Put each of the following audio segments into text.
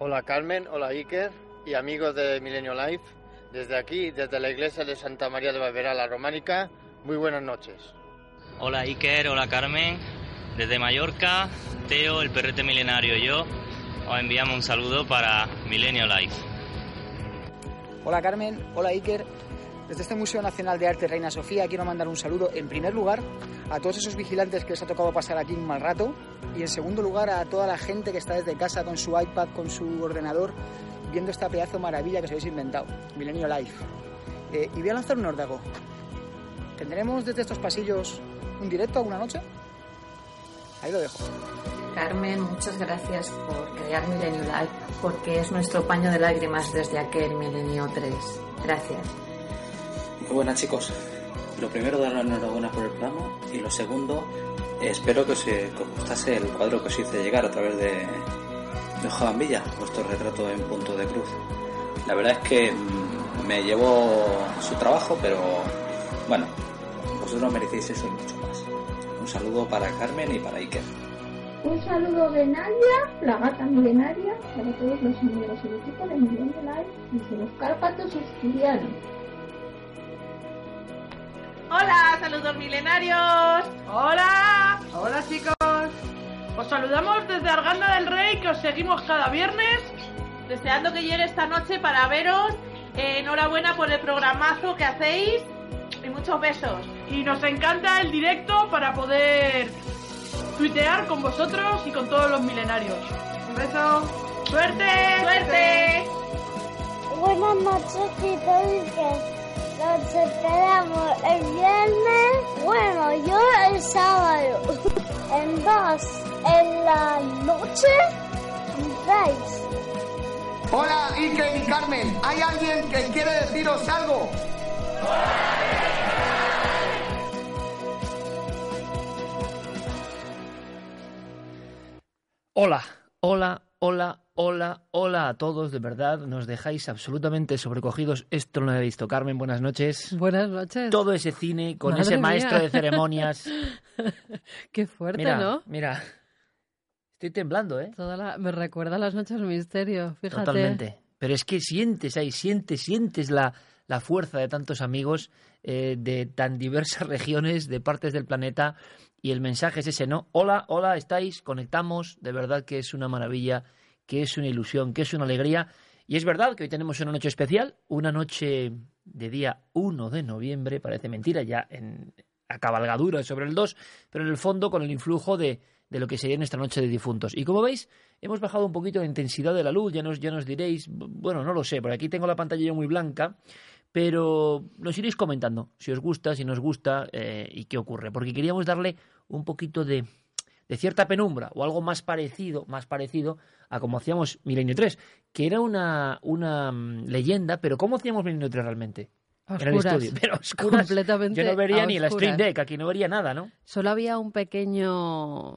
Hola Carmen, hola Iker y amigos de Milenio Live. Desde aquí, desde la iglesia de Santa María de Barberá la Románica, muy buenas noches. Hola Iker, hola Carmen. Desde Mallorca, Teo, el perrete milenario y yo os enviamos un saludo para Milenio Live. Hola Carmen, hola Iker. Desde este Museo Nacional de Arte Reina Sofía quiero mandar un saludo en primer lugar a todos esos vigilantes que les ha tocado pasar aquí un mal rato y en segundo lugar a toda la gente que está desde casa con su iPad, con su ordenador, viendo esta pedazo de maravilla que os habéis inventado, Milenio Live. Y voy a lanzar un órdago. ¿Tendremos desde estos pasillos un directo alguna noche? Ahí lo dejo. Carmen, muchas gracias por crear Milenio Live, porque es nuestro paño de lágrimas desde aquel Milenio 3. Gracias. Muy buenas chicos, lo primero dar la enhorabuena por el programa y lo segundo, espero que os gustase el cuadro que os hice llegar a través de Joan Villa, vuestro retrato en punto de cruz. La verdad es que me llevó su trabajo, pero bueno, vosotros merecéis eso y mucho más. Un saludo para Carmen y para Iker. Un saludo de Nadia, la gata milenaria, para todos los amigos y el equipo de Milenio Live desde los Cárpatos asturianos. Hola, saludos milenarios. Hola. Hola chicos. Os saludamos desde Arganda del Rey, que os seguimos cada viernes, deseando que llegue esta noche para veros. Enhorabuena por el programazo que hacéis y muchos besos. Y nos encanta el directo para poder tuitear con vosotros y con todos los milenarios. Un beso. ¡Suerte! ¡Suerte! Buenas noches, chicos. Nos esperamos el viernes, bueno, yo el sábado, en 2 en la noche, en 6. Hola, Iker y Carmen, ¿hay alguien que quiere deciros algo? Hola, hola, hola, hola, hola a todos, de verdad, nos dejáis absolutamente sobrecogidos. Esto no lo he visto. Carmen, buenas noches. Buenas noches. Todo ese cine con Madre ese mía. maestro de ceremonias. Qué fuerte, Mira, ¿no? mira, estoy temblando, ¿eh? Me recuerda a las noches del misterio, fíjate. Totalmente. Pero es que sientes ahí, sientes la fuerza de tantos amigos de tan diversas regiones, de partes del planeta. Y el mensaje es ese, ¿no? Hola, hola, estáis, conectamos. De verdad que es una maravilla, que es una ilusión, que es una alegría. Y es verdad que hoy tenemos una noche especial, una noche de día 1 de noviembre, parece mentira, ya a cabalgadura sobre el 2, pero en el fondo con el influjo de lo que sería nuestra noche de difuntos. Y como veis, hemos bajado un poquito la intensidad de la luz, ya nos diréis, bueno, no lo sé, por aquí tengo la pantalla ya muy blanca, pero nos iréis comentando si os gusta, si no os gusta y qué ocurre, porque queríamos darle un poquito de cierta penumbra o algo más parecido a como hacíamos Milenio 3, que era una leyenda, pero ¿cómo hacíamos Milenio 3 realmente? Oscuras, en el estudio, pero oscuras. Completamente. Yo no vería ni la oscuras. Stream Deck, aquí no vería nada, ¿no? Solo había un pequeño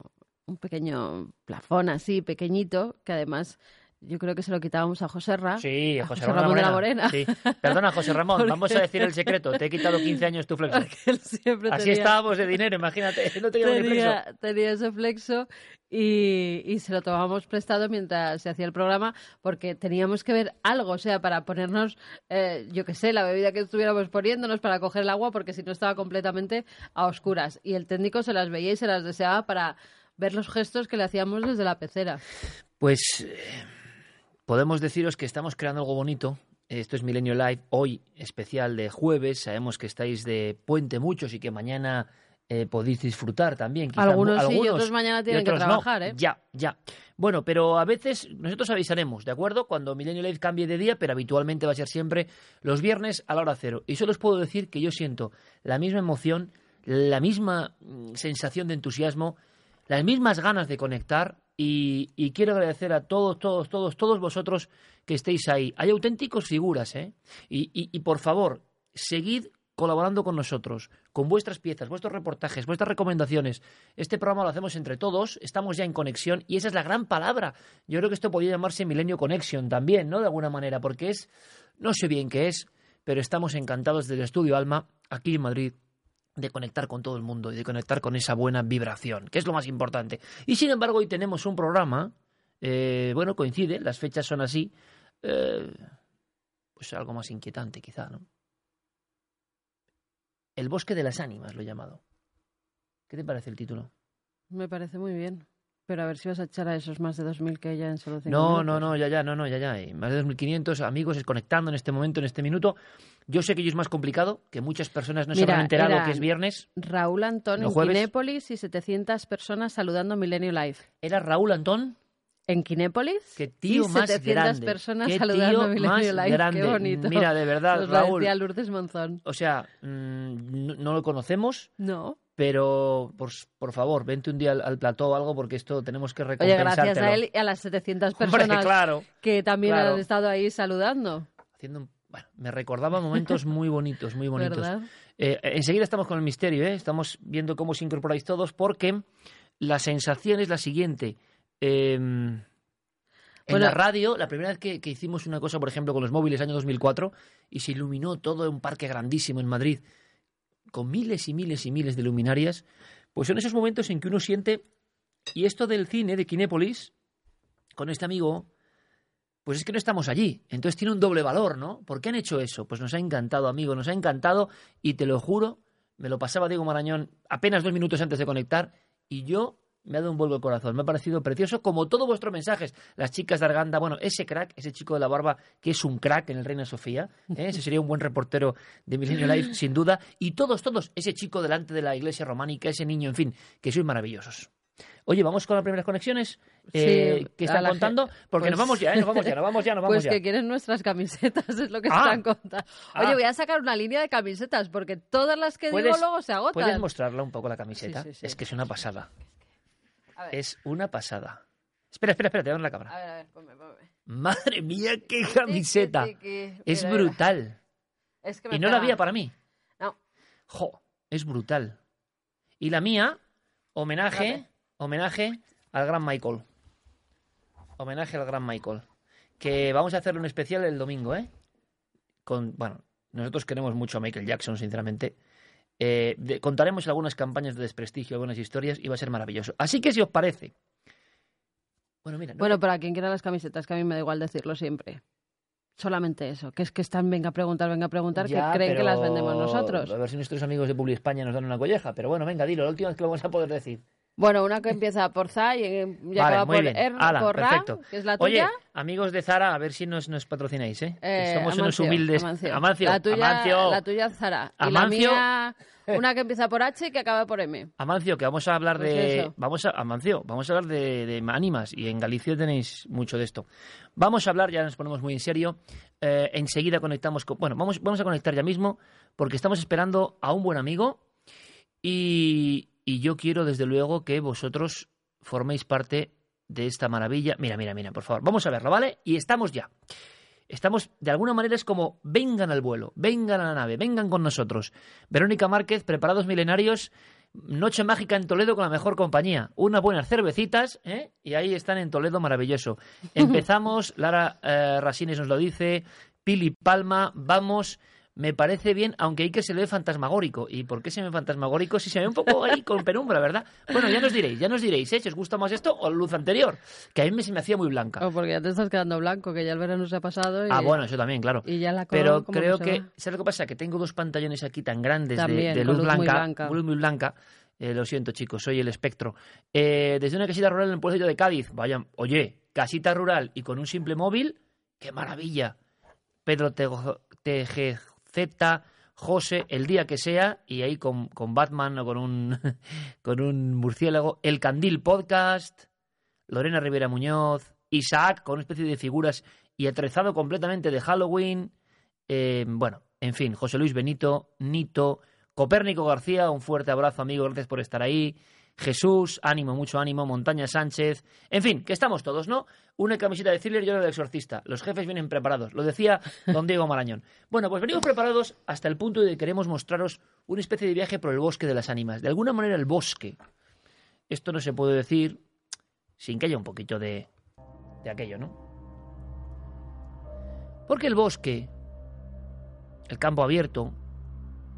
plafón así, pequeñito, que además yo creo que se lo quitábamos a Joserra. Sí, a José Ramón de la Morena. Sí. Perdona, José Ramón, Porque- vamos a decir el secreto. Te he quitado 15 años tu flexo. Porque él siempre Así tenía- estábamos de dinero, imagínate. No teníamos ni flexo. tenía ese flexo y se lo tomábamos prestado mientras se hacía el programa porque teníamos que ver algo, o sea, para ponernos, yo qué sé, la bebida que estuviéramos poniéndonos para coger el agua porque si no estaba completamente a oscuras. Y el técnico se las veía y se las deseaba para ver los gestos que le hacíamos desde la pecera. Pues podemos deciros que estamos creando algo bonito. Esto es Milenio Live, hoy especial de jueves. Sabemos que estáis de puente muchos y que mañana podéis disfrutar también. Quizá Algunos sí y otros mañana tienen y otros que trabajar, no. ¿eh? Ya. Bueno, pero a veces nosotros avisaremos, ¿de acuerdo? Cuando Milenio Live cambie de día, pero habitualmente va a ser siempre los viernes a la hora cero. Y solo os puedo decir que yo siento la misma emoción, la misma sensación de entusiasmo, las mismas ganas de conectar y quiero agradecer a todos vosotros que estéis ahí. Hay auténticos figuras, ¿eh? Y por favor, seguid colaborando con nosotros, con vuestras piezas, vuestros reportajes, vuestras recomendaciones. Este programa lo hacemos entre todos, estamos ya en conexión y esa es la gran palabra. Yo creo que esto podría llamarse Milenio Connection también, ¿no? De alguna manera, porque no sé bien qué es, pero estamos encantados desde el Estudio Alma, aquí en Madrid, de conectar con todo el mundo y de conectar con esa buena vibración, que es lo más importante. Y sin embargo, hoy tenemos un programa Bueno, coincide, las fechas son así. Pues algo más inquietante quizá, ¿no? El bosque de las ánimas, lo he llamado. ¿Qué te parece el título? Me parece muy bien. Pero a ver si vas a echar a esos más de 2.000 que hay ya en solo 5 No, minutos. ya. Más de 2.500 amigos desconectando en este momento, en este minuto. Yo sé que ello es más complicado, que muchas personas no se habrán enterado que es viernes. Raúl Antón en Kinépolis y 700 personas saludando Milenio Live. ¿Era Raúl Antón? En Kinépolis. Qué tío y más 700 grande. personas Qué saludando tío Milenio más Live. grande. Qué bonito. Mira, de verdad, Nos Raúl. lo decía Lourdes Monzón. O sea, no lo conocemos. No. Pero, por favor, vente un día al plató o algo, porque esto tenemos que recompensártelo. Oye, gracias a él y a las 700 personas Hombre, claro, que también claro. han estado ahí saludando. Bueno, me recordaba momentos muy bonitos, muy bonitos. ¿Verdad? Enseguida estamos con el misterio, ¿eh? Estamos viendo cómo os incorporáis todos, porque la sensación es la siguiente. En la radio, la primera vez que hicimos una cosa, por ejemplo, con los móviles, año 2004, y se iluminó todo un parque grandísimo en Madrid, con miles y miles y miles de luminarias, pues son esos momentos en que uno siente, y esto del cine de Kinépolis, con este amigo, pues es que no estamos allí, entonces tiene un doble valor, ¿no? ¿Por qué han hecho eso? Pues nos ha encantado, amigo, nos ha encantado, y te lo juro, me lo pasaba Diego Marañón apenas 2 minutos antes de conectar, y yo me ha dado un vuelco al corazón, me ha parecido precioso, como todos vuestros mensajes. Las chicas de Arganda, bueno, ese crack, ese chico de la barba, que es un crack en el Reina Sofía, ese sería un buen reportero de Milenio Live, sin duda, y todos, ese chico delante de la iglesia románica, ese niño, en fin, que sois maravillosos. Oye, ¿vamos con las primeras conexiones que están contando? Porque nos vamos ya. Pues que quieren nuestras camisetas, es lo que están contando. Oye, voy a sacar una línea de camisetas, porque todas las que digo luego se agotan. ¿Puedes mostrarla un poco la camiseta? Sí. Es que es una pasada. Es una pasada. Espera, te doy en la cámara. A ver, ponme. Madre mía, qué camiseta. Es brutal. Es que y no la había para mí. No. Jo, es brutal. Y la mía, homenaje al gran Michael. Homenaje al gran Michael. Que vamos a hacerle un especial el domingo, ¿eh? Nosotros queremos mucho a Michael Jackson, sinceramente. Contaremos algunas campañas de desprestigio, algunas historias, y va a ser maravilloso. Así que si os parece... Bueno, para quien quiera las camisetas, que a mí me da igual decirlo siempre. Solamente eso, que es que están venga a preguntar, ya, que creen pero... que las vendemos nosotros. A ver si nuestros amigos de Publi España nos dan una colleja, pero bueno, venga, dilo, la última vez que lo vamos a poder decir. Bueno, una que empieza por Za y acaba por por Ra, perfecto. que es la tuya. Oye, amigos de Zara, a ver si nos patrocináis, ¿eh? Somos unos humildes. Amancio. La tuya Zara. Amancio. Y la mía, una que empieza por H y que acaba por M. Amancio, que vamos a hablar Pues vamos a hablar de ánimas, y en Galicia tenéis mucho de esto. Vamos a hablar, ya nos ponemos muy en serio. Enseguida conectamos vamos a conectar ya mismo, porque estamos esperando a un buen amigo, y yo quiero, desde luego, que vosotros forméis parte de esta maravilla. Mira, por favor. Vamos a verlo, ¿vale? Y estamos ya. Estamos, de alguna manera, es como, vengan al vuelo, vengan a la nave, vengan con nosotros. Verónica Márquez, preparados milenarios, noche mágica en Toledo con la mejor compañía. Unas buenas cervecitas, y ahí están en Toledo, maravilloso. Empezamos, Lara Rasines nos lo dice, Pili Palma, vamos... Me parece bien, aunque hay que se le ve fantasmagórico. ¿Y por qué se ve fantasmagórico? Si se ve un poco ahí con penumbra, ¿verdad? Bueno, ya nos diréis, si os gusta más esto o la luz anterior, que a mí se me hacía muy blanca. O porque ya te estás quedando blanco, que ya el verano se ha pasado. Bueno, eso también, claro. Y ya la Pero creo que, ¿sabes lo que pasa? Que tengo 2 pantallones aquí tan grandes de luz blanca, muy blanca. Lo siento, chicos, soy el espectro. Desde una casita rural en el pueblo de Cádiz. Vaya, oye, casita rural y con un simple móvil, ¡qué maravilla! Pedro TGZ, José, el día que sea, y ahí con Batman o con un murciélago, El Candil Podcast, Lorena Rivera Muñoz, Isaac con una especie de figuras y atrezado completamente de Halloween, en fin, José Luis Benito, Nito, Copérnico García, un fuerte abrazo, amigo, gracias por estar ahí. Jesús, ánimo, mucho ánimo, Montaña Sánchez, en fin, que estamos todos, ¿no? Una camiseta de Thriller y otra de Exorcista. Los jefes vienen preparados, lo decía don Diego Marañón. Bueno, pues venimos preparados hasta el punto de que queremos mostraros una especie de viaje por el bosque de las ánimas. De alguna manera el bosque. Esto no se puede decir sin que haya un poquito de aquello, ¿no? Porque el bosque, el campo abierto,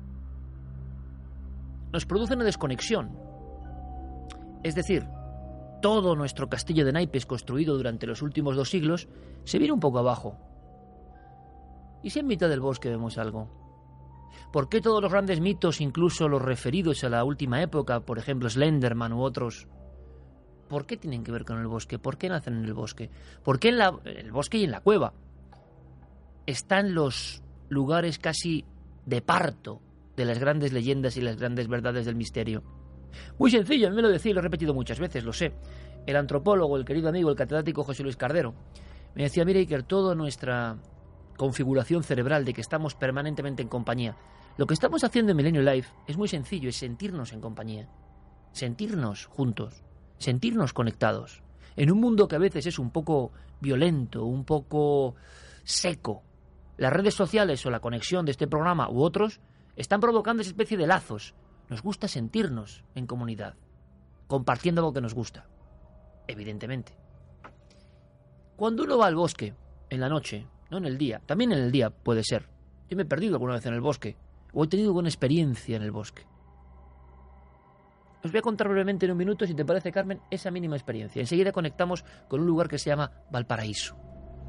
nos produce una desconexión. Es decir, todo nuestro castillo de naipes construido durante los últimos 2 siglos se viene un poco abajo? ¿Y si en mitad del bosque vemos algo? ¿Por qué todos los grandes mitos, incluso los referidos a la última época, por ejemplo Slenderman u otros, por qué tienen que ver con el bosque? ¿Por qué nacen en el bosque? ¿Por qué en el bosque y en la cueva están los lugares casi de parto de las grandes leyendas y las grandes verdades del misterio? Muy sencillo, a mí me lo decía y lo he repetido muchas veces, lo sé. El antropólogo, el querido amigo, el catedrático José Luis Cardero, me decía: mira, Iker, toda nuestra configuración cerebral de que estamos permanentemente en compañía, lo que estamos haciendo en Millennium Life es muy sencillo, es sentirnos en compañía, sentirnos juntos, sentirnos conectados, en un mundo que a veces es un poco violento, un poco seco. Las redes sociales o la conexión de este programa u otros están provocando esa especie de lazos. Nos gusta sentirnos en comunidad, compartiendo algo que nos gusta, evidentemente. Cuando uno va al bosque, en la noche, no en el día, también en el día puede ser. Yo me he perdido alguna vez en el bosque, o he tenido buena experiencia en el bosque. Os voy a contar brevemente en un minuto, si te parece, Carmen, esa mínima experiencia. Enseguida conectamos con un lugar que se llama Valparaíso.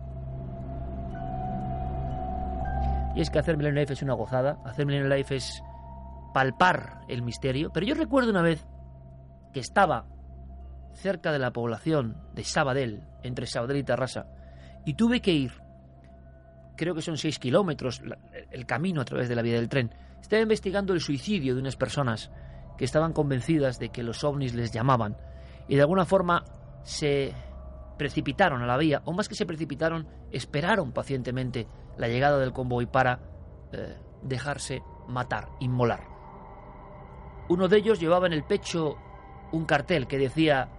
Y es que hacer Millennium Life es una gozada, hacer Millennium Life es palpar el misterio. Pero yo recuerdo una vez que estaba cerca de la población de Sabadell, entre Sabadell y Tarrasa, y tuve que ir, creo que son 6 kilómetros, el camino a través de la vía del tren. Estaba investigando el suicidio de unas personas que estaban convencidas de que los ovnis les llamaban, y de alguna forma se precipitaron a la vía, o más que se precipitaron, esperaron pacientemente la llegada del convoy para dejarse matar, inmolar. Uno de ellos llevaba en el pecho un cartel que decía: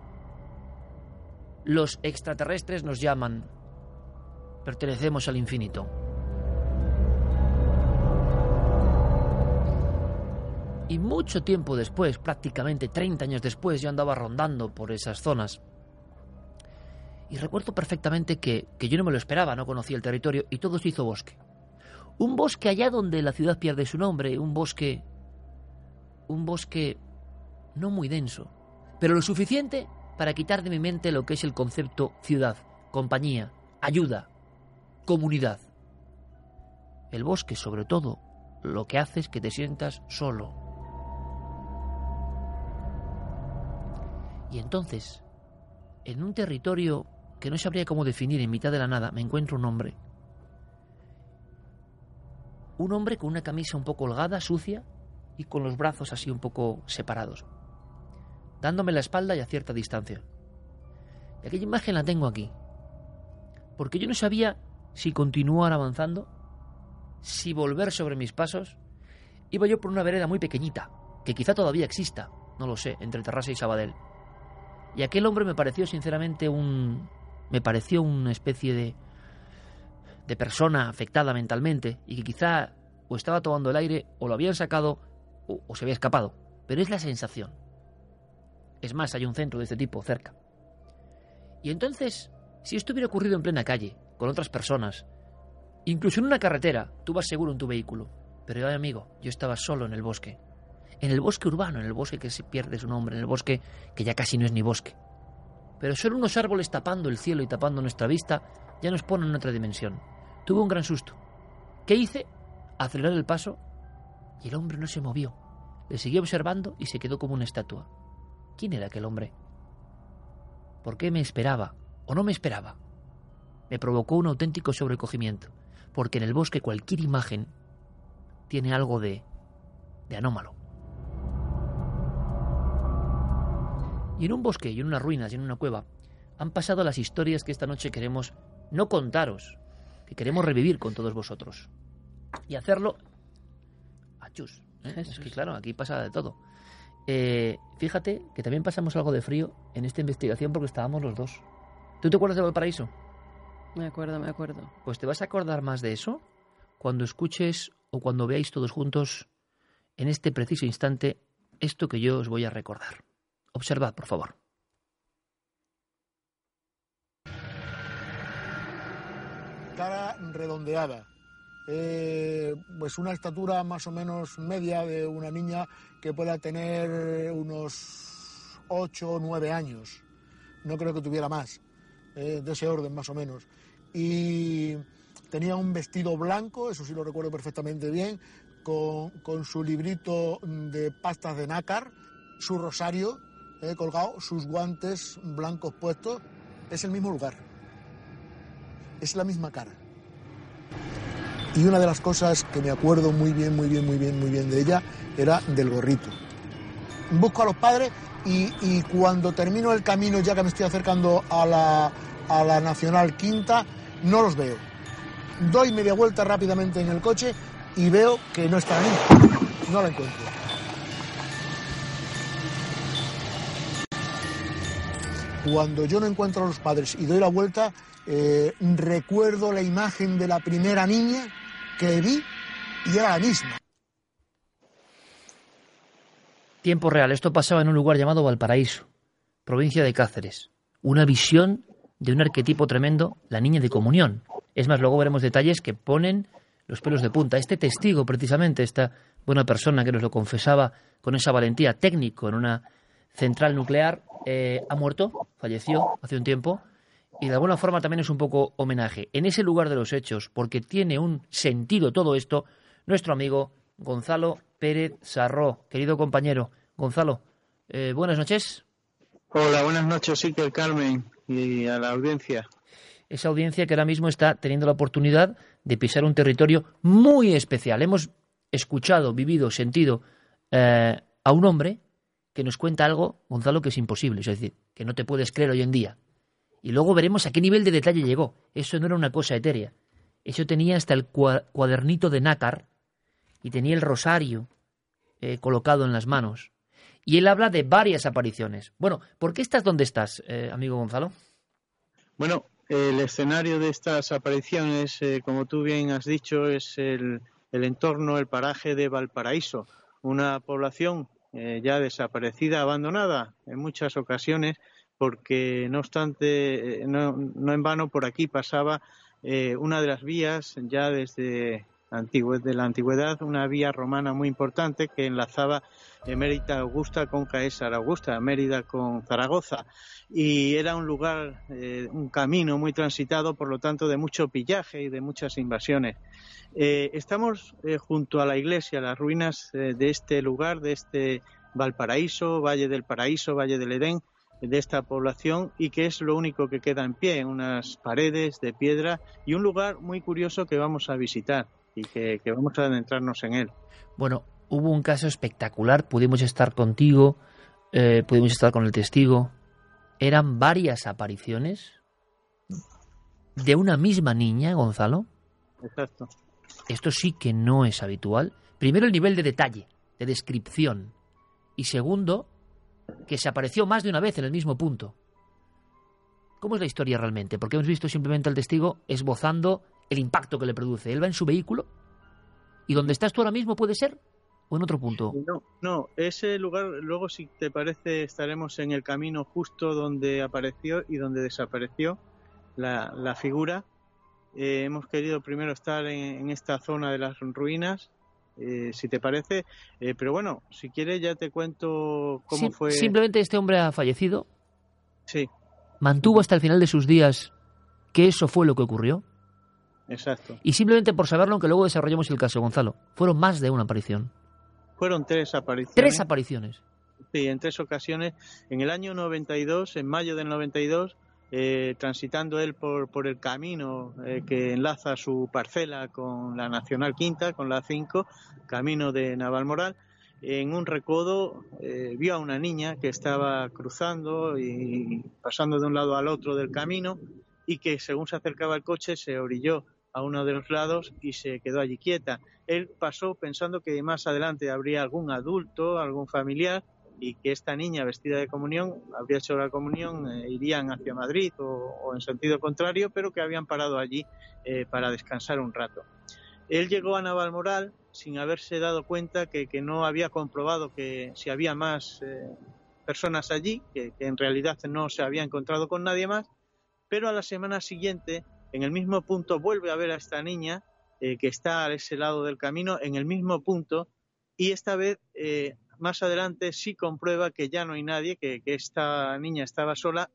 los extraterrestres nos llaman, pertenecemos al infinito. Y mucho tiempo después, prácticamente 30 años después, yo andaba rondando por esas zonas. Y recuerdo perfectamente que yo no me lo esperaba, no conocía el territorio, y todo se hizo bosque. Un bosque allá donde la ciudad pierde su nombre, un bosque no muy denso, pero lo suficiente para quitar de mi mente lo que es el concepto ciudad, compañía, ayuda, comunidad. El bosque, sobre todo, lo que hace es que te sientas solo. Y entonces, en un territorio que no sabría cómo definir, en mitad de la nada, me encuentro un hombre. Un hombre con una camisa un poco holgada, sucia, y con los brazos así un poco separados, dándome la espalda y a cierta distancia. Y aquella imagen la tengo aquí, porque yo no sabía si continuar avanzando, si volver sobre mis pasos. Iba yo por una vereda muy pequeñita, que quizá todavía exista, no lo sé, entre Tarrasa y Sabadell. Y aquel hombre me pareció sinceramente una especie de persona afectada mentalmente, y que quizá o estaba tomando el aire, o lo habían sacado, o se había escapado. Pero es la sensación. Es más, hay un centro de este tipo cerca. Y entonces, si esto hubiera ocurrido en plena calle, con otras personas, incluso en una carretera, tú vas seguro en tu vehículo. Pero yo, amigo, yo estaba solo en el bosque. En el bosque urbano, en el bosque que se pierde su nombre, en el bosque que ya casi no es ni bosque. Pero solo unos árboles tapando el cielo y tapando nuestra vista ya nos ponen en otra dimensión. Tuve un gran susto. ¿Qué hice? Acelerar el paso, y el hombre no se movió. Le seguí observando y se quedó como una estatua. ¿Quién era aquel hombre? ¿Por qué me esperaba o no me esperaba? Me provocó un auténtico sobrecogimiento, porque en el bosque cualquier imagen tiene algo de anómalo. Y en un bosque, y en unas ruinas, y en una cueva, han pasado las historias que esta noche queremos no contaros, que queremos revivir con todos vosotros. Y hacerlo... ¡Achus! Es que claro, aquí pasa de todo. Fíjate que también pasamos algo de frío en esta investigación porque estábamos los dos. ¿Tú te acuerdas de Valparaíso? Me acuerdo. Pues te vas a acordar más de eso cuando escuches o cuando veáis todos juntos en este preciso instante esto que yo os voy a recordar. Observad, por favor. Cara redondeada. Pues una estatura más o menos media de una niña que pueda tener unos 8 o 9 años. no creo que tuviera más, de ese orden más o menos. Y tenía un vestido blanco, eso sí lo recuerdo perfectamente bien, con su librito de pastas de nácar, su rosario colgado, sus guantes blancos puestos. Es el mismo lugar, es la misma cara. Y una de las cosas que me acuerdo muy bien de ella era del gorrito. Busco a los padres y cuando termino el camino, ya que me estoy acercando a la Nacional Quinta, no los veo. Doy media vuelta rápidamente en el coche y veo que no está ahí, no la encuentro. Cuando yo no encuentro a los padres y doy la vuelta, recuerdo la imagen de la primera niña que vi y era la misma. Tiempo real. Esto pasaba en un lugar llamado Valparaíso, provincia de Cáceres. Una visión de un arquetipo tremendo, la niña de comunión. Es más, luego veremos detalles que ponen los pelos de punta. Este testigo, precisamente, esta buena persona que nos lo confesaba con esa valentía, técnico en una central nuclear, ha muerto, falleció hace un tiempo, y de alguna forma también es un poco homenaje. En ese lugar de los hechos, porque tiene un sentido todo esto, nuestro amigo Gonzalo Pérez Sarró. Querido compañero, Gonzalo, buenas noches. Hola, buenas noches, Iker, Carmen, y a la audiencia. Esa audiencia que ahora mismo está teniendo la oportunidad de pisar un territorio muy especial. Hemos escuchado, vivido, sentido a un hombre que nos cuenta algo, Gonzalo, que es imposible, es decir, que no te puedes creer hoy en día. Y luego veremos a qué nivel de detalle llegó. Eso no era una cosa etérea. Eso tenía hasta el cuadernito de nácar y tenía el rosario colocado en las manos. Y él habla de varias apariciones. Bueno, ¿por qué estás donde estás, amigo Gonzalo? Bueno, el escenario de estas apariciones, como tú bien has dicho, es el entorno, el paraje de Valparaíso, una población ya desaparecida, abandonada en muchas ocasiones, porque no obstante, no en vano por aquí pasaba una de las vías ya desde la antigüedad, una vía romana muy importante que enlazaba Mérida Augusta con Caesar Augusta, Mérida con Zaragoza, y era un lugar, un camino muy transitado, por lo tanto de mucho pillaje y de muchas invasiones. Estamos junto a la iglesia, las ruinas de este lugar, de este Valparaíso, Valle del Paraíso, Valle del Edén, de esta población, y que es lo único que queda en pie, unas paredes de piedra y un lugar muy curioso que vamos a visitar y que vamos a adentrarnos en él. Bueno, hubo un caso espectacular, pudimos estar contigo, pudimos estar con el testigo. Eran varias apariciones de una misma niña, Gonzalo. Exacto. Esto sí que no es habitual. Primero, el nivel de detalle, de descripción. Y segundo, que se apareció más de una vez en el mismo punto. ¿Cómo es la historia realmente? Porque hemos visto simplemente al testigo esbozando el impacto que le produce. Él va en su vehículo y donde estás tú ahora mismo puede ser o en otro punto. No, ese lugar, luego si te parece estaremos en el camino justo donde apareció y donde desapareció la figura. Hemos querido primero estar en esta zona de las ruinas, si te parece, pero bueno, si quieres ya te cuento cómo fue. Simplemente este hombre ha fallecido. Sí. Mantuvo hasta el final de sus días que eso fue lo que ocurrió. Exacto. Y simplemente por saberlo, aunque luego desarrollemos el caso, Gonzalo, fueron más de una aparición. Fueron 3 apariciones. 3 apariciones. Sí, en 3 ocasiones. En el año 92, en mayo del 92, transitando él por el camino que enlaza su parcela con la Nacional Quinta, con la 5, camino de Navalmoral, en un recodo vio a una niña que estaba cruzando y pasando de un lado al otro del camino y que según se acercaba el coche se orilló a uno de los lados y se quedó allí quieta. Él pasó pensando que más adelante habría algún adulto, algún familiar, y que esta niña vestida de comunión habría hecho la comunión, irían hacia Madrid o en sentido contrario, pero que habían parado allí para descansar un rato. Él llegó a Navalmoral sin haberse dado cuenta que no había comprobado que si había más personas allí, que en realidad no se había encontrado con nadie más, pero a la semana siguiente, en el mismo punto, vuelve a ver a esta niña que está a ese lado del camino, en el mismo punto, y esta vez más adelante sí comprueba que ya no hay nadie, que esta niña estaba sola,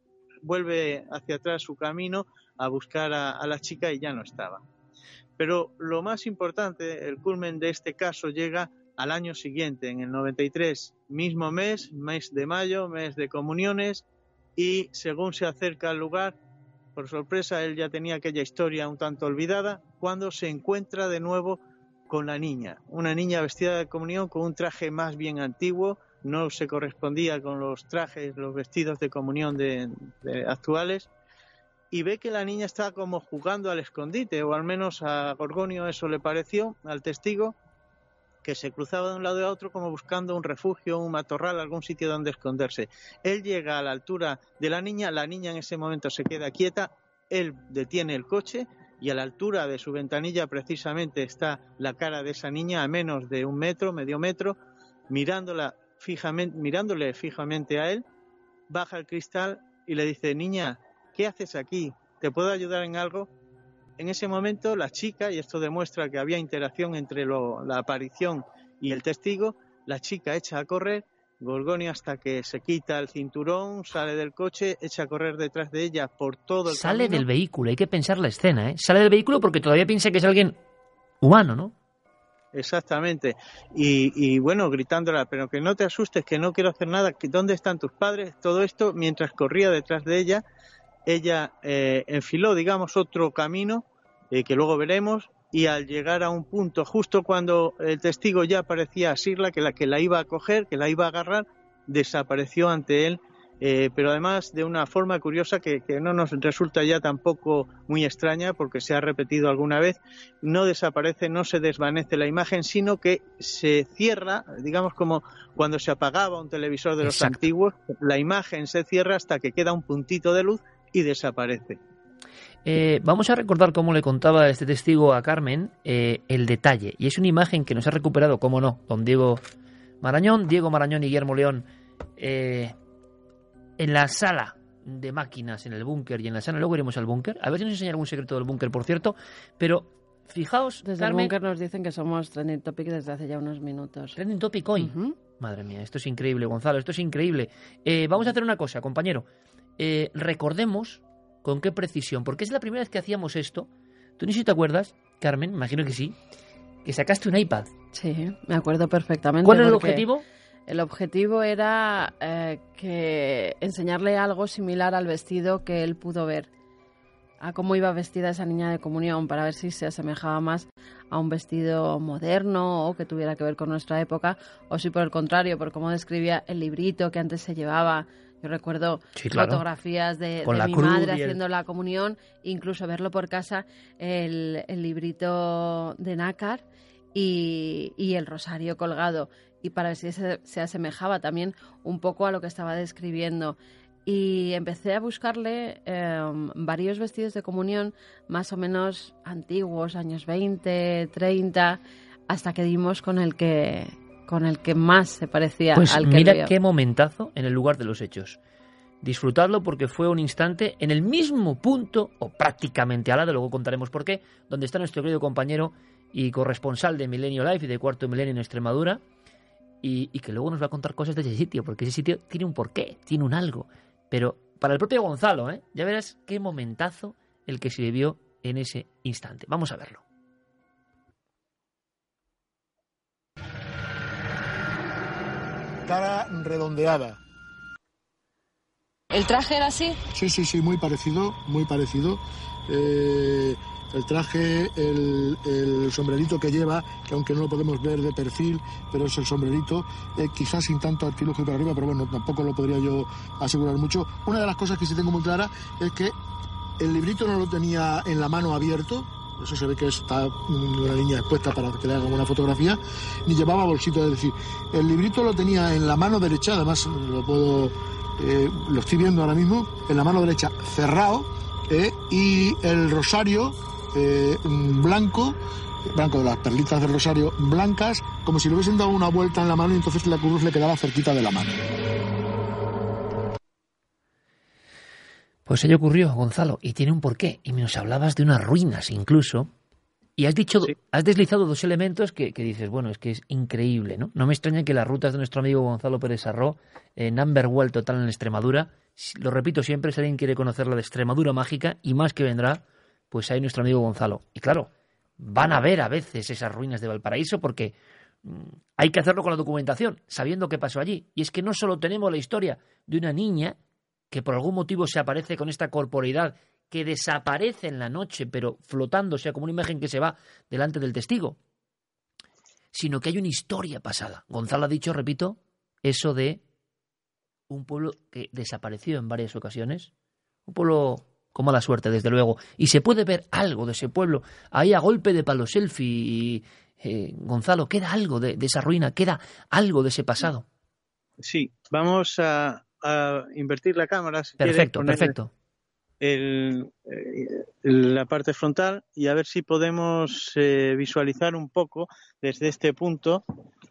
vuelve hacia atrás su camino a buscar a la chica y ya no estaba. Pero lo más importante, el culmen de este caso llega al año siguiente, en el 93, mismo mes de mayo, mes de comuniones, y según se acerca al lugar, por sorpresa, él ya tenía aquella historia un tanto olvidada, cuando se encuentra de nuevo con la niña, una niña vestida de comunión con un traje más bien antiguo, no se correspondía con los trajes, los vestidos de comunión de actuales, y ve que la niña está como jugando al escondite, o al menos a Gorgonio eso le pareció, al testigo, que se cruzaba de un lado a otro como buscando un refugio, un matorral, algún sitio donde esconderse. Él llega a la altura de la niña en ese momento se queda quieta, él detiene el coche y a la altura de su ventanilla precisamente está la cara de esa niña a menos de 1 metro, medio metro, mirándole fijamente a él, baja el cristal y le dice: niña, ¿qué haces aquí? ¿Te puedo ayudar en algo? En ese momento la chica, y esto demuestra que había interacción entre la aparición y el testigo, la chica echa a correr, Gorgonio hasta que se quita el cinturón, sale del coche, echa a correr detrás de ella por todo el camino. Sale del vehículo, hay que pensar la escena, ¿eh? Sale del vehículo porque todavía piensa que es alguien humano, ¿no? Exactamente. Y bueno, gritándola, pero que no te asustes, que no quiero hacer nada, que ¿dónde están tus padres? Todo esto mientras corría detrás de ella. Ella enfiló, digamos, otro camino que luego veremos, y al llegar a un punto, justo cuando el testigo ya parecía asirla, que la iba a coger, que la iba a agarrar, desapareció ante él, pero además de una forma curiosa que no nos resulta ya tampoco muy extraña, porque se ha repetido alguna vez. No desaparece, no se desvanece la imagen, sino que se cierra, digamos como cuando se apagaba un televisor de los antiguos, la imagen se cierra hasta que queda un puntito de luz y desaparece. Vamos a recordar cómo le contaba este testigo a Carmen el detalle, y es una imagen que nos ha recuperado, cómo no, don Diego Marañón y Guillermo León, en la sala de máquinas en el búnker y en la sala. Luego iremos al búnker, a ver si nos enseña algún secreto del búnker, por cierto, pero fijaos, desde Carmen, el búnker nos dicen que somos Trending Topic desde hace ya unos minutos. Trending Topic hoy. Madre mía, esto es increíble, Gonzalo, esto es increíble. Vamos a hacer una cosa, compañero. Recordemos con qué precisión, porque es la primera vez que hacíamos esto. ¿Tú ni si te acuerdas, Carmen? Imagino que sí, que sacaste un iPad. Sí, me acuerdo perfectamente. ¿Cuál era el objetivo? El objetivo era que enseñarle algo similar al vestido que él pudo ver, a cómo iba vestida esa niña de comunión, para ver si se asemejaba más a un vestido moderno o que tuviera que ver con nuestra época, o si por el contrario, por cómo describía el librito que antes se llevaba. Yo recuerdo fotografías de mi madre haciendo la comunión, incluso verlo por casa, el librito de nácar y el rosario colgado, y para ver si se asemejaba también un poco a lo que estaba describiendo. Y empecé a buscarle varios vestidos de comunión más o menos antiguos, años 20, 30, hasta que dimos con el que más se parecía al que mira él vio. Qué momentazo en el lugar de los hechos. Disfrutadlo porque fue un instante en el mismo punto, o prácticamente al lado, luego contaremos por qué, donde está nuestro querido compañero y corresponsal de Milenio Live y de Cuarto Milenio en Extremadura, y que luego nos va a contar cosas de ese sitio, porque ese sitio tiene un porqué, tiene un algo. Pero para el propio Gonzalo, ya verás qué momentazo el que se vivió en ese instante. Vamos a verlo. Cara redondeada. ¿El traje era así? Sí, muy parecido, muy parecido. El traje, el sombrerito que lleva, que aunque no lo podemos ver de perfil, pero es el sombrerito, quizás sin tanto artilugio para arriba, pero bueno, tampoco lo podría yo asegurar mucho. Una de las cosas que sí tengo muy clara es que el librito no lo tenía en la mano abierto, eso se ve que está una niña expuesta para que le hagan una fotografía, ni llevaba bolsito, es decir, el librito lo tenía en la mano derecha, además lo estoy viendo ahora mismo, en la mano derecha cerrado, y el rosario blanco, las perlitas del rosario blancas, como si le hubiesen dado una vuelta en la mano y entonces la cruz le quedaba cerquita de la mano. Pues ello ocurrió, Gonzalo, y tiene un porqué. Y nos hablabas de unas ruinas incluso, y has deslizado dos elementos que dices, bueno, es que es increíble, ¿no? No me extraña que las rutas de nuestro amigo Gonzalo Pérez Sarró, number well total en Extremadura, Lo repito siempre, si alguien quiere conocer la de Extremadura mágica, y más que vendrá, pues hay nuestro amigo Gonzalo. Y claro, van a ver a veces esas ruinas de Valparaíso porque hay que hacerlo con la documentación, sabiendo qué pasó allí. Y es que no solo tenemos la historia de una niña que por algún motivo se aparece con esta corporeidad, que desaparece en la noche, pero flotando, o sea, como una imagen que se va delante del testigo, sino que hay una historia pasada. Gonzalo ha dicho, repito, eso de un pueblo que desapareció en varias ocasiones, un pueblo con mala suerte, desde luego, y se puede ver algo de ese pueblo, ahí a golpe de palo selfie, Gonzalo, queda algo de esa ruina, queda algo de ese pasado. Sí, vamos a invertir la cámara, si perfecto, quieres, perfecto. La parte frontal y a ver si podemos visualizar un poco desde este punto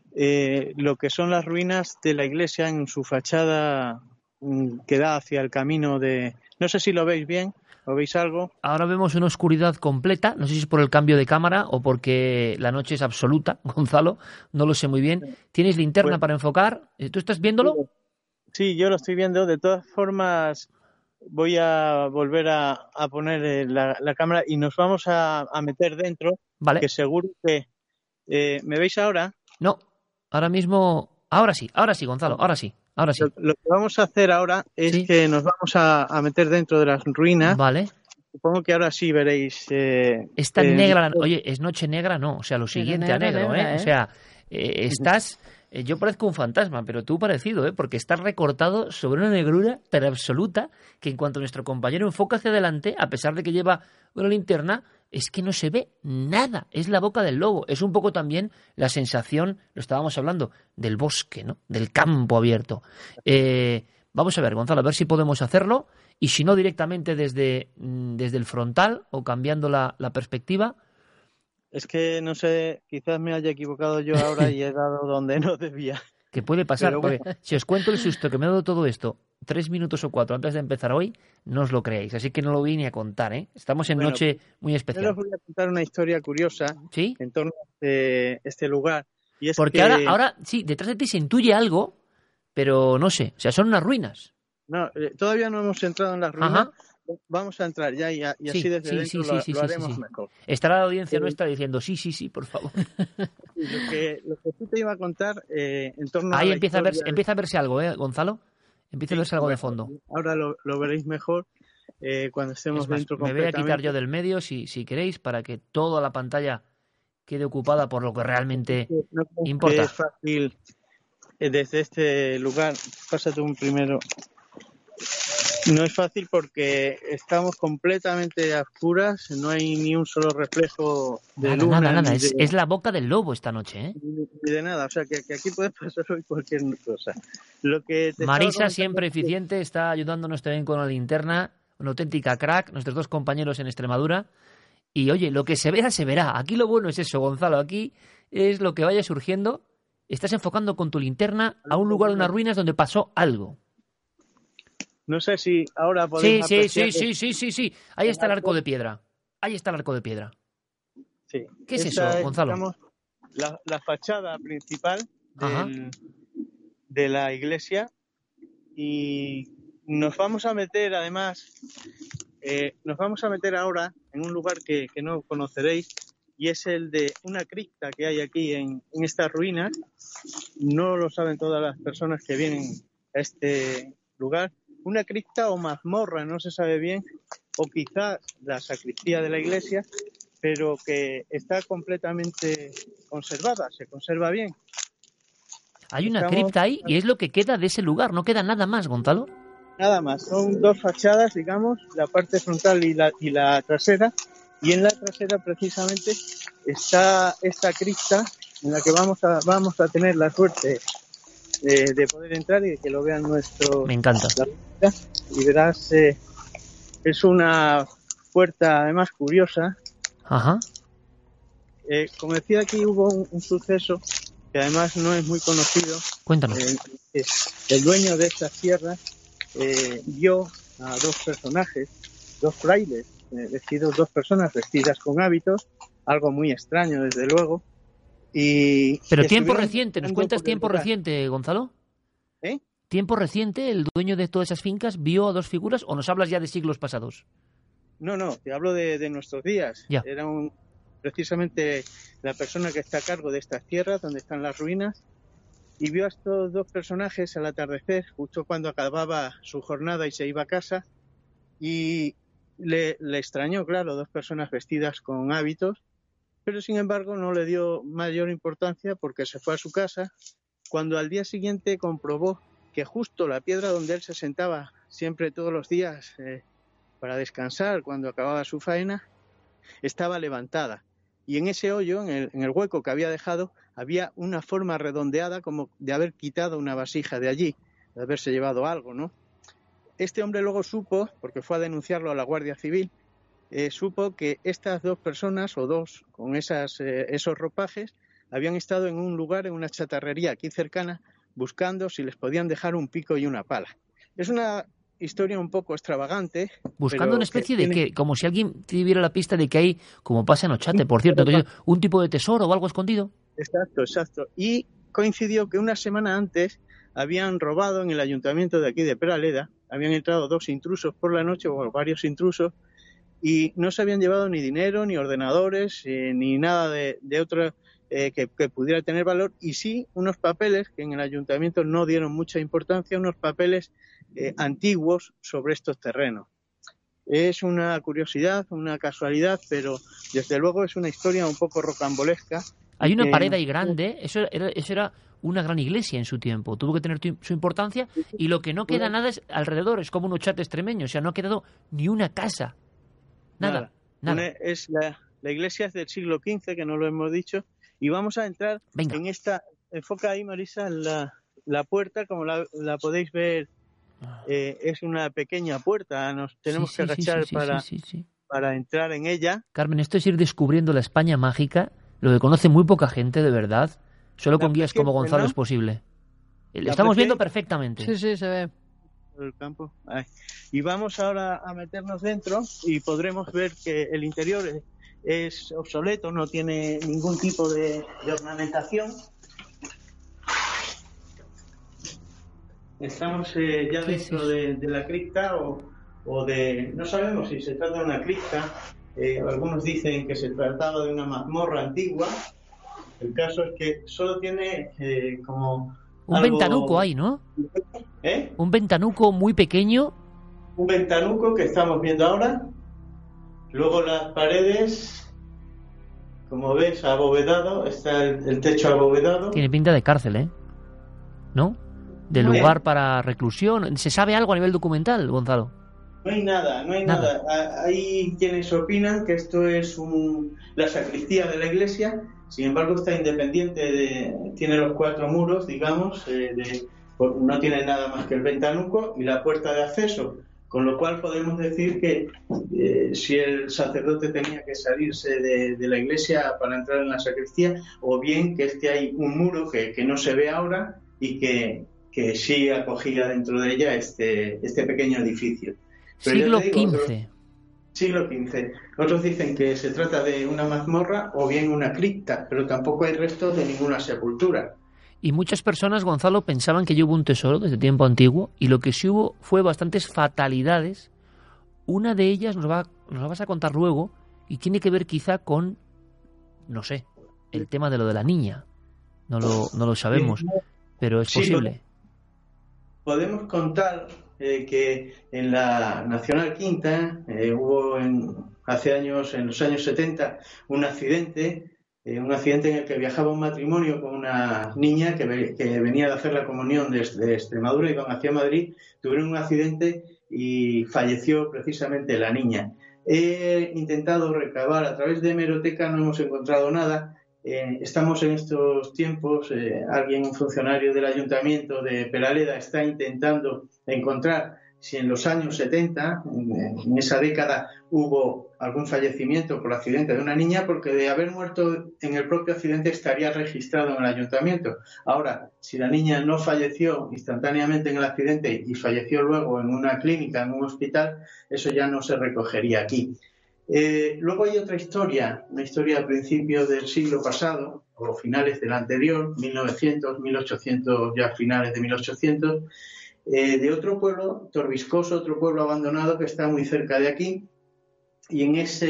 lo que son las ruinas de la iglesia en su fachada que da hacia el camino de... No sé si lo veis bien, ¿o veis algo? Ahora vemos una oscuridad completa, no sé si es por el cambio de cámara o porque la noche es absoluta, Gonzalo, no lo sé muy bien. ¿Tienes linterna para enfocar? ¿Tú estás viéndolo? Sí, yo lo estoy viendo. De todas formas, voy a volver a poner la cámara y nos vamos a meter dentro, vale. Que seguro que... ¿Me veis ahora? No, ahora mismo... Ahora sí, Gonzalo, ahora sí. Lo que vamos a hacer ahora es que nos vamos a meter dentro de las ruinas. Vale. Supongo que ahora sí veréis... Está negra, oye, ¿es noche negra? No, o sea, lo siguiente a negro, ¿eh? O sea, estás... yo parezco un fantasma, pero tú parecido, porque estás recortado sobre una negrura tan absoluta que en cuanto nuestro compañero enfoca hacia adelante, a pesar de que lleva una linterna, es que no se ve nada. Es la boca del lobo. Es un poco también la sensación, lo estábamos hablando, del bosque, ¿no? Del campo abierto. Vamos a ver, Gonzalo, a ver si podemos hacerlo. Y si no, directamente desde el frontal o cambiando la perspectiva. Es que, no sé, quizás me haya equivocado yo ahora y he dado donde no debía. Que puede pasar, porque si os cuento el susto que me ha dado todo esto 3 minutos o 4 antes de empezar hoy, no os lo creéis, así que no lo voy ni a contar, ¿eh? Estamos en noche muy especial. Yo os voy a contar una historia curiosa en torno a este lugar. Y es porque que... ahora, sí, detrás de ti se intuye algo, pero no sé, o sea, son unas ruinas. No, todavía no hemos entrado en las ruinas. Ajá. Vamos a entrar ya y así desde dentro lo haremos mejor. Estará la audiencia nuestra diciendo sí, por favor. Lo que sí te iba a contar en torno ahí a empieza a verse algo, Gonzalo. Empieza a verse algo de fondo. Ahora lo veréis mejor cuando estemos dentro completamente. Me voy a quitar yo del medio si queréis para que toda la pantalla quede ocupada por lo que realmente importa. Es fácil desde este lugar. Pásate un primero. No es fácil porque estamos completamente a oscuras, no hay ni un solo reflejo de luna. Nada. Es la boca del lobo esta noche, ¿eh? Ni de nada, o sea que aquí puede pasar hoy cualquier cosa. Marisa, siempre eficiente, está ayudándonos también con la linterna, una auténtica crack, nuestros 2 compañeros en Extremadura. Y oye, lo que se vea, se verá. Aquí lo bueno es eso, Gonzalo, aquí es lo que vaya surgiendo. Estás enfocando con tu linterna a un lugar, unas ruinas donde pasó algo. No sé si ahora podemos apreciar... Sí. Ahí está el arco de piedra. Sí. ¿Qué es eso, Gonzalo? Digamos, la fachada principal de la iglesia. Y nos vamos a meter, además, ahora en un lugar que no conoceréis, y es el de una cripta que hay aquí en estas ruinas. No lo saben todas las personas que vienen a este lugar. Una cripta o mazmorra, no se sabe bien, o quizás la sacristía de la iglesia, pero que está completamente conservada, se conserva bien. Hay una cripta ahí y es lo que queda de ese lugar, no queda nada más, Gonzalo. Nada más, son 2 fachadas, digamos, la parte frontal y la trasera, y en la trasera precisamente está esta cripta en la que vamos a tener la suerte de poder entrar y de que lo vean nuestros... Me encanta. Y verás, es una puerta además curiosa. Ajá. Como decía, aquí hubo un suceso que además no es muy conocido. Cuéntanos. El dueño de esta tierra vio a 2 personajes, 2 frailes, vestidos, 2 personas vestidas con hábitos, algo muy extraño desde luego. Pero tiempo reciente, ¿nos cuentas tiempo reciente, Gonzalo? tiempo reciente, el dueño de todas esas fincas vio a dos figuras, o nos hablas ya de siglos pasados? No, te hablo de nuestros días. Ya. Era precisamente la persona que está a cargo de estas tierras, donde están las ruinas, y vio a estos dos personajes al atardecer, justo cuando acababa su jornada y se iba a casa, y le extrañó, claro, dos personas vestidas con hábitos, pero sin embargo no le dio mayor importancia porque se fue a su casa, cuando al día siguiente comprobó que justo la piedra donde él se sentaba siempre todos los días para descansar cuando acababa su faena, estaba levantada. Y en ese hoyo, en el hueco que había dejado, había una forma redondeada como de haber quitado una vasija de allí, de haberse llevado algo, ¿no? Este hombre luego supo, porque fue a denunciarlo a la Guardia Civil, supo que estas dos personas, o dos, con esos ropajes, habían estado en un lugar, en una chatarrería aquí cercana, buscando si les podían dejar un pico y una pala. Es una historia un poco extravagante. Buscando una especie de que, como si alguien tuviera la pista de que hay, como pasa en Ochate, por cierto, un tipo de tesoro o algo escondido. Exacto. Y coincidió que una semana antes habían robado en el ayuntamiento de aquí de Peraleda, habían entrado dos intrusos por la noche, o varios intrusos, y no se habían llevado ni dinero, ni ordenadores, ni nada de otro que pudiera tener valor, y sí unos papeles que en el ayuntamiento no dieron mucha importancia, unos papeles antiguos sobre estos terrenos. Es una curiosidad, una casualidad, pero desde luego es una historia un poco rocambolesca. Hay una pared ahí grande, eso era una gran iglesia en su tiempo, tuvo que tener su importancia, y lo que no queda nada es alrededor, es como un Ochate extremeño, o sea, no ha quedado ni una casa, nada. Es la iglesia es del siglo XV, que no lo hemos dicho, y vamos a entrar en esta, enfoca ahí Marisa, la puerta, como la podéis ver, es una pequeña puerta, nos tenemos que agachar para entrar en ella. Carmen, esto es ir descubriendo la España mágica, lo que conoce muy poca gente, de verdad. Solo con guías como Gonzalo es posible. Lo estamos viendo perfectamente. Sí, se ve. El campo. Y vamos ahora a meternos dentro y podremos ver que el interior es obsoleto, no tiene ningún tipo de ornamentación. Estamos ya dentro de la cripta o de... No sabemos si se trata de una cripta. Algunos dicen que se trataba de una mazmorra antigua. El caso es que solo tiene como... Un ventanuco ahí, ¿no? Un ventanuco muy pequeño. Un ventanuco que estamos viendo ahora. Luego las paredes, como ves, abovedado. Está el techo abovedado. Tiene pinta de cárcel, ¿no? De lugar para reclusión. ¿Se sabe algo a nivel documental, Gonzalo? No hay nada. Hay quienes opinan que esto es la sacristía de la iglesia. Sin embargo, está independiente, tiene los 4 muros, digamos, no tiene nada más que el ventanuco y la puerta de acceso, con lo cual podemos decir que si el sacerdote tenía que salirse de la iglesia para entrar en la sacristía, o bien que hay un muro que no se ve ahora y que sí acogía dentro de ella este pequeño edificio. Pero siglo XV. Siglo XV. Otros dicen que se trata de una mazmorra o bien una cripta, pero tampoco hay restos de ninguna sepultura. Y muchas personas, Gonzalo, pensaban que allí hubo un tesoro desde tiempo antiguo, y lo que sí hubo fue bastantes fatalidades. Una de ellas nos vas a contar luego, y tiene que ver quizá con, no sé, el tema de lo de la niña. No lo sabemos, pero es posible. Podemos contar que en la Nacional Quinta hubo hace años, en los años 70, un accidente en el que viajaba un matrimonio con una niña que venía de hacer la comunión desde Extremadura, iban hacia Madrid, tuvieron un accidente y falleció precisamente la niña. He intentado recabar a través de hemeroteca, no hemos encontrado nada. Estamos en estos tiempos, un funcionario del Ayuntamiento de Peraleda está intentando encontrar si en los años 70, en esa década, hubo algún fallecimiento por accidente de una niña, porque de haber muerto en el propio accidente estaría registrado en el Ayuntamiento. Ahora, si la niña no falleció instantáneamente en el accidente y falleció luego en una clínica, en un hospital, eso ya no se recogería aquí. Luego hay otra historia, una historia a principios del siglo pasado, o finales del anterior, 1900, 1800, ya finales de 1800, de otro pueblo, Torviscoso, otro pueblo abandonado que está muy cerca de aquí. Y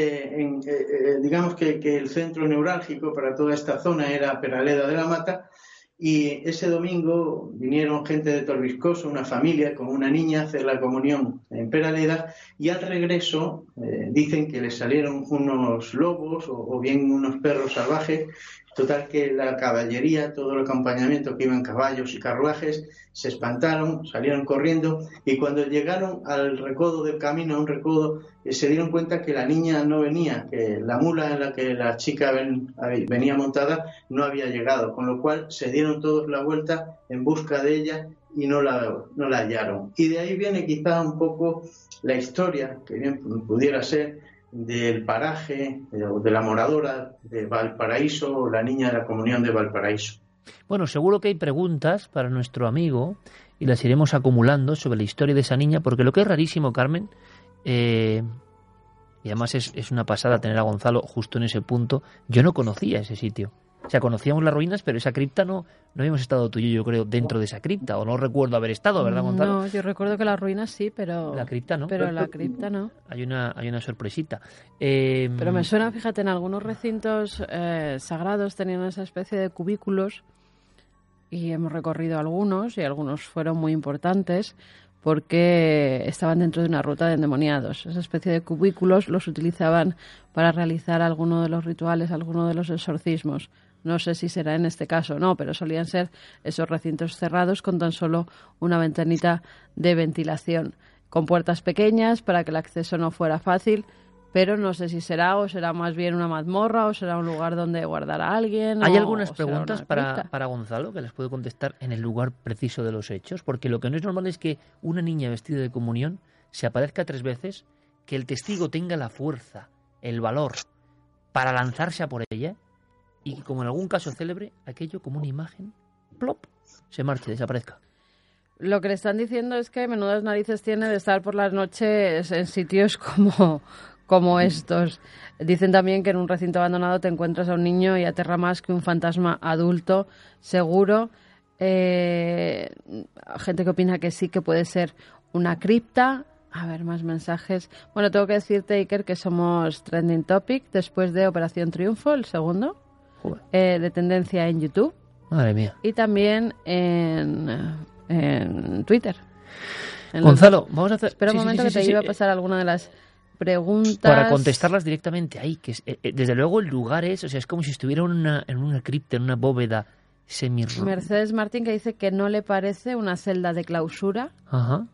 digamos que el centro neurálgico para toda esta zona era Peraleda de la Mata. Y ese domingo vinieron gente de Torviscoso, una familia con una niña, a hacer la comunión en Peraleda, y al regreso dicen que les salieron unos lobos o bien unos perros salvajes. Total que la caballería, todo el acompañamiento que iban caballos y carruajes, se espantaron, salieron corriendo, y cuando llegaron al recodo del camino, a un recodo, se dieron cuenta que la niña no venía, que la mula en la que la chica venía montada no había llegado, con lo cual se dieron todos la vuelta en busca de ella y no la hallaron. Y de ahí viene quizá un poco la historia, que bien pudiera ser, del paraje, de la moradora de Valparaíso, o la niña de la comunión de Valparaíso. Bueno, seguro que hay preguntas para nuestro amigo y las iremos acumulando sobre la historia de esa niña, porque lo que es rarísimo, Carmen, y además es una pasada tener a Gonzalo justo en ese punto, yo no conocía ese sitio. O sea, conocíamos las ruinas, pero esa cripta no habíamos estado tú y yo creo, dentro de esa cripta, o no recuerdo haber estado, ¿verdad, Gonzalo? No, yo recuerdo que las ruinas sí, pero... La cripta no. Pero la cripta no. Hay una sorpresita. Pero me suena, fíjate, en algunos recintos sagrados tenían esa especie de cubículos, y hemos recorrido algunos, y algunos fueron muy importantes, porque estaban dentro de una ruta de endemoniados. Esa especie de cubículos los utilizaban para realizar alguno de los rituales, alguno de los exorcismos. No sé si será en este caso o no, pero solían ser esos recintos cerrados con tan solo una ventanita de ventilación, con puertas pequeñas para que el acceso no fuera fácil, pero no sé si será o será más bien una mazmorra o será un lugar donde guardar a alguien. ¿Hay algunas preguntas para Gonzalo que les puedo contestar en el lugar preciso de los hechos? Porque lo que no es normal es que una niña vestida de comunión se aparezca 3 veces, que el testigo tenga la fuerza, el valor para lanzarse a por ella, y que, como en algún caso célebre, aquello como una imagen, plop, se marche, desaparezca. Lo que le están diciendo es que menudas narices tiene de estar por las noches en sitios como estos. Dicen también que en un recinto abandonado te encuentras a un niño y aterra más que un fantasma adulto, seguro. Gente que opina que sí, que puede ser una cripta. A ver, más mensajes. Bueno, tengo que decirte, Iker, que somos Trending Topic después de Operación Triunfo, el segundo, de tendencia en YouTube. Madre mía. Y también en Twitter. Gonzalo, vamos a hacer... Espera un momento que te iba a pasar alguna de las preguntas. Para contestarlas directamente ahí, que desde luego el lugar es, o sea, es como si estuviera en una cripta, en una bóveda semirroja. Mercedes Martín, que dice que no le parece una celda de clausura. Ajá.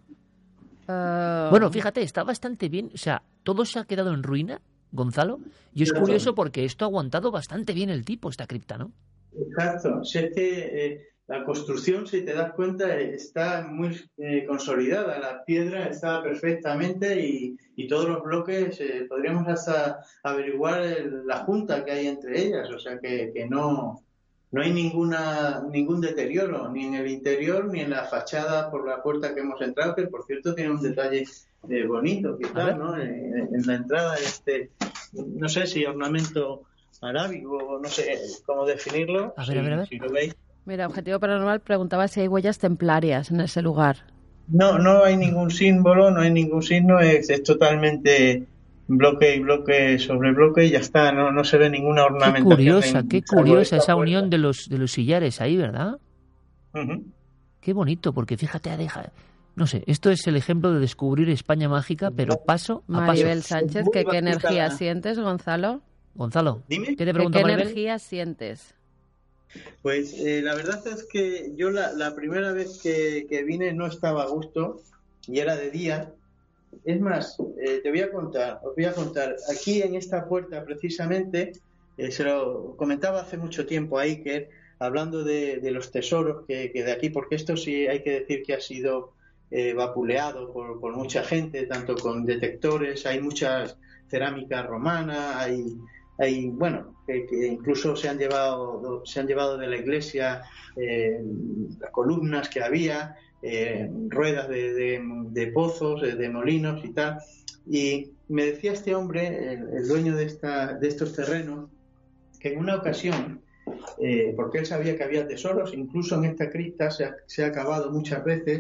Bueno, fíjate, está bastante bien, o sea, todo se ha quedado en ruina, Gonzalo, y es curioso porque esto ha aguantado bastante bien el tipo, esta cripta, ¿no? Exacto, si es que la construcción, si te das cuenta, está muy consolidada, la piedra está perfectamente y todos los bloques, podríamos hasta averiguar la junta que hay entre ellas, o sea que no hay ningún deterioro, ni en el interior, ni en la fachada por la puerta que hemos entrado, que por cierto tiene un detalle bonito, quizás, ¿no? En la entrada, no sé si ornamento arábigo, no sé cómo definirlo. A ver. Si lo veis. Mira, Objetivo Paranormal preguntaba si hay huellas templarias en ese lugar. No hay ningún símbolo, no hay ningún signo, es totalmente bloque y bloque sobre bloque y ya está, no se ve ninguna ornamentación. Qué curiosa esa unión de los sillares ahí, ¿verdad? Uh-huh. Qué bonito, porque fíjate, no sé, esto es el ejemplo de descubrir España mágica, pero paso a paso. Maribel Sánchez, ¿qué energía sientes, Gonzalo? Gonzalo, dime. ¿Qué te pregunta Maribel? ¿Qué energía sientes? Pues la verdad es que yo la primera vez que vine no estaba a gusto y era de día. Es más, os voy a contar. Aquí en esta puerta precisamente, se lo comentaba hace mucho tiempo a Iker, hablando de los tesoros que de aquí, porque esto sí hay que decir que ha sido vapuleado por mucha gente, tanto con detectores, hay muchas cerámicas romanas, hay bueno, que incluso se han llevado de la iglesia las columnas que había, ruedas de pozos, de molinos y tal. Y me decía este hombre, el dueño de estos terrenos, que en una ocasión, porque él sabía que había tesoros, incluso en esta cripta se ha cavado muchas veces,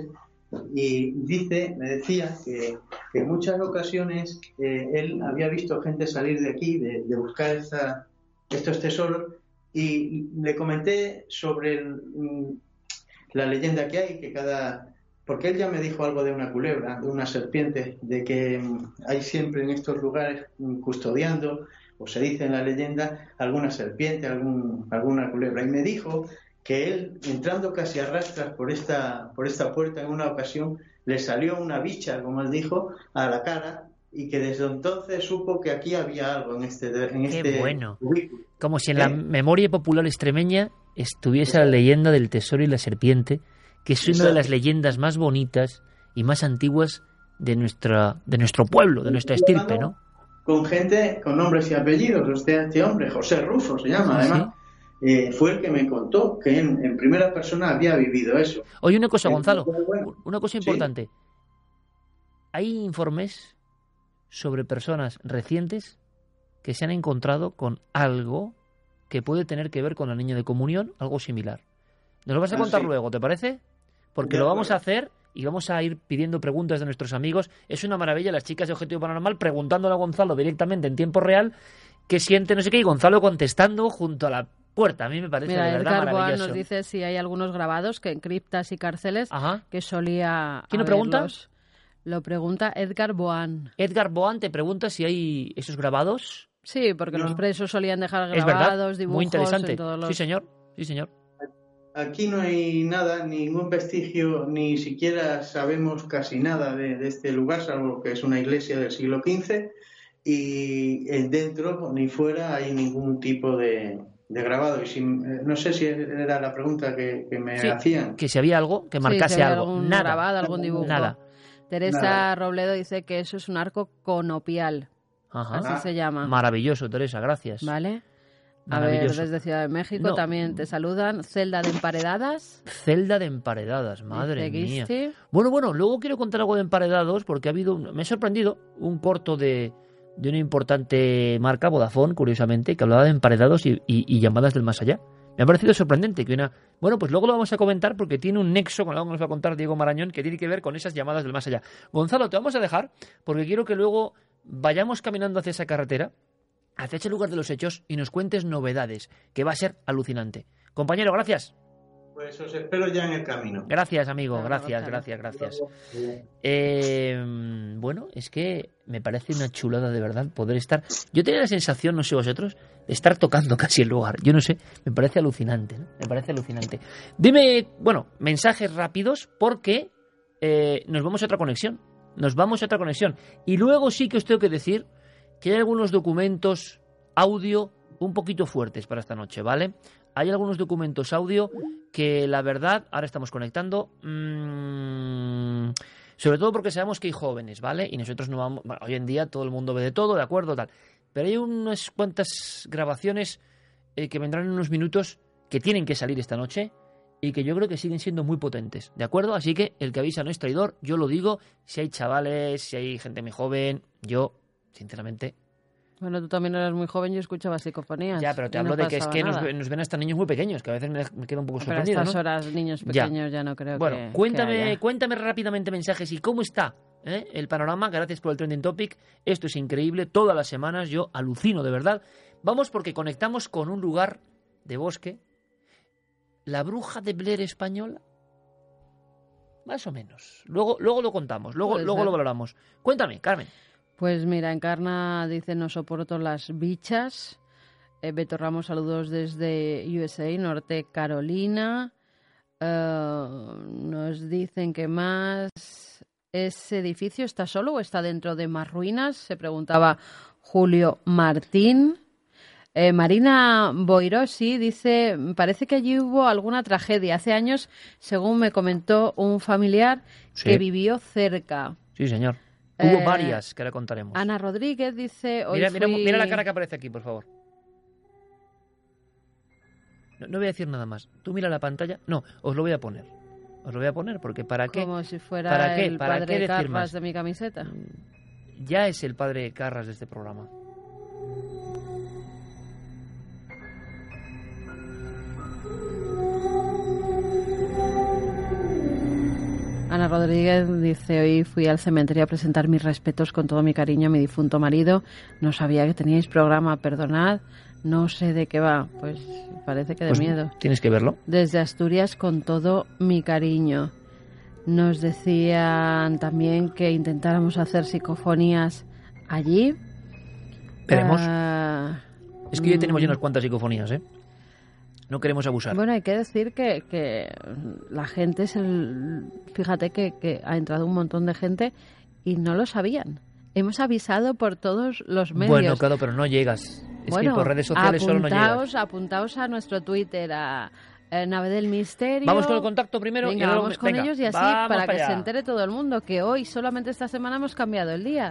y me decía que en muchas ocasiones él había visto gente salir de aquí, de buscar estos tesoros, y le comenté sobre la leyenda que hay, porque él ya me dijo algo de una culebra, de una serpiente, de que hay siempre en estos lugares custodiando, o se dice en la leyenda, alguna serpiente, alguna culebra. Y me dijo que él, entrando casi a rastras por esta puerta en una ocasión, le salió una bicha, como él dijo, a la cara, y que desde entonces supo que aquí había algo en este Qué bueno. cubículo. Como si en la memoria popular extremeña estuviese la leyenda del tesoro y la serpiente, que es una de las leyendas más bonitas y más antiguas de nuestro pueblo, de nuestra estirpe, ¿no? Con gente con nombres y apellidos. Este hombre, José Rufo se llama, además. ¿Sí? Fue el que me contó que en primera persona había vivido eso. Oye, una cosa, Gonzalo, una cosa importante. ¿Sí? Hay informes sobre personas recientes que se han encontrado con algo que puede tener que ver con la niña de comunión, algo similar. Nos lo vas a contar luego, ¿te parece? Porque lo vamos a hacer y vamos a ir pidiendo preguntas de nuestros amigos. Es una maravilla, las chicas de Objetivo Paranormal preguntándole a Gonzalo directamente en tiempo real qué siente, no sé qué, y Gonzalo contestando junto a la puerta. A mí me parece de verdad Edgar maravilloso. Boan nos dice si hay algunos grabados que en criptas y cárceles que solía ¿Quién lo pregunta? Lo pregunta Edgar Boan. Edgar Boan te pregunta si hay esos grabados. Sí, porque los presos solían dejar grabados, dibujos. Muy interesante. En todos los... Sí, señor. Sí, señor. Aquí no hay nada, ningún vestigio, ni siquiera sabemos casi nada de este lugar, salvo que es una iglesia del siglo XV, y dentro ni fuera hay ningún tipo de grabado. Y no sé si era la pregunta que me hacían. Que si había algo, que marcase si había algo. Algún nada. Grabado, algún dibujo. Nada. Teresa Robledo dice que eso es un arco conopial. Ajá. Así se llama. Maravilloso, Teresa, gracias. Vale. A ver, desde Ciudad de México también te saludan. Celda de Emparedadas. Celda de Emparedadas, madre mía. Bueno, luego quiero contar algo de emparedados porque me ha sorprendido un corto de una importante marca, Vodafone, curiosamente, que hablaba de emparedados y llamadas del más allá. Me ha parecido sorprendente que Bueno, pues luego lo vamos a comentar porque tiene un nexo con algo que nos va a contar Diego Marañón que tiene que ver con esas llamadas del más allá. Gonzalo, te vamos a dejar porque quiero que luego vayamos caminando hacia esa carretera, hacia ese lugar de los hechos y nos cuentes novedades, que va a ser alucinante. Compañero, gracias. Pues os espero ya en el camino. Gracias, amigo. Gracias. Bueno, es que me parece una chulada de verdad poder estar... Yo tenía la sensación, no sé vosotros, de estar tocando casi el lugar. Yo no sé, me parece alucinante, ¿no? Me parece alucinante. Dime, mensajes rápidos porque nos vamos a otra conexión. Y luego sí que os tengo que decir que hay algunos documentos audio un poquito fuertes para esta noche, ¿vale? Hay algunos documentos audio que la verdad, ahora estamos conectando, sobre todo porque sabemos que hay jóvenes, ¿vale? Y nosotros no vamos, hoy en día todo el mundo ve de todo, de acuerdo, tal. Pero hay unas cuantas grabaciones que vendrán en unos minutos que tienen que salir esta noche y que yo creo que siguen siendo muy potentes, ¿de acuerdo? Así que el que avisa no es traidor, yo lo digo, si hay chavales, si hay gente muy joven, yo, sinceramente... Bueno, tú también eras muy joven y escuchabas psicofonías. Ya, pero te hablo de que es que nos ven hasta niños muy pequeños, que a veces me quedo un poco sorprendido, pero a estas ¿no? horas niños pequeños ya no creo bueno, que... cuéntame rápidamente mensajes y cómo está el panorama. Gracias por el trending topic. Esto es increíble. Todas las semanas yo alucino, de verdad. Vamos porque conectamos con un lugar de bosque. ¿La bruja de Blair española? Más o menos. Luego lo contamos, luego lo valoramos. Cuéntame, Carmen. Pues mira, Encarna dice, no soporto las bichas. Beto Ramos, saludos desde USA, Norte Carolina. Nos dicen que más... ¿Ese edificio está solo o está dentro de más ruinas? Se preguntaba Julio Martín. Marina Boirosi dice, parece que allí hubo alguna tragedia. Hace años, según me comentó un familiar que vivió cerca. Sí, señor. Hubo varias que ahora contaremos. Ana Rodríguez dice... Mira la cara que aparece aquí, por favor. No voy a decir nada más. Tú mira la pantalla. No, os lo voy a poner. Porque ¿para qué? Como si fuera el padre Carras de mi camiseta. Ya es el padre Carras de este programa. Ana Ana Rodríguez dice: hoy fui al cementerio a presentar mis respetos con todo mi cariño a mi difunto marido. No sabía que teníais programa, perdonad. No sé de qué va. Pues parece que de miedo. Tienes que verlo. Desde Asturias, con todo mi cariño. Nos decían también que intentáramos hacer psicofonías allí. Veremos. Es que ya tenemos ya unas cuantas psicofonías, ¿eh? No queremos abusar. Bueno, hay que decir que la gente fíjate que ha entrado un montón de gente y no lo sabían. Hemos avisado por todos los medios. Bueno, claro, pero no llegas. Es que por redes sociales solo no llegas. Apuntaos a nuestro Twitter, a Nave del Misterio. Vamos con el contacto primero. Venga, vamos con ellos y así para que se entere todo el mundo que hoy, solamente esta semana, hemos cambiado el día.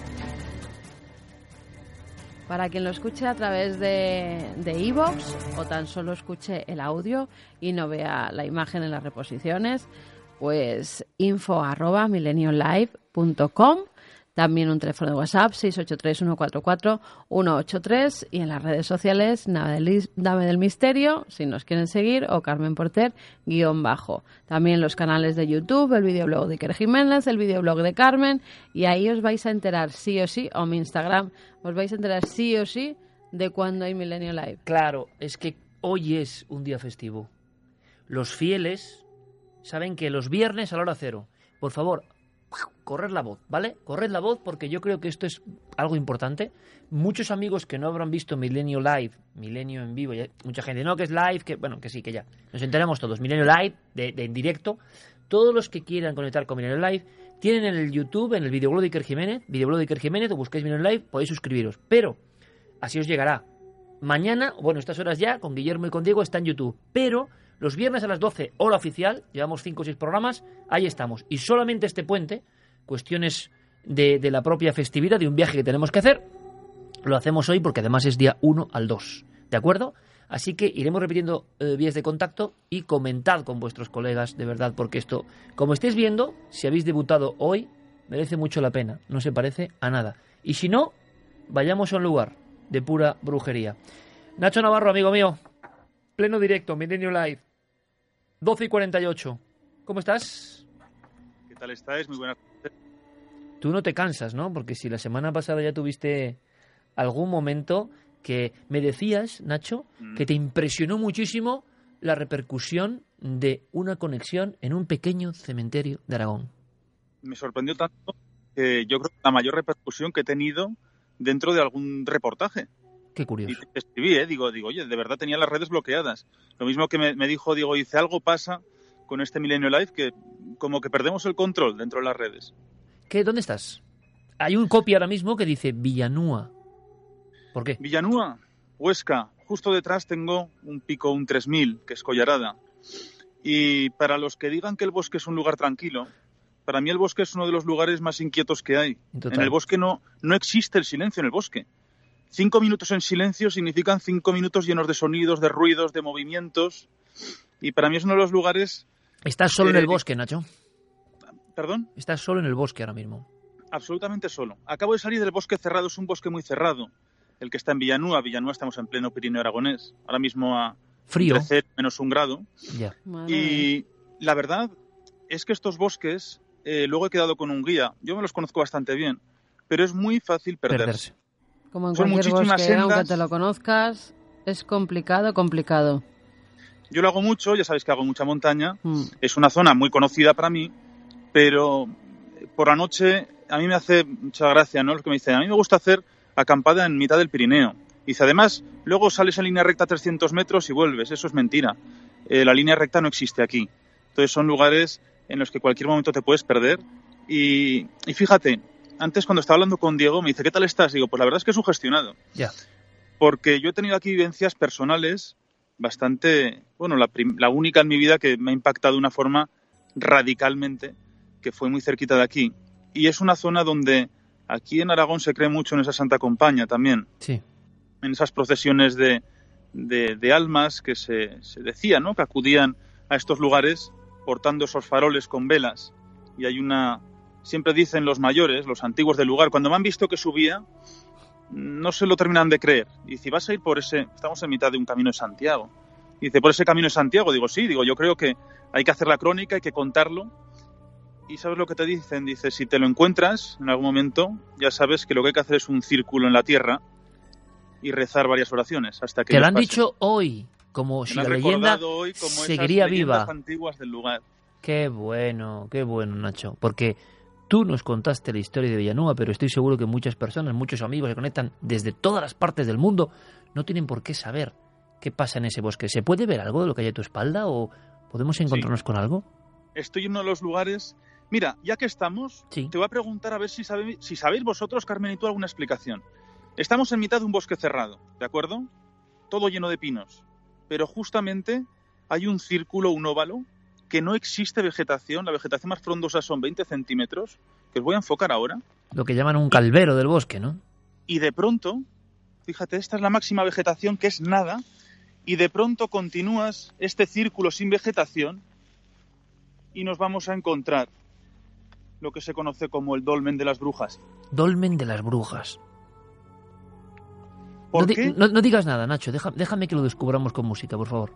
Para quien lo escuche a través de iVoox o tan solo escuche el audio y no vea la imagen en las reposiciones, pues info@mileniolive.com. También un teléfono de WhatsApp, 683-144-183, y en las redes sociales, Nave del Misterio, si nos quieren seguir, o Carmen Porter _. También los canales de YouTube, el videoblog de Iker Jiménez, el videoblog de Carmen, y ahí os vais a enterar sí o sí, o mi Instagram, os vais a enterar sí o sí de cuándo hay Milenio Live. Claro, es que hoy es un día festivo. Los fieles saben que los viernes a la hora cero, por favor, corred la voz, ¿vale? Corred la voz, porque yo creo que esto es algo importante. Muchos amigos que no habrán visto Milenio Live, Milenio en vivo, ya, mucha gente, no, que es live, que bueno, que sí, que ya. Nos enteramos todos. Milenio Live, de en directo. Todos los que quieran conectar con Milenio Live, tienen en el YouTube, en el videoblog de Iker Jiménez, o busquéis Milenio Live, podéis suscribiros. Pero así os llegará. Mañana, bueno, estas horas ya, con Guillermo y con Diego, está en YouTube. Pero los viernes a las 12, hora oficial, llevamos 5 o 6 programas, ahí estamos. Y solamente este puente, cuestiones de la propia festividad, de un viaje que tenemos que hacer, lo hacemos hoy porque además es día 1 al 2, ¿de acuerdo? Así que iremos repitiendo vías de contacto y comentad con vuestros colegas, de verdad, porque esto, como estáis viendo, si habéis debutado hoy, merece mucho la pena, no se parece a nada. Y si no, vayamos a un lugar de pura brujería. Nacho Navarro, amigo mío, pleno directo, Milenio Live, 12:48. ¿Cómo estás? ¿Qué tal estáis? Muy buenas. Tú no te cansas, ¿no? Porque si la semana pasada ya tuviste algún momento que me decías, Nacho, que te impresionó muchísimo la repercusión de una conexión en un pequeño cementerio de Aragón. Me sorprendió tanto que yo creo que la mayor repercusión que he tenido dentro de algún reportaje. Qué curioso. Y te escribí, digo, oye, de verdad tenía las redes bloqueadas. Lo mismo que me dijo, digo, dice, algo pasa con este Milenio Live que como que perdemos el control dentro de las redes. ¿Qué? ¿Dónde estás? Hay un copy ahora mismo que dice Villanúa. ¿Por qué? Villanúa, Huesca. Justo detrás tengo un pico, un 3000, que es Collarada. Y para los que digan que el bosque es un lugar tranquilo, para mí el bosque es uno de los lugares más inquietos que hay. Total. En el bosque no existe el silencio en el bosque. 5 minutos en silencio significan 5 minutos llenos de sonidos, de ruidos, de movimientos. Y para mí es uno de los lugares... ¿Estás solo en el bosque, Nacho? ¿Perdón? Estás solo en el bosque ahora mismo. Absolutamente solo. Acabo de salir del bosque cerrado, es un bosque muy cerrado. El que está en Villanúa. Villanúa estamos en pleno Pirineo aragonés. Ahora mismo a frío, -1 grado. Ya. Y la verdad es que estos bosques, luego he quedado con un guía. Yo me los conozco bastante bien, pero es muy fácil perderse. Como en Son cualquier muchísimas bosque, sendas. aunque te lo conozcas, es complicado. Yo lo hago mucho, ya sabéis que hago mucha montaña. Es una zona muy conocida para mí, pero por la noche a mí me hace mucha gracia, ¿no? Lo que me dicen, a mí me gusta hacer acampada en mitad del Pirineo. Dice, además, luego sales en línea recta 300 metros y vuelves. Eso es mentira. La línea recta no existe aquí. Entonces son lugares en los que cualquier momento te puedes perder. Y fíjate, antes cuando estaba hablando con Diego me dice, ¿qué tal estás? Digo, pues la verdad es que sugestionado. Ya. Porque yo he tenido aquí vivencias personales bastante... Bueno, la única en mi vida que me ha impactado de una forma radicalmente, que fue muy cerquita de aquí. Y es una zona donde aquí en Aragón se cree mucho en esa Santa Compaña también. Sí. En esas procesiones de almas que se decía, ¿no? Que acudían a estos lugares portando esos faroles con velas. Y hay una... Siempre dicen los mayores, los antiguos del lugar, cuando me han visto que subía, no se lo terminan de creer. Y dice, ¿vas a ir por ese...? Estamos en mitad de un camino de Santiago. Y dice, ¿por ese camino de Santiago? Digo, sí. Digo, yo creo que hay que hacer la crónica, hay que contarlo. y ¿sabes lo que te dicen? Dice, si te lo encuentras en algún momento, ya sabes que lo que hay que hacer es un círculo en la tierra y rezar varias oraciones hasta que te lo han pasen. dicho hoy, como si la leyenda seguiría viva. Antiguas del lugar. Qué bueno, Nacho, porque tú nos contaste la historia de Villanueva, pero estoy seguro que muchas personas, muchos amigos que conectan desde todas las partes del mundo, no tienen por qué saber qué pasa en ese bosque. ¿Se puede ver algo de lo que hay a tu espalda o podemos encontrarnos con algo? Estoy en uno de los lugares... Mira, ya que estamos, te voy a preguntar a ver si sabéis vosotros, Carmen y tú, alguna explicación. Estamos en mitad de un bosque cerrado, ¿de acuerdo? Todo lleno de pinos. Pero justamente hay un círculo, un óvalo, que no existe vegetación. La vegetación más frondosa son 20 centímetros, que os voy a enfocar ahora. Lo que llaman un calvero del bosque, ¿no? Y de pronto, fíjate, esta es la máxima vegetación, que es nada, y de pronto continúas este círculo sin vegetación y nos vamos a encontrar lo que se conoce como el Dolmen de las Brujas. Dolmen de las Brujas. ¿Por qué? No digas nada, Nacho. Déjame que lo descubramos con música, por favor.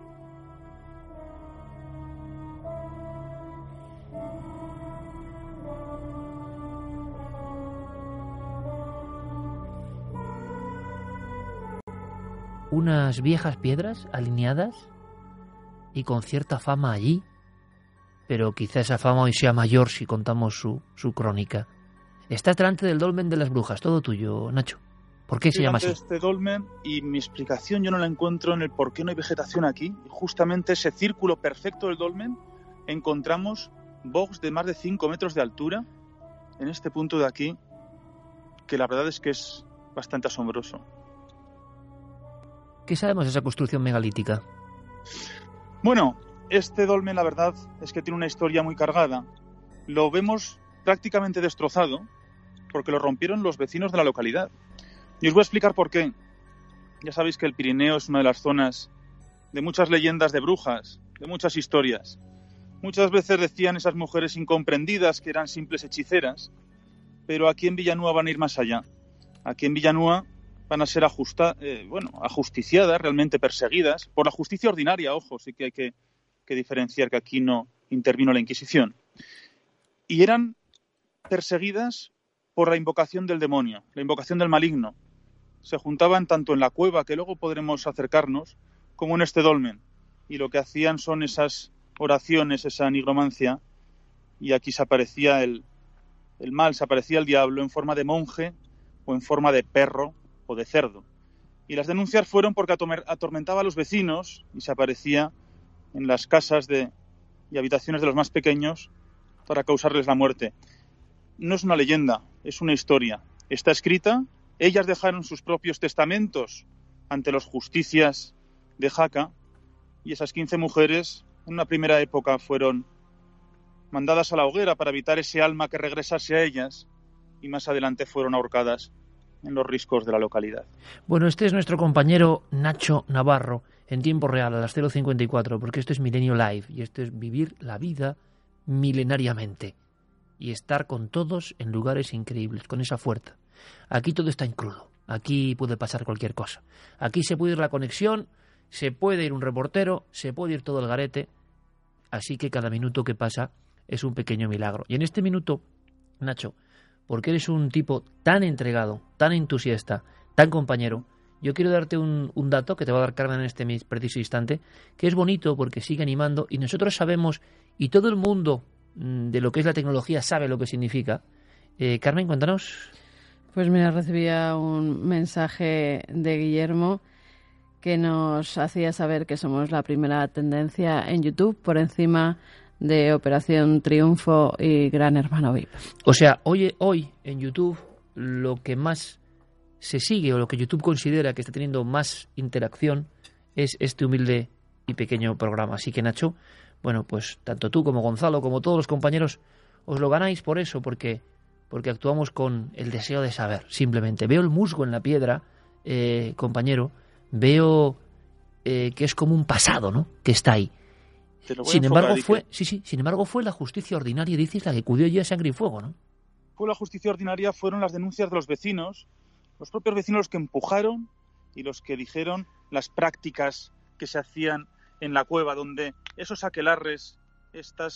Unas viejas piedras alineadas y con cierta fama allí, pero quizá esa fama hoy sea mayor si contamos su crónica. Estás delante del Dolmen de las Brujas, todo tuyo, Nacho. ¿Por qué se llama así? Este dolmen, y mi explicación yo no la encuentro en el por qué no hay vegetación aquí. Justamente ese círculo perfecto del dolmen encontramos bogs de más de 5 metros de altura en este punto de aquí, que la verdad es que es bastante asombroso. ¿Qué sabemos de esa construcción megalítica? Bueno, este dolmen la verdad es que tiene una historia muy cargada. Lo vemos prácticamente destrozado porque lo rompieron los vecinos de la localidad. Y os voy a explicar por qué. Ya sabéis que el Pirineo es una de las zonas de muchas leyendas de brujas, de muchas historias. Muchas veces decían esas mujeres incomprendidas que eran simples hechiceras, pero aquí en Villanueva van a ir más allá. Aquí en Villanueva van a ser ajusticiadas, realmente perseguidas, por la justicia ordinaria, ojo, sí que hay que diferenciar que aquí no intervino la Inquisición. Y eran perseguidas por la invocación del demonio, la invocación del maligno. Se juntaban tanto en la cueva, que luego podremos acercarnos, como en este dolmen. Y lo que hacían son esas oraciones, esa nigromancia, y aquí se aparecía el mal, se aparecía el diablo en forma de monje o en forma de perro o de cerdo. Y las denuncias fueron porque atormentaba a los vecinos y se aparecía en las casas y habitaciones de los más pequeños para causarles la muerte. No es una leyenda, es una historia. Está escrita, ellas dejaron sus propios testamentos ante los justicias de Jaca, y esas 15 mujeres en una primera época fueron mandadas a la hoguera para evitar ese alma que regresase a ellas, y más adelante fueron ahorcadas en los riscos de la localidad. Bueno, este es nuestro compañero Nacho Navarro, en tiempo real, a las 0:54, porque esto es Milenio Live, y esto es vivir la vida milenariamente, y estar con todos en lugares increíbles, con esa fuerza. Aquí todo está en crudo, aquí puede pasar cualquier cosa. Aquí se puede ir la conexión, se puede ir un reportero, se puede ir todo el garete, así que cada minuto que pasa es un pequeño milagro. Y en este minuto, Nacho, porque eres un tipo tan entregado, tan entusiasta, tan compañero, yo quiero darte un dato que te va a dar Carmen en este preciso instante, que es bonito porque sigue animando y nosotros sabemos, y todo el mundo de lo que es la tecnología sabe lo que significa. Carmen, cuéntanos. Pues mira, recibía un mensaje de Guillermo que nos hacía saber que somos la primera tendencia en YouTube por encima de Operación Triunfo y Gran Hermano VIP. O sea, hoy en YouTube lo que más se sigue o lo que YouTube considera que está teniendo más interacción es este humilde y pequeño programa. Así que, Nacho, bueno, pues tanto tú como Gonzalo, como todos los compañeros, os lo ganáis por eso, porque actuamos con el deseo de saber, simplemente. Veo el musgo en la piedra, compañero, veo que es como un pasado, ¿no?, que está ahí. Sin embargo, fue la justicia ordinaria, dices, la que acudió ya a sangre y fuego, ¿no? Fue la justicia ordinaria, fueron las denuncias de los vecinos, los propios vecinos los que empujaron y los que dijeron las prácticas que se hacían en la cueva, donde esos aquelarres, estas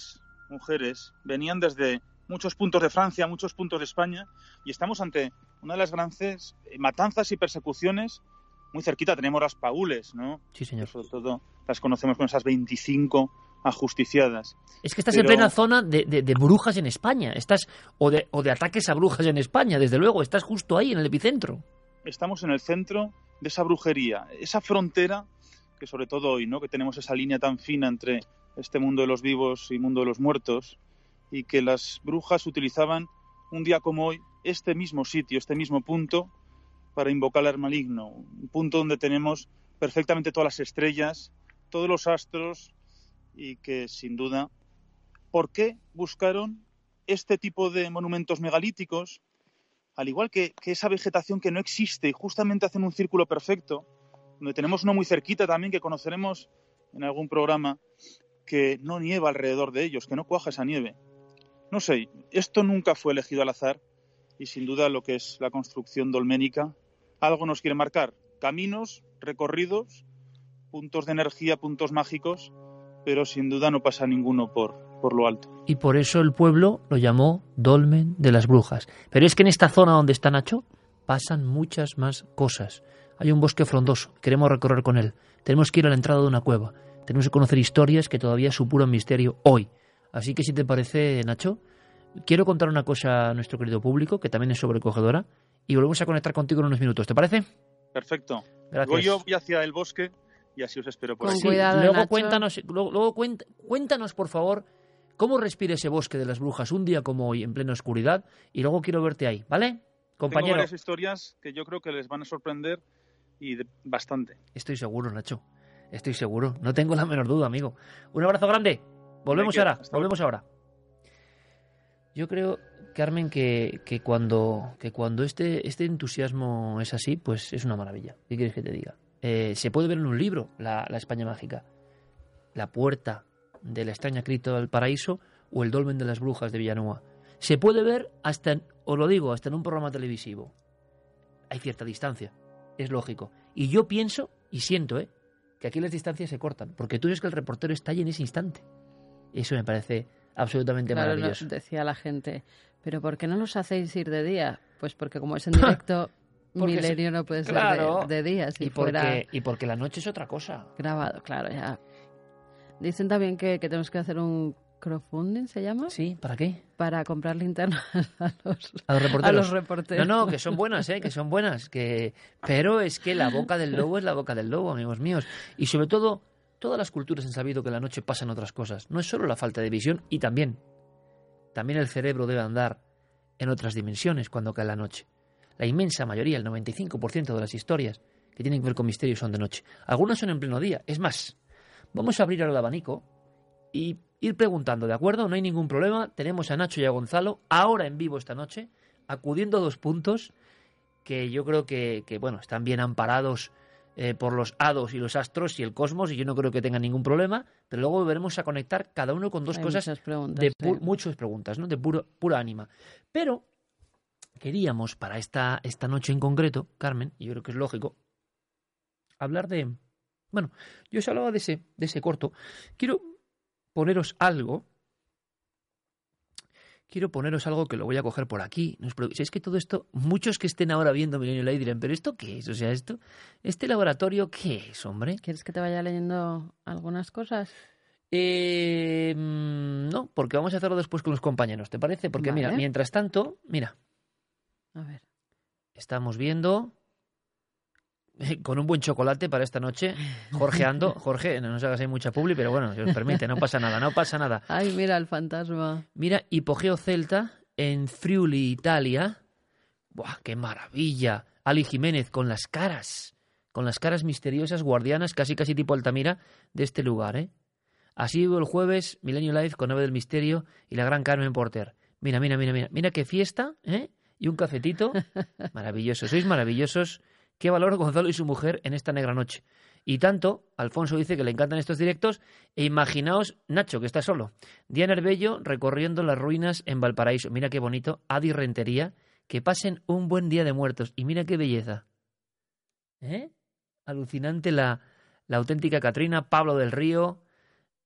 mujeres, venían desde muchos puntos de Francia, muchos puntos de España, y estamos ante una de las grandes matanzas y persecuciones. Muy cerquita tenemos las Paules, ¿no? Sí, señor. Que sobre todo las conocemos con esas 25 ajusticiadas. Es que estás en plena zona de brujas en España. Estás o de ataques a brujas en España, desde luego. Estás justo ahí, en el epicentro. Estamos en el centro de esa brujería, esa frontera que sobre todo hoy, ¿no? Que tenemos esa línea tan fina entre este mundo de los vivos y mundo de los muertos, y que las brujas utilizaban un día como hoy este mismo sitio, este mismo punto, para invocar al maligno. Un punto donde tenemos perfectamente todas las estrellas, todos los astros, y que sin duda, ¿por qué buscaron este tipo de monumentos megalíticos? Al igual que esa vegetación que no existe y justamente hacen un círculo perfecto, donde tenemos uno muy cerquita también que conoceremos en algún programa, que no nieva alrededor de ellos, que no cuaja esa nieve. No sé, esto nunca fue elegido al azar, y sin duda lo que es la construcción dolménica, algo nos quiere marcar. Caminos, recorridos, puntos de energía, puntos mágicos, pero sin duda no pasa ninguno por lo alto. Y por eso el pueblo lo llamó Dolmen de las Brujas. Pero es que en esta zona donde está Nacho pasan muchas más cosas. Hay un bosque frondoso, queremos recorrer con él. Tenemos que ir a la entrada de una cueva. Tenemos que conocer historias que todavía supuran misterio hoy. Así que si te parece, Nacho, quiero contar una cosa a nuestro querido público, que también es sobrecogedora, y volvemos a conectar contigo en unos minutos. ¿Te parece? Perfecto. Gracias. Yo voy hacia el bosque y así os espero por ahí. Sí, luego cuéntanos, por favor, cómo respira ese bosque de las brujas un día como hoy, en plena oscuridad, y luego quiero verte ahí, ¿vale? Compañero. Tengo varias historias que yo creo que les van a sorprender y bastante. Estoy seguro, Nacho. Estoy seguro. No tengo la menor duda, amigo. Un abrazo grande. Volvemos ahora. Yo creo, Carmen, que cuando este entusiasmo es así, pues es una maravilla. ¿Qué quieres que te diga? Se puede ver en un libro, la España mágica. La puerta de la extraña cripta del paraíso o el dolmen de las brujas de Villanueva. Se puede ver hasta en un programa televisivo. Hay cierta distancia, es lógico. Y yo pienso y siento, que aquí las distancias se cortan, porque tú ves que el reportero está ahí en ese instante. Eso me parece absolutamente maravilloso. Nos decía la gente, ¿pero por qué no los hacéis ir de día? Pues porque como es en directo, Milenio no puede ser de día. Y porque la noche es otra cosa. Grabado, claro, ya. Dicen también que tenemos que hacer un crowdfunding, ¿se llama? Sí, ¿para qué? Para comprar linternas a los reporteros. No, que son buenas, que son buenas. Pero es que la boca del lobo es la boca del lobo, amigos míos. Y sobre todo, todas las culturas han sabido que en la noche pasan otras cosas. No es solo la falta de visión, y también el cerebro debe andar en otras dimensiones cuando cae la noche. La inmensa mayoría, el 95% de las historias que tienen que ver con misterios son de noche. Algunas son en pleno día. Es más, vamos a abrir ahora el abanico y ir preguntando, ¿de acuerdo? No hay ningún problema. Tenemos a Nacho y a Gonzalo ahora en vivo esta noche, acudiendo a 2 puntos que yo creo que están bien amparados por los hados y los astros y el cosmos, y yo no creo que tengan ningún problema, pero luego volveremos a conectar cada uno con 2 cosas muchas preguntas, ¿no? De pura ánima. Pero queríamos para esta noche en concreto, Carmen, y yo creo que es lógico, hablar de... Bueno, yo os hablaba de ese corto. Quiero poneros algo que lo voy a coger por aquí. Si es que todo esto, muchos que estén ahora viendo Milenio Live dirán, ¿pero esto qué es? O sea, ¿este laboratorio qué es, hombre? ¿Quieres que te vaya leyendo algunas cosas? No, porque vamos a hacerlo después con los compañeros, ¿te parece? Porque vale. Mira, mientras tanto, mira. A ver. Estamos viendo... con un buen chocolate para esta noche, Jorge, no nos hagas ahí mucha publi, pero bueno, si os permite, no pasa nada. Ay, mira el fantasma. Mira, Hipogeo Celta en Friuli, Italia. ¡Buah, qué maravilla! Ali Jiménez con las caras misteriosas, guardianas, casi tipo Altamira, de este lugar, Así vivo el jueves, Milenio Live con Nave del Misterio y la gran Carmen Porter. Mira qué fiesta, y un cafetito. Maravilloso, sois maravillosos. Qué valor Gonzalo y su mujer en esta negra noche. Y tanto, Alfonso dice que le encantan estos directos, e imaginaos Nacho, que está solo. Diana Herbello recorriendo las ruinas en Valparaíso. Mira qué bonito. Adi Rentería, que pasen un buen día de muertos. Y mira qué belleza. Alucinante la auténtica Catrina. Pablo del Río.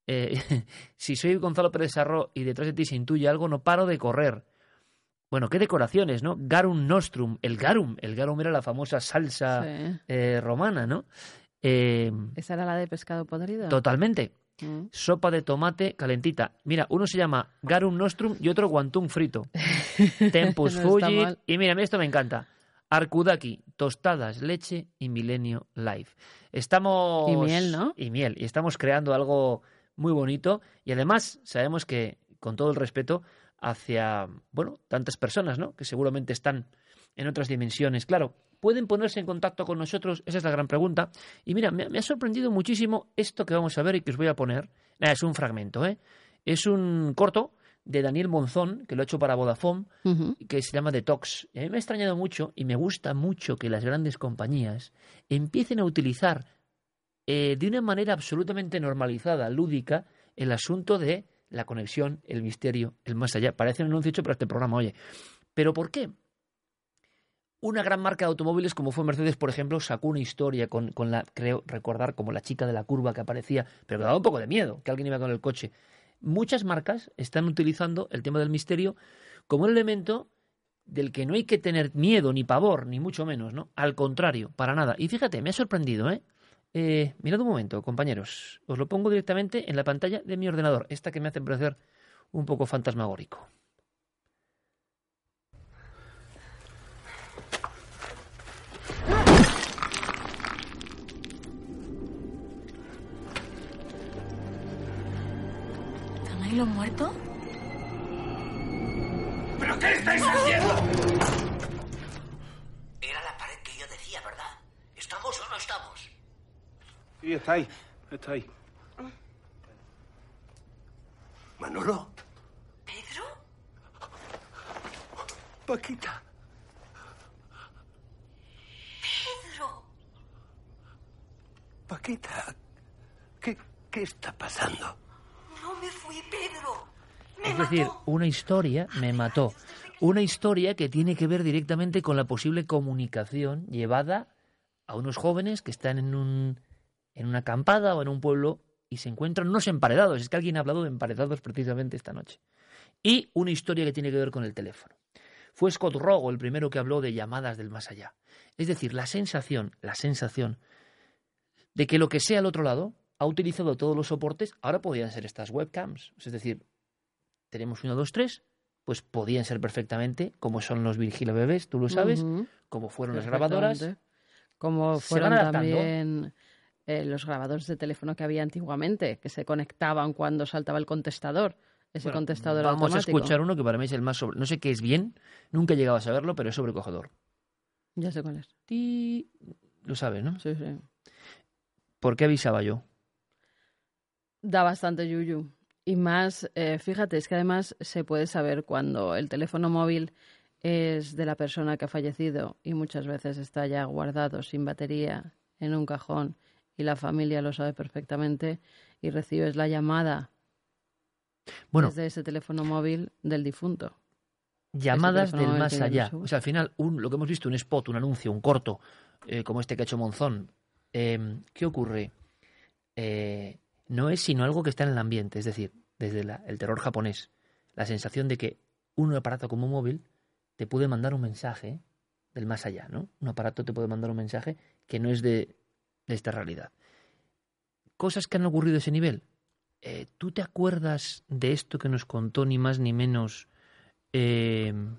Si soy Gonzalo Pérez Sarró y detrás de ti se intuye algo, no paro de correr. Bueno, qué decoraciones, ¿no? Garum nostrum, el garum era la famosa salsa romana, ¿no? ¿Esa era la de pescado podrido? Totalmente. Sopa de tomate calentita. Mira, uno se llama garum nostrum y otro guantún frito. Tempus No está fugit. mal. Y mira, esto me encanta. Arkudaki, tostadas, leche y Milenio Live. Estamos... Y miel, ¿no? Y miel. Y estamos creando algo muy bonito. Y además sabemos que, con todo el respeto, hacia, bueno, tantas personas, ¿no? Que seguramente están en otras dimensiones. Claro, ¿pueden ponerse en contacto con nosotros? Esa es la gran pregunta. Y mira, me ha sorprendido muchísimo esto que vamos a ver y que os voy a poner. Es un fragmento, ¿eh? Es un corto de Daniel Monzón, que lo ha hecho para Vodafone, que se llama Detox. Y a mí me ha extrañado mucho y me gusta mucho que las grandes compañías empiecen a utilizar de una manera absolutamente normalizada, lúdica, el asunto de la conexión, el misterio, el más allá. Parece un anuncio hecho para este programa, oye. ¿Pero por qué? Una gran marca de automóviles como fue Mercedes, por ejemplo, sacó una historia con la, creo recordar, como la chica de la curva que aparecía, pero que daba un poco de miedo, que alguien iba con el coche. Muchas marcas están utilizando el tema del misterio como un elemento del que no hay que tener miedo, ni pavor, ni mucho menos, ¿no? Al contrario, para nada. Y fíjate, me ha sorprendido, ¿eh? Mirad un momento, compañeros. Os lo pongo directamente en la pantalla de mi ordenador, esta que me hace parecer un poco fantasmagórico. ¿Lo muerto? ¿Pero qué estáis haciendo? Era la pared que yo decía, ¿verdad? ¿Estamos o no estamos? Sí, está ahí. Está ahí. ¿Manolo? ¿Pedro? Paquita. ¡Pedro! Paquita, ¿qué está pasando? No me fui, Pedro. Es decir, una historia me mató. Una historia que tiene que ver directamente con la posible comunicación llevada a unos jóvenes que están en una acampada o en un pueblo y se encuentran unos emparedados. Es que alguien ha hablado de emparedados precisamente esta noche. Y una historia que tiene que ver con el teléfono. Fue Scott Rogo el primero que habló de llamadas del más allá. Es decir, la sensación de que lo que sea al otro lado ha utilizado todos los soportes, ahora podían ser estas webcams. Es decir, tenemos 1, 2, 3, pues podían ser perfectamente como son los vigilabebés, tú lo sabes, como fueron las grabadoras. Como fueron también los grabadores de teléfono que había antiguamente, que se conectaban cuando saltaba el contestador. Ese contestador vamos automático. A escuchar uno que para mí es el más no sé qué es bien, nunca he llegado a saberlo, pero es sobrecogedor. Ya sé cuál es. Lo sabes, ¿no? Sí, sí. ¿Por qué avisaba yo? Da bastante yuyu. Y más, fíjate, es que además se puede saber cuando el teléfono móvil es de la persona que ha fallecido y muchas veces está ya guardado sin batería en un cajón y la familia lo sabe perfectamente y recibes la llamada desde ese teléfono móvil del difunto. Llamadas del más allá. O sea, al final, lo que hemos visto, un spot, un anuncio, un corto, como este que ha hecho Monzón. ¿Qué ocurre? No es sino algo que está en el ambiente, es decir, desde el terror japonés, la sensación de que un aparato como un móvil te puede mandar un mensaje del más allá, ¿no? Un aparato te puede mandar un mensaje que no es de esta realidad. Cosas que han ocurrido a ese nivel. ¿Tú te acuerdas de esto que nos contó ni más ni menos un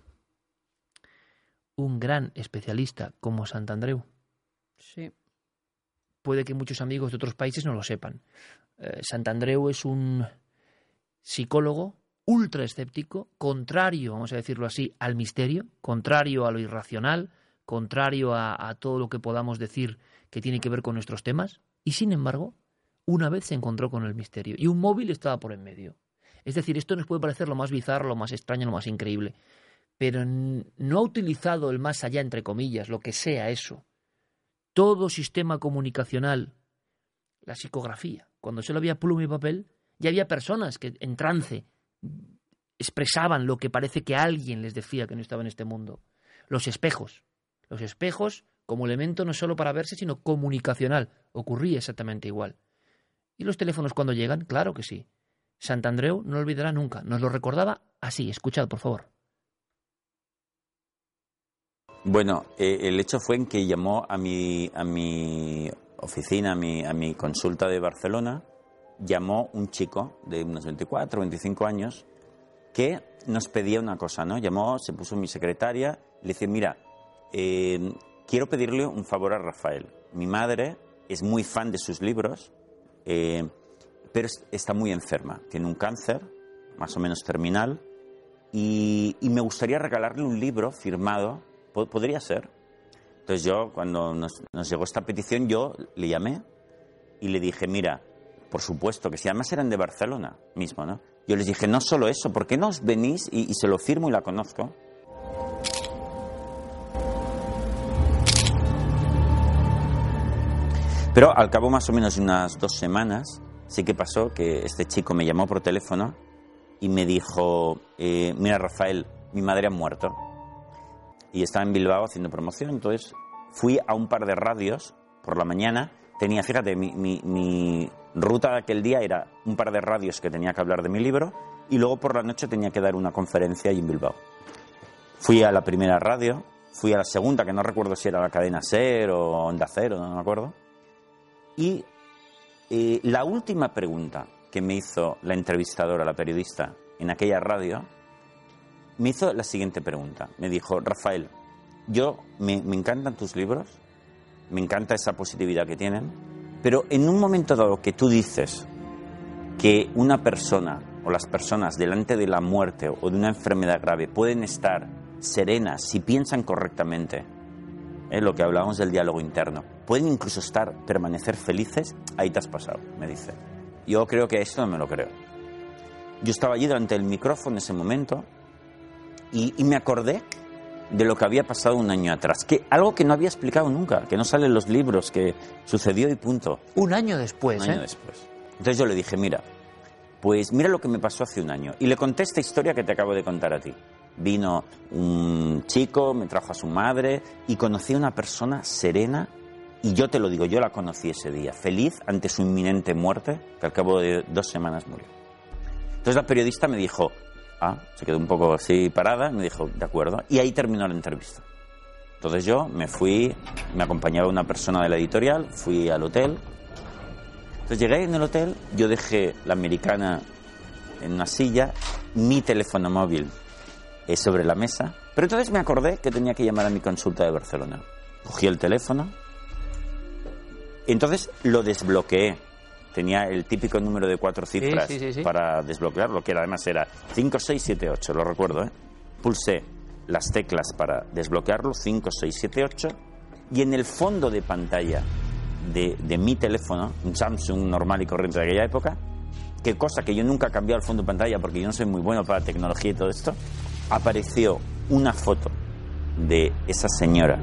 gran especialista como Santandreu? Sí. Puede que muchos amigos de otros países no lo sepan. Santandreu es un psicólogo ultra escéptico, contrario, vamos a decirlo así, al misterio, contrario a lo irracional, contrario a todo lo que podamos decir que tiene que ver con nuestros temas, y sin embargo, una vez se encontró con el misterio, y un móvil estaba por en medio. Es decir, esto nos puede parecer lo más bizarro, lo más extraño, lo más increíble, pero no ha utilizado el más allá, entre comillas, lo que sea eso. Todo sistema comunicacional, la psicografía, cuando solo había pluma y papel, ya había personas que en trance expresaban lo que parece que alguien les decía que no estaba en este mundo. Los espejos como elemento no solo para verse, sino comunicacional, ocurría exactamente igual. ¿Y los teléfonos cuando llegan? Claro que sí. Santandreu no lo olvidará nunca. Nos lo recordaba así. Escuchad, por favor. Bueno, el hecho fue en que llamó a mi oficina, a mi consulta de Barcelona, llamó un chico de unos 24, 25 años que nos pedía una cosa, ¿no? Llamó, se puso mi secretaria, le dice, mira, quiero pedirle un favor a Rafael. Mi madre es muy fan de sus libros, pero está muy enferma, tiene un cáncer, más o menos terminal, y me gustaría regalarle un libro firmado. ¿Podría ser? Entonces yo, cuando nos llegó esta petición, yo le llamé y le dije, mira, por supuesto que si además eran de Barcelona mismo, ¿no? Yo les dije, no solo eso, ¿por qué no os venís y se lo firmo y la conozco? Pero al cabo más o menos de unas 2 semanas, sí que pasó que este chico me llamó por teléfono y me dijo, mira Rafael, mi madre ha muerto. Y estaba en Bilbao haciendo promoción, entonces fui a un par de radios por la mañana. Tenía, fíjate, mi ruta de aquel día era un par de radios que tenía que hablar de mi libro y luego por la noche tenía que dar una conferencia ahí en Bilbao. Fui a la primera radio, fui a la segunda, que no recuerdo si era la cadena SER o Onda Cero, no me acuerdo. Y la última pregunta que me hizo la entrevistadora, la periodista, en aquella radio, me hizo la siguiente pregunta. Me dijo, Rafael, me encantan tus libros, me encanta esa positividad que tienen, pero en un momento dado que tú dices que una persona o las personas delante de la muerte o de una enfermedad grave pueden estar serenas si piensan correctamente, lo que hablábamos del diálogo interno, pueden incluso permanecer felices, ahí te has pasado, me dice. Yo creo que esto no me lo creo. Yo estaba allí delante del micrófono en ese momento y me acordé de lo que había pasado un año atrás, que algo que no había explicado nunca, que no sale en los libros, que sucedió y punto. Un año después, Un año después. Entonces yo le dije, mira lo que me pasó hace un año. Y le conté esta historia que te acabo de contar a ti. Vino un chico, me trajo a su madre y conocí a una persona serena, y yo te lo digo, yo la conocí ese día, feliz ante su inminente muerte, que al cabo de 2 semanas murió. Entonces la periodista me dijo, se quedó un poco así parada, me dijo, de acuerdo, y ahí terminó la entrevista. Entonces yo me fui, me acompañaba una persona de la editorial, fui al hotel. Entonces llegué en el hotel, yo dejé la americana en una silla, mi teléfono móvil sobre la mesa, pero entonces me acordé que tenía que llamar a mi consulta de Barcelona. Cogí el teléfono, entonces lo desbloqueé. Tenía el típico número de 4 cifras sí. Para desbloquearlo, que además era 5678, lo recuerdo, Pulsé las teclas para desbloquearlo, 5678, y en el fondo de pantalla de mi teléfono, un Samsung normal y corriente de aquella época, que cosa que yo nunca he cambiado el fondo de pantalla porque yo no soy muy bueno para la tecnología y todo esto, apareció una foto de esa señora.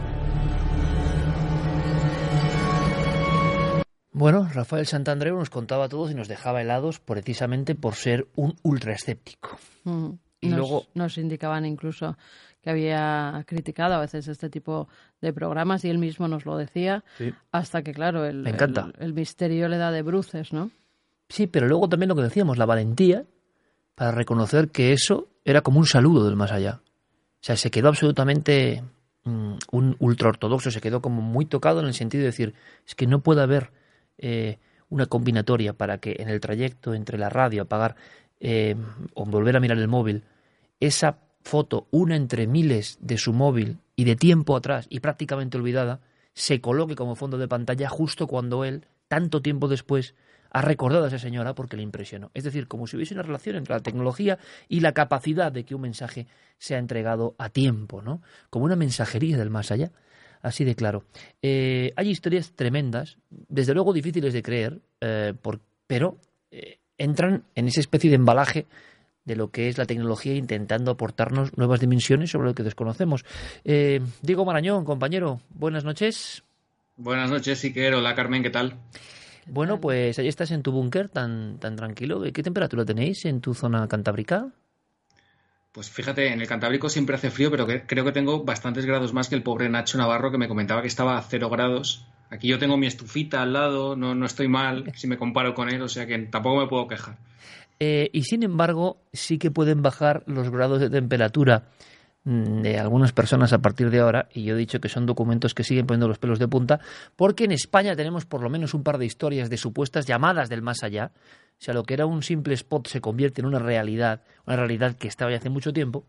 Bueno, Rafael Santandreu nos contaba a todos y nos dejaba helados precisamente por ser un ultraescéptico. Nos indicaban incluso que había criticado a veces este tipo de programas y él mismo nos lo decía, hasta que, claro, el misterio le da de bruces, ¿no? Sí, pero luego también lo que decíamos, la valentía para reconocer que eso era como un saludo del más allá. O sea, se quedó absolutamente un ultraortodoxo, se quedó como muy tocado en el sentido de decir, es que no puede haber una combinatoria para que en el trayecto entre la radio, apagar o volver a mirar el móvil, esa foto, una entre miles de su móvil y de tiempo atrás y prácticamente olvidada, se coloque como fondo de pantalla justo cuando él, tanto tiempo después, ha recordado a esa señora porque le impresionó. Es decir, como si hubiese una relación entre la tecnología y la capacidad de que un mensaje sea entregado a tiempo, ¿no? Como una mensajería del más allá. Así de claro. Hay historias tremendas, desde luego difíciles de creer, pero entran en esa especie de embalaje de lo que es la tecnología intentando aportarnos nuevas dimensiones sobre lo que desconocemos. Diego Marañón, compañero, buenas noches. Buenas noches, Iker. Hola, Carmen, ¿qué tal? Bueno, pues ahí estás en tu búnker tan tranquilo. ¿Qué temperatura tenéis en tu zona cantábrica? Pues fíjate, en el Cantábrico siempre hace frío, pero creo que tengo bastantes grados más que el pobre Nacho Navarro, que me comentaba que estaba a 0 grados Aquí yo tengo mi estufita al lado, no estoy mal si me comparo con él, o sea que tampoco me puedo quejar. Y sin embargo, sí que pueden bajar los grados de temperatura de algunas personas a partir de ahora, y yo he dicho que son documentos que siguen poniendo los pelos de punta, porque en España tenemos por lo menos un par de historias de supuestas llamadas del más allá. O sea, lo que era un simple spot se convierte en una realidad que estaba ya hace mucho tiempo,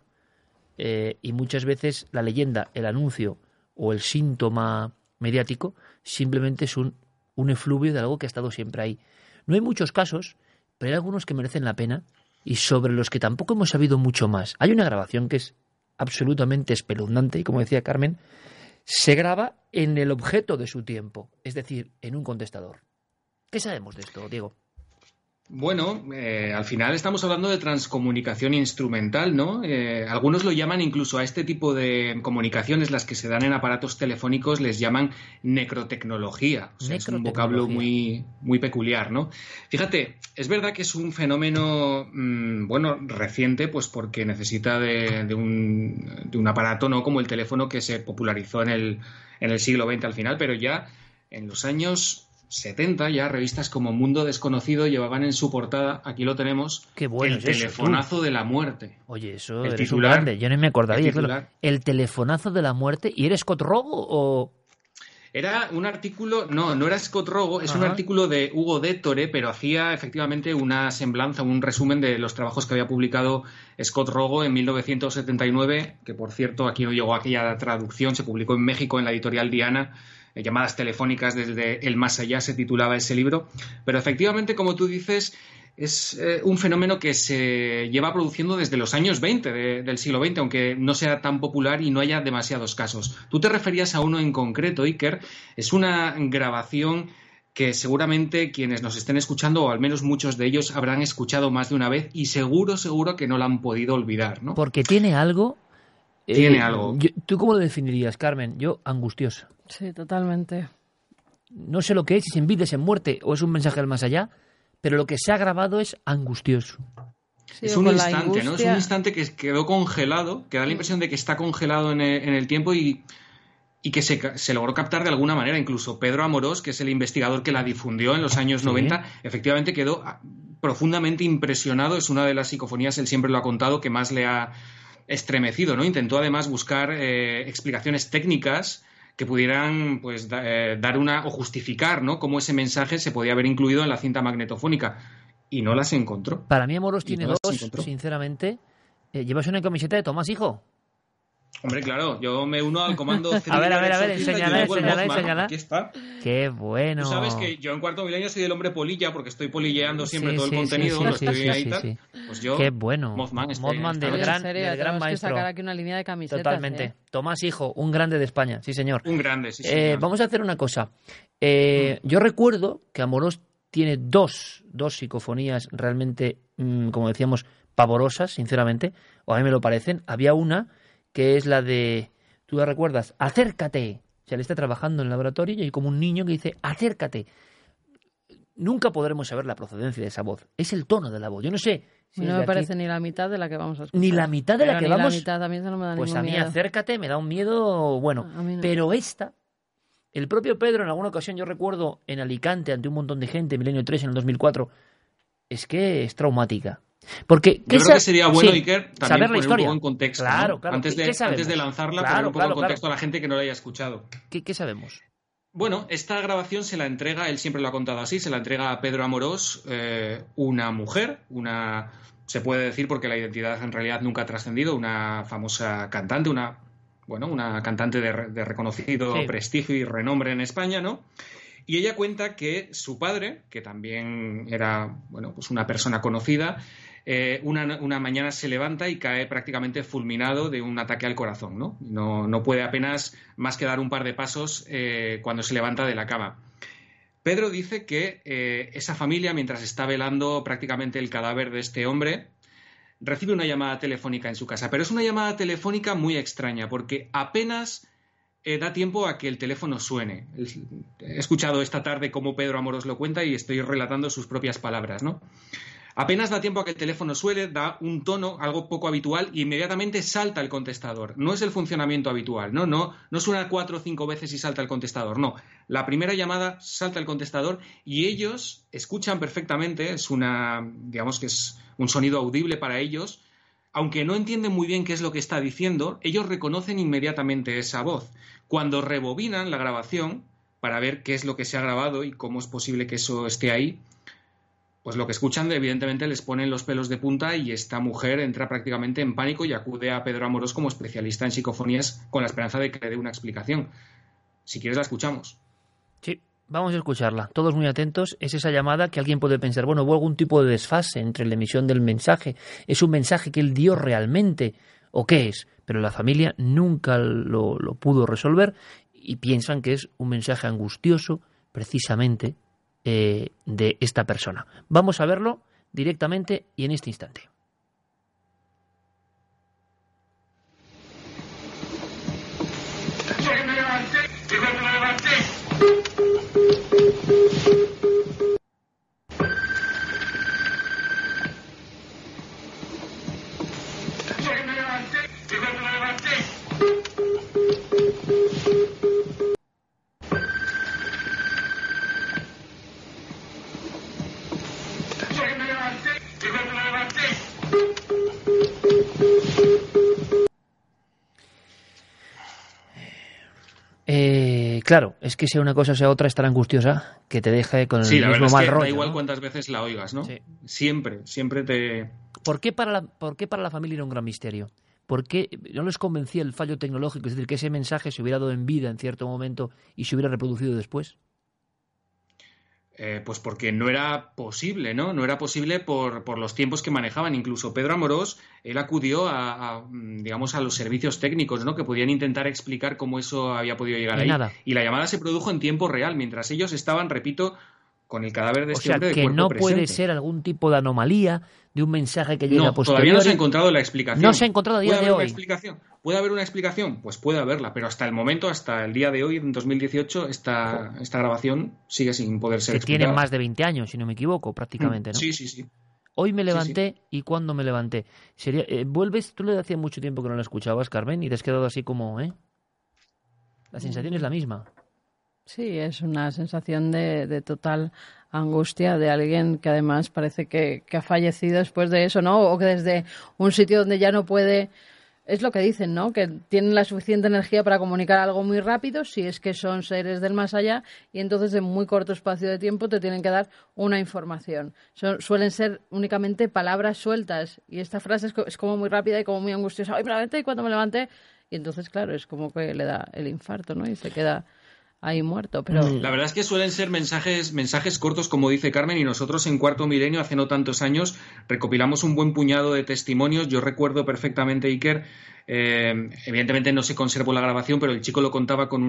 y muchas veces la leyenda, el anuncio o el síntoma mediático simplemente es un efluvio de algo que ha estado siempre ahí. No hay muchos casos, pero hay algunos que merecen la pena y sobre los que tampoco hemos sabido mucho más. Hay una grabación que es absolutamente espeluznante y, como decía Carmen, se graba en el objeto de su tiempo, es decir, en un contestador. ¿Qué sabemos de esto, Diego? Bueno, al final estamos hablando de transcomunicación instrumental, ¿no? Algunos lo llaman incluso a este tipo de comunicaciones, las que se dan en aparatos telefónicos, les llaman necrotecnología. O sea, es un vocablo muy, muy peculiar, ¿no? Fíjate, es verdad que es un fenómeno, reciente, pues porque necesita de un aparato, ¿no? Como el teléfono, que se popularizó en el siglo XX al final, pero ya en los años 70 ya revistas como Mundo Desconocido llevaban en su portada, aquí lo tenemos, qué bueno el telefonazo de la muerte. Oye, eso es un grande, yo no me acordaría. El telefonazo de la muerte, ¿y era Scott Rogo o...? Era un artículo, no era Scott Rogo, es un artículo de Hugo Détore, pero hacía efectivamente una semblanza, un resumen de los trabajos que había publicado Scott Rogo en 1979, que por cierto aquí no llegó aquella traducción, se publicó en México en la editorial Diana. Llamadas telefónicas desde el más allá se titulaba ese libro, pero efectivamente, como tú dices, es un fenómeno que se lleva produciendo desde los años 20 del siglo XX, aunque no sea tan popular y no haya demasiados casos. Tú te referías a uno en concreto, Iker, es una grabación que seguramente quienes nos estén escuchando, o al menos muchos de ellos, habrán escuchado más de una vez y seguro que no la han podido olvidar, ¿no? Porque tiene algo... Tiene algo. ¿Tú cómo lo definirías, Carmen? Yo, angustioso. Sí, totalmente. No sé lo que es, si es en vida, es en muerte o es un mensaje del más allá, pero lo que se ha grabado es angustioso. Sí, es un instante, ¿no? Es un instante que quedó congelado, que da la impresión de que está congelado en el tiempo y que se logró captar de alguna manera. Incluso Pedro Amorós, que es el investigador que la difundió en los años 90, efectivamente quedó profundamente impresionado. Es una de las psicofonías, él siempre lo ha contado, que más le ha estremecido, ¿no? Intentó además buscar explicaciones técnicas que pudieran pues dar o justificar, ¿no?, cómo ese mensaje se podía haber incluido en la cinta magnetofónica, y no las encontró. Para mí Amorós tiene dos, sinceramente. ¿Llevas una camiseta de Tomás, hijo? Hombre, claro, yo me uno al comando. A ver, enséñala. Aquí está. Qué bueno. Tú sabes que yo en Cuarto Milenio soy el hombre polilla, porque estoy polilleando siempre todo el contenido, lo estoy ahí tal. Pues yo, qué bueno. Mothman del gran maestro. Que sacar aquí una línea de camisetas. Totalmente. Tomás, hijo, un grande de España, sí señor. Un grande, sí señor. Vamos a hacer una cosa. Yo recuerdo que Amorós tiene dos psicofonías realmente, como decíamos, pavorosas, sinceramente, o a mí me lo parecen. Había una que es la de, ¿tú la recuerdas? ¡Acércate! O sea, él está trabajando en el laboratorio y hay como un niño que dice, ¡acércate! Nunca podremos saber la procedencia de esa voz. Es el tono de la voz. Yo no sé. Si no me parece ni la mitad de la que vamos a escuchar. Ni la mitad de la que vamos. La mitad también no me da pues ningún miedo. Pues a mí acércate, me da un miedo, bueno. No. Pero esta, el propio Pedro en alguna ocasión, yo recuerdo en Alicante, ante un montón de gente, Milenio 3 en el 2004, es que es traumática. Porque yo creo que sería bueno, Iker, también poner un poco en contexto, claro, ¿no? Antes de lanzarla, poner un poco en contexto a la gente que no la haya escuchado. ¿Qué sabemos? Bueno, esta grabación se la entrega, él siempre lo ha contado así, se la entrega a Pedro Amorós, una mujer, se puede decir porque la identidad en realidad nunca ha trascendido, una famosa cantante, una cantante de reconocido prestigio y renombre en España, ¿no? Y ella cuenta que su padre, que también era, pues una persona conocida, una mañana se levanta y cae prácticamente fulminado de un ataque al corazón, ¿no? No puede apenas más que dar un par de pasos cuando se levanta de la cama. Pedro dice que esa familia, mientras está velando prácticamente el cadáver de este hombre, recibe una llamada telefónica en su casa. Pero es una llamada telefónica muy extraña, porque apenas da tiempo a que el teléfono suene. He escuchado esta tarde cómo Pedro Amorós lo cuenta y estoy relatando sus propias palabras, ¿no? Apenas da tiempo a que el teléfono suene, da un tono, algo poco habitual, y inmediatamente salta el contestador. No es el funcionamiento habitual, no suena 4 o 5 veces y salta el contestador, no. La primera llamada salta el contestador y ellos escuchan perfectamente, digamos que es un sonido audible para ellos, aunque no entienden muy bien qué es lo que está diciendo, ellos reconocen inmediatamente esa voz. Cuando rebobinan la grabación para ver qué es lo que se ha grabado y cómo es posible que eso esté ahí, pues lo que escuchan evidentemente les ponen los pelos de punta y esta mujer entra prácticamente en pánico y acude a Pedro Amorós como especialista en psicofonías con la esperanza de que le dé una explicación. Si quieres la escuchamos. Sí, vamos a escucharla. Todos muy atentos. Es esa llamada que alguien puede pensar, bueno, hubo algún tipo de desfase entre la emisión del mensaje. ¿Es un mensaje que él dio realmente o qué es? Pero la familia nunca lo pudo resolver y piensan que es un mensaje angustioso, precisamente, de esta persona. Vamos a verlo directamente y en este instante. Claro, es que sea una cosa o sea otra es tan angustiosa que te deja con el mismo mal rollo. Sí, la verdad es que da igual cuántas veces la oigas, ¿no? Sí. Siempre te... ¿Por qué para la familia era un gran misterio? ¿Por qué no les convencía el fallo tecnológico? Es decir, que ese mensaje se hubiera dado en vida en cierto momento y se hubiera reproducido después. Pues porque no era posible, ¿no? No era posible por los tiempos que manejaban. Incluso Pedro Amorós, él acudió digamos, a los servicios técnicos, ¿no? Que podían intentar explicar cómo eso había podido llegar ahí. Nada. Y la llamada se produjo en tiempo real, mientras ellos estaban, repito, con el cadáver de este hombre de cuerpo presente. O sea, que no puede ser algún tipo de anomalía de un mensaje que llega posteriori. Todavía no se ha encontrado la explicación. No se ha encontrado a día de hoy. ¿Puede haber una explicación? Pues puede haberla, pero hasta el momento, hasta el día de hoy, en 2018, esta grabación sigue sin poder ser explicada. Tiene más de 20 años, si no me equivoco, prácticamente, ¿no? Sí. Hoy me levanté y cuando me levanté. ¿Vuelves? Tú le hacía mucho tiempo que no la escuchabas, Carmen, y te has quedado así como, La sensación es la misma. Sí, es una sensación de total angustia de alguien que además parece que ha fallecido después de eso, ¿no? O que desde un sitio donde ya no puede... Es lo que dicen, ¿no? Que tienen la suficiente energía para comunicar algo muy rápido, si es que son seres del más allá, y entonces en muy corto espacio de tiempo te tienen que dar una información. Suelen ser únicamente palabras sueltas, y esta frase es como muy rápida y como muy angustiosa. ¡Ay, me levanté! Y cuando me levanté... Y entonces, claro, es como que le da el infarto, ¿no? Y se queda ahí muerto, pero... La verdad es que suelen ser mensajes cortos, como dice Carmen, y nosotros en Cuarto Milenio, hace no tantos años, recopilamos un buen puñado de testimonios. Yo recuerdo perfectamente, Iker, evidentemente no se conservó la grabación, pero el chico lo contaba con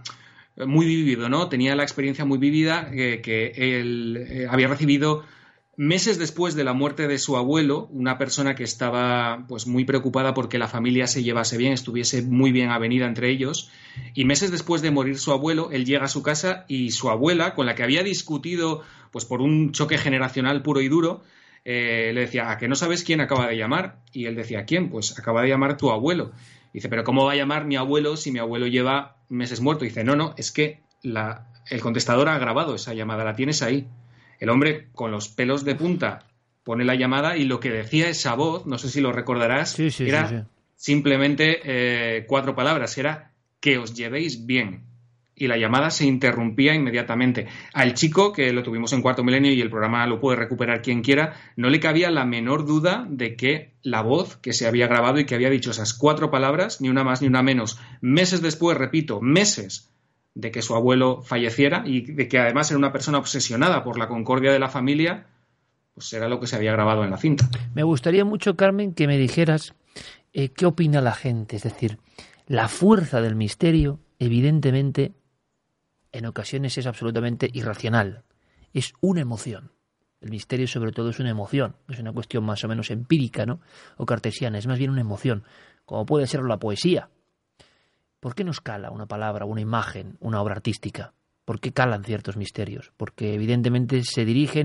muy vivido, ¿no? Tenía la experiencia muy vívida que él había recibido meses después de la muerte de su abuelo, una persona que estaba pues muy preocupada porque la familia se llevase bien, estuviese muy bien avenida entre ellos, y meses después de morir su abuelo, él llega a su casa y su abuela, con la que había discutido pues por un choque generacional puro y duro, le decía, ¿a que no sabes quién acaba de llamar? Y él decía, ¿quién? Pues acaba de llamar tu abuelo. Dice, ¿pero cómo va a llamar mi abuelo si mi abuelo lleva meses muerto? Dice, no, es que el contestador ha grabado esa llamada, la tienes ahí. El hombre, con los pelos de punta, pone la llamada y lo que decía esa voz, no sé si lo recordarás, era simplemente 4 palabras, era que os llevéis bien. Y la llamada se interrumpía inmediatamente. Al chico, que lo tuvimos en Cuarto Milenio y el programa lo puede recuperar quien quiera, no le cabía la menor duda de que la voz que se había grabado y que había dicho esas 4 palabras, ni una más ni una menos, meses después, repito, meses de que su abuelo falleciera y de que además era una persona obsesionada por la concordia de la familia, pues era lo que se había grabado en la cinta. Me gustaría mucho, Carmen, que me dijeras qué opina la gente. Es decir, la fuerza del misterio, evidentemente, en ocasiones es absolutamente irracional. Es una emoción. El misterio, sobre todo, es una emoción. No es una cuestión más o menos empírica, ¿no? O cartesiana. Es más bien una emoción, como puede ser la poesía. ¿Por qué nos cala una palabra, una imagen, una obra artística? ¿Por qué calan ciertos misterios? Porque evidentemente se dirigen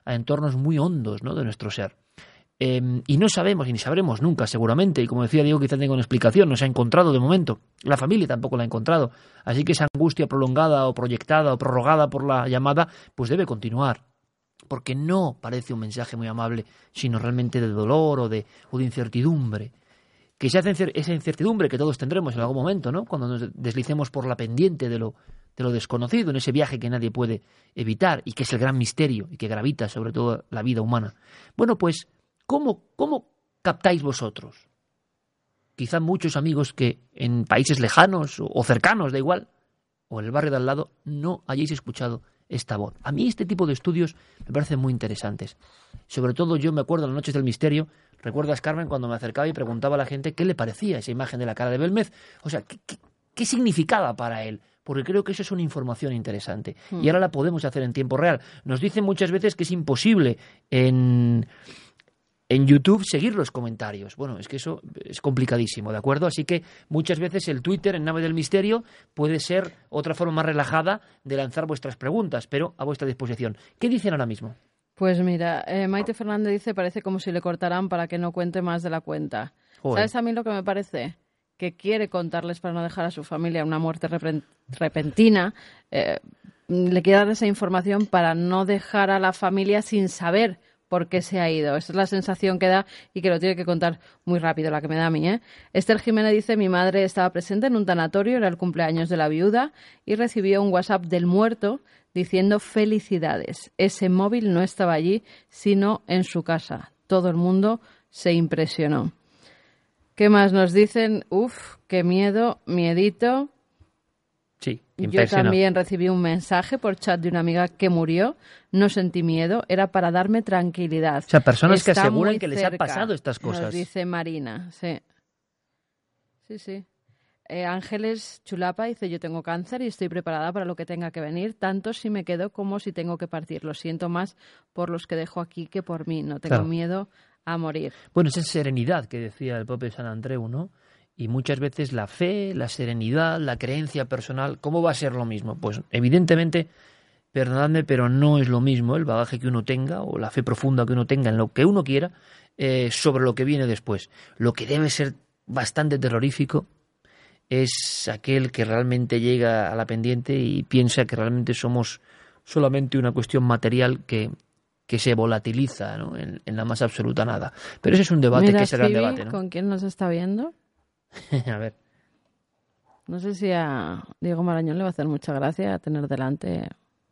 a entornos muy hondos, ¿no?, de nuestro ser. Y no sabemos, y ni sabremos nunca, seguramente, y como decía Diego, quizá tenga una explicación, no se ha encontrado de momento, la familia tampoco la ha encontrado, así que esa angustia prolongada o proyectada o prorrogada por la llamada, pues debe continuar, porque no parece un mensaje muy amable, sino realmente de dolor o de incertidumbre, que se hace esa incertidumbre que todos tendremos en algún momento, ¿no?, cuando nos deslicemos por la pendiente de lo desconocido, en ese viaje que nadie puede evitar, y que es el gran misterio, y que gravita sobre todo la vida humana. Bueno, pues, ¿Cómo captáis vosotros? Quizá muchos amigos que en países lejanos o cercanos, da igual, o en el barrio de al lado, no hayáis escuchado esta voz. A mí este tipo de estudios me parecen muy interesantes. Sobre todo yo me acuerdo en las noches del misterio, ¿recuerdas, Carmen, cuando me acercaba y preguntaba a la gente qué le parecía esa imagen de la cara de Belmez? O sea, ¿qué significaba para él? Porque creo que eso es una información interesante. Y ahora la podemos hacer en tiempo real. Nos dicen muchas veces que es imposible en YouTube seguir los comentarios. Bueno, es que eso es complicadísimo, ¿de acuerdo? Así que muchas veces el Twitter en Nave del Misterio puede ser otra forma más relajada de lanzar vuestras preguntas, pero a vuestra disposición. ¿Qué dicen ahora mismo? Pues mira, Maite Fernández dice, parece como si le cortaran para que no cuente más de la cuenta. Joder. ¿Sabes a mí lo que me parece? Que quiere contarles para no dejar a su familia una muerte repentina. Le quiere dar esa información para no dejar a la familia sin saber por qué se ha ido. Esa es la sensación que da y que lo tiene que contar muy rápido, la que me da a mí, ¿eh? Esther Jiménez dice, mi madre estaba presente en un tanatorio, era el cumpleaños de la viuda, y recibió un WhatsApp del muerto diciendo felicidades. Ese móvil no estaba allí, sino en su casa. Todo el mundo se impresionó. ¿Qué más nos dicen? Uf, qué miedo, miedito. Sí, yo también recibí un mensaje por chat de una amiga que murió. No sentí miedo, era para darme tranquilidad. O sea, personas Está que aseguran muy que les cerca, han pasado estas cosas. Nos dice Marina, sí. Sí. Ángeles Chulapa dice, yo tengo cáncer y estoy preparada para lo que tenga que venir, tanto si me quedo como si tengo que partir. Lo siento más por los que dejo aquí que por mí. No tengo miedo a morir. Bueno, esa serenidad que decía el propio San Andreu, ¿no? Y muchas veces la fe, la serenidad, la creencia personal, ¿cómo va a ser lo mismo? Pues evidentemente, perdonadme, pero no es lo mismo el bagaje que uno tenga o la fe profunda que uno tenga en lo que uno quiera sobre lo que viene después. Lo que debe ser bastante terrorífico es aquel que realmente llega a la pendiente y piensa que realmente somos solamente una cuestión material que se volatiliza, ¿no?, en la más absoluta nada. Pero ese es un debate. Mira, que es el gran debate, ¿no? ¿Con quién nos está viendo? A ver. No sé si a Diego Marañón le va a hacer mucha gracia tener delante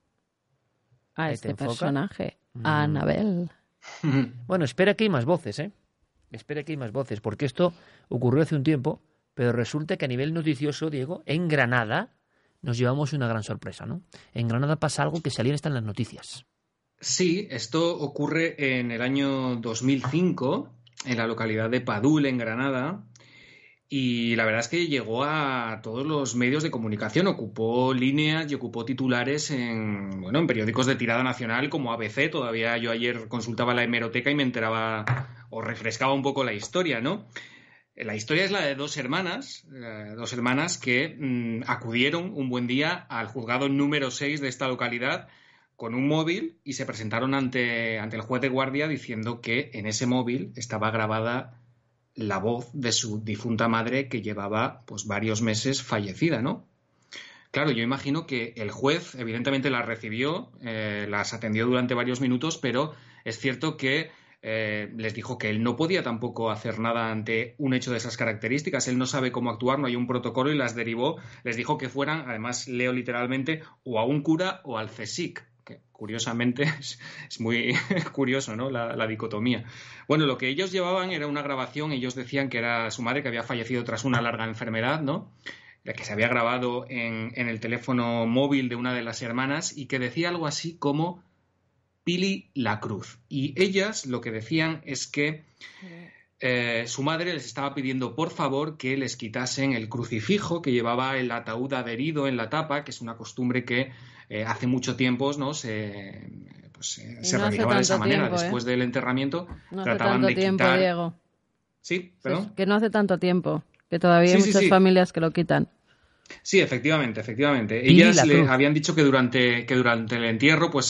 a este personaje, a Anabel. Bueno, espera que hay más voces, ¿eh? Espera que hay más voces, porque esto ocurrió hace un tiempo, pero resulta que a nivel noticioso, Diego, en Granada nos llevamos una gran sorpresa, ¿no? En Granada pasa algo que salía en las noticias. Sí, esto ocurre en el año 2005, en la localidad de Padul, en Granada. Y la verdad es que llegó a todos los medios de comunicación, ocupó líneas y ocupó titulares en periódicos de tirada nacional como ABC. Todavía yo ayer consultaba la hemeroteca y me enteraba o refrescaba un poco la historia, ¿no? La historia es la de dos hermanas que acudieron un buen día al juzgado número 6 de esta localidad con un móvil y se presentaron ante el juez de guardia diciendo que en ese móvil estaba grabada la voz de su difunta madre que llevaba pues varios meses fallecida, ¿no? Claro, yo imagino que el juez evidentemente las recibió, las atendió durante varios minutos, pero es cierto que les dijo que él no podía tampoco hacer nada ante un hecho de esas características. Él no sabe cómo actuar, no hay un protocolo y las derivó. Les dijo que fueran, además leo literalmente, o a un cura o al CSIC. Que curiosamente es muy curioso, ¿no? La dicotomía. Bueno, lo que ellos llevaban era una grabación. Ellos decían que era su madre que había fallecido tras una larga enfermedad, ¿no? La que se había grabado en el teléfono móvil de una de las hermanas y que decía algo así como Pili la Cruz. Y ellas lo que decían es que su madre les estaba pidiendo por favor que les quitasen el crucifijo que llevaba el ataúd adherido en la tapa, que es una costumbre que hace mucho tiempo, ¿no? se realizaba de esa manera. Después del enterramiento no trataban de tiempo, quitar... Diego. Sí, perdón. Que no hace tanto tiempo, que todavía hay muchas familias que lo quitan. Sí, efectivamente. Ellas le habían dicho que durante el entierro, pues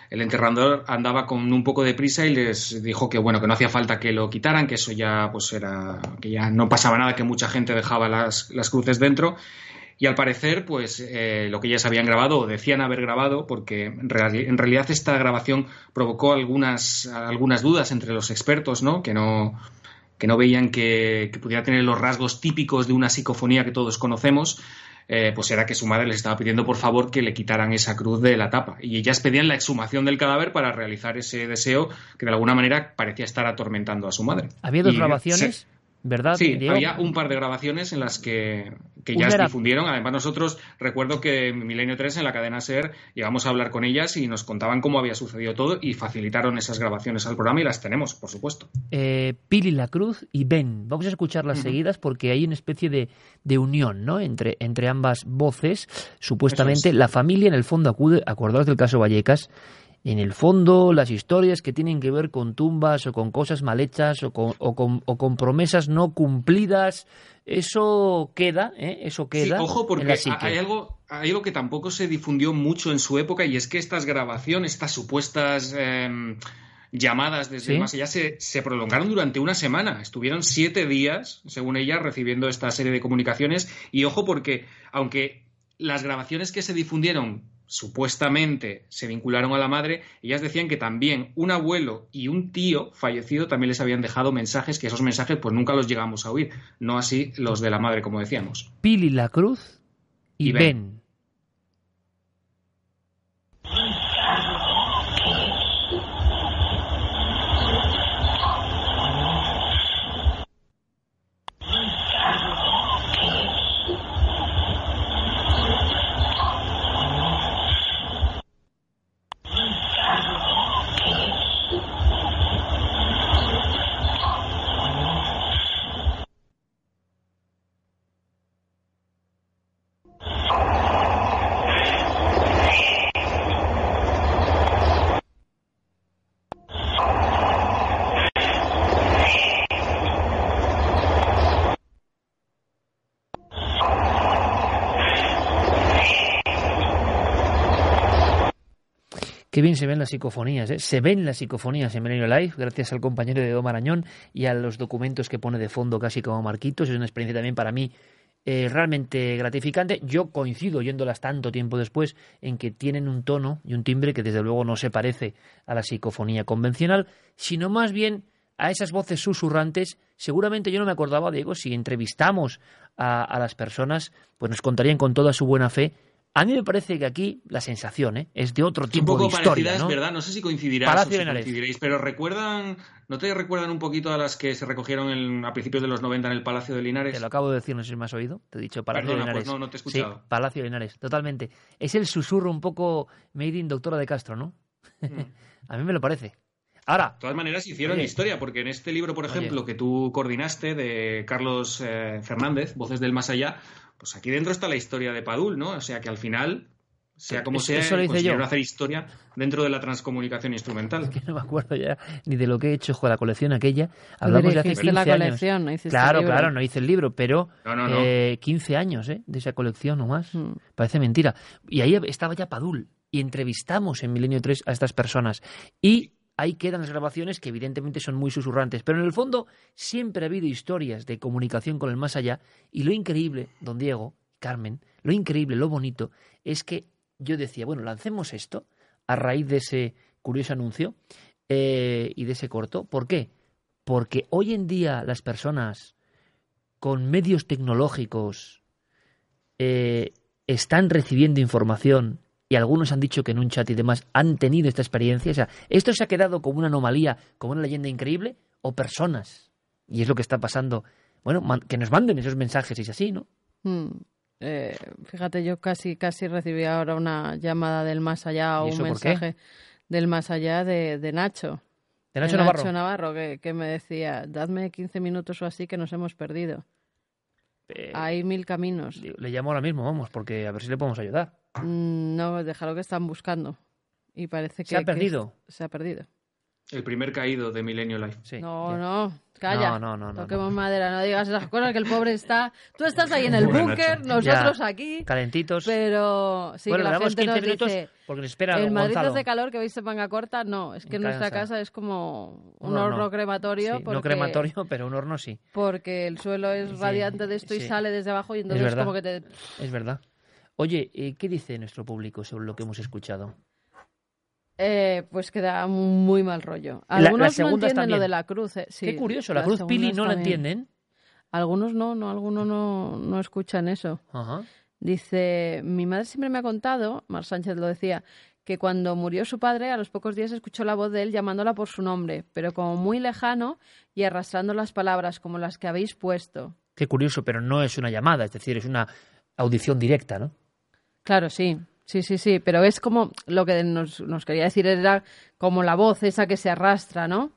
el enterrador andaba con un poco de prisa y les dijo que bueno, que no hacía falta que lo quitaran, que eso ya pues era, que ya no pasaba nada, que mucha gente dejaba las cruces dentro. Y al parecer, pues lo que ellas habían grabado, o decían haber grabado, porque en realidad esta grabación provocó algunas dudas entre los expertos, ¿no? Que no veían que pudiera tener los rasgos típicos de una psicofonía que todos conocemos. Pues era que su madre les estaba pidiendo por favor que le quitaran esa cruz de la tapa. Y ellas pedían la exhumación del cadáver para realizar ese deseo que de alguna manera parecía estar atormentando a su madre. ¿Había dos grabaciones? ¿Verdad? Sí, Diego? había un par de grabaciones en las que ya se difundieron. Además, nosotros recuerdo que en Milenio 3, en la cadena SER, llegamos a hablar con ellas y nos contaban cómo había sucedido todo y facilitaron esas grabaciones al programa y las tenemos, por supuesto. Pili La Cruz y Ben. Vamos a escucharlas seguidas porque hay una especie de unión, ¿no? entre ambas voces. Supuestamente la familia en el fondo acude, acordaos del caso Vallecas, en el fondo, las historias que tienen que ver con tumbas o con cosas mal hechas o con promesas no cumplidas, eso queda, eso queda. Sí, ojo, porque en la psique. hay algo que tampoco se difundió mucho en su época, y es que estas grabaciones, estas supuestas llamadas desde el más allá se prolongaron durante una semana. Estuvieron 7 días, según ella, recibiendo esta serie de comunicaciones. Y ojo, porque aunque las grabaciones que se difundieron supuestamente se vincularon a la madre, ellas decían que también un abuelo y un tío fallecido también les habían dejado mensajes, que esos mensajes pues nunca los llegamos a oír, no así los de la madre, como decíamos. Pili La Cruz y Ben. Qué bien se ven las psicofonías, ¿eh? Se ven las psicofonías en Milenio Live, gracias al compañero de Edo Marañón y a los documentos que pone de fondo casi como marquitos. Es una experiencia también para mí realmente gratificante. Yo coincido, oyéndolas tanto tiempo después, en que tienen un tono y un timbre que desde luego no se parece a la psicofonía convencional, sino más bien a esas voces susurrantes. Seguramente yo no me acordaba, Diego, si entrevistamos a las personas, pues nos contarían con toda su buena fe. A mí me parece que aquí la sensación es de otro tipo de historia, parecidas, ¿no? ¿Verdad? No sé si coincidirás o si coincidiréis, pero ¿no te recuerdan un poquito a las que se recogieron a principios de los 90 en el Palacio de Linares? Te lo acabo de decir, no sé si me has oído. Te he dicho Palacio de Linares. Pues no te he escuchado. Sí, Palacio de Linares, totalmente. Es el susurro un poco made in Doctora de Castro, ¿no? A mí me lo parece. Ahora, de todas maneras hicieron historia, porque en este libro, por ejemplo, que tú coordinaste, de Carlos Fernández, Voces del Más Allá, pues aquí dentro está la historia de Padul, ¿no? O sea que al final, sea como sea, consiguieron hacer historia dentro de la transcomunicación instrumental. Es que no me acuerdo ya ni de lo que he hecho con la colección aquella. Hablamos de hace 15 la años. Colección, no claro, no hice el libro, pero no. 15 años de esa colección o más. Parece mentira. Y ahí estaba ya Padul. Y entrevistamos en Milenio 3 a estas personas. Y ahí quedan las grabaciones que evidentemente son muy susurrantes, pero en el fondo siempre ha habido historias de comunicación con el más allá, y lo increíble, don Diego, Carmen, lo increíble, lo bonito, es que yo decía, bueno, lancemos esto a raíz de ese curioso anuncio y de ese corto. ¿Por qué? Porque hoy en día las personas con medios tecnológicos están recibiendo información, y algunos han dicho que en un chat y demás han tenido esta experiencia. O sea, ¿esto se ha quedado como una anomalía, como una leyenda increíble, o personas? Y es lo que está pasando. Bueno, que nos manden esos mensajes, y es así, ¿no? Fíjate, yo casi recibí ahora una llamada del más allá, o un mensaje del más allá de Nacho. ¿De Nacho Navarro? Nacho Navarro, que me decía, dadme 15 minutos o así que nos hemos perdido. Hay 1000 caminos. Le llamo ahora mismo, vamos, porque a ver si le podemos ayudar. No, déjalo, que están buscando. Y parece que... ¿Se ha perdido? Se ha perdido. El primer caído de Milenio Live. Sí. No, calla. No. Toquemos madera, no digas esas cosas, que el pobre está... Tú estás ahí en el búnker, nosotros Ya, aquí. calentitos. Pero sí, Bueno, que le la damos gente 15 nos minutos dice... porque nos espera En Madrid Gonzalo. hace calor, que veis en manga corta. No, es que en nuestra casa es como un horno crematorio. Sí, porque, no crematorio, pero un horno sí. Porque el suelo es radiante de esto y sí. sale desde abajo y entonces Es verdad. como que te... Es verdad. Oye, ¿qué dice nuestro público sobre lo que hemos escuchado? Pues que da muy mal rollo. La Algunos no segunda entienden también. lo de la cruz. Sí, Qué curioso, la cruz Pili segundas no la también. entienden. Algunos algunos no escuchan eso. Ajá. Dice, mi madre siempre me ha contado, Mar Sánchez lo decía, que cuando murió su padre, a los pocos días escuchó la voz de él llamándola por su nombre, pero como muy lejano y arrastrando las palabras como las que habéis puesto. Qué curioso, pero no es una llamada, es decir, es una audición directa, ¿no? Claro, sí, pero es como lo que nos quería decir, era como la voz esa que se arrastra, ¿no?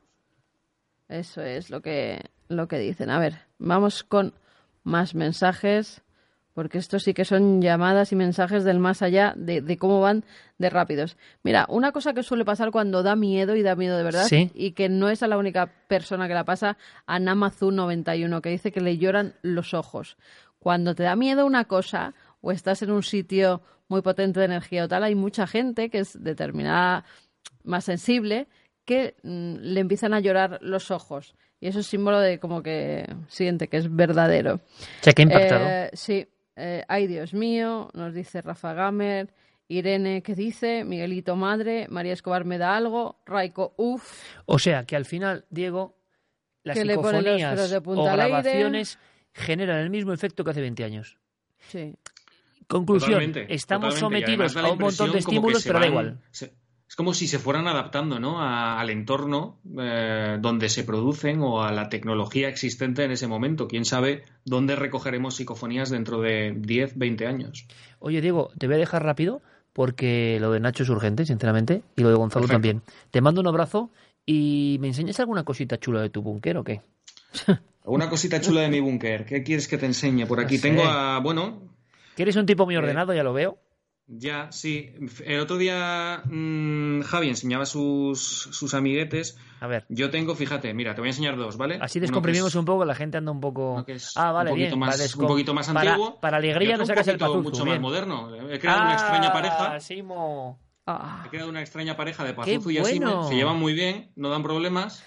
Eso es lo que dicen. A ver, vamos con más mensajes, porque estos sí que son llamadas y mensajes del más allá de cómo van de rápidos. Mira, una cosa que suele pasar cuando da miedo, y da miedo de verdad, ¿Sí? y que no es a la única persona que la pasa, a Namazu91, que dice que le lloran los ojos. Cuando te da miedo una cosa, o estás en un sitio muy potente de energía o tal, hay mucha gente que es determinada, más sensible, que le empiezan a llorar los ojos. Y eso es símbolo de como que siente que es verdadero. O sea, que ha impactado. Sí. Ay, Dios mío, nos dice Rafa Gamer. Irene, ¿qué dice? Miguelito, madre. María Escobar, me da algo. Raiko, uff. O sea, que al final, Diego, las Que le pone los pelos psicofonías de o punta al aire. grabaciones generan el mismo efecto que hace 20 años. Sí. Conclusión, Totalmente, estamos totalmente. Y además sometidos da la a un montón de impresión como que estímulos, se pero da van- igual. Es como si se fueran adaptando, ¿no? Al entorno donde se producen o a la tecnología existente en ese momento. Quién sabe dónde recogeremos psicofonías dentro de 10, 20 años. Oye, Diego, te voy a dejar rápido porque lo de Nacho es urgente, sinceramente, y lo de Gonzalo Perfecto. también. Te mando un abrazo y ¿me enseñas alguna cosita chula de tu búnker o qué? Una cosita chula de mi búnker. ¿Qué quieres que te enseñe? Por aquí No sé. tengo a... Bueno, Que eres un tipo muy ordenado, ya lo veo. ya, sí. El otro día Javi enseñaba sus amiguetes. A ver. Yo tengo, fíjate, mira, te voy a enseñar dos, ¿vale? Así Uno descomprimimos que es- un poco, la gente anda un poco... uno que es vale, un poquito bien. más, para un poquito más para- antiguo. Para alegría Y no otro sacas el un poquito pazuzu, mucho bien. más moderno. He creado una extraña pareja. Simo. He creado una extraña pareja de ¡Qué Pazuzu y Asime. bueno! Se llevan muy bien, no dan problemas.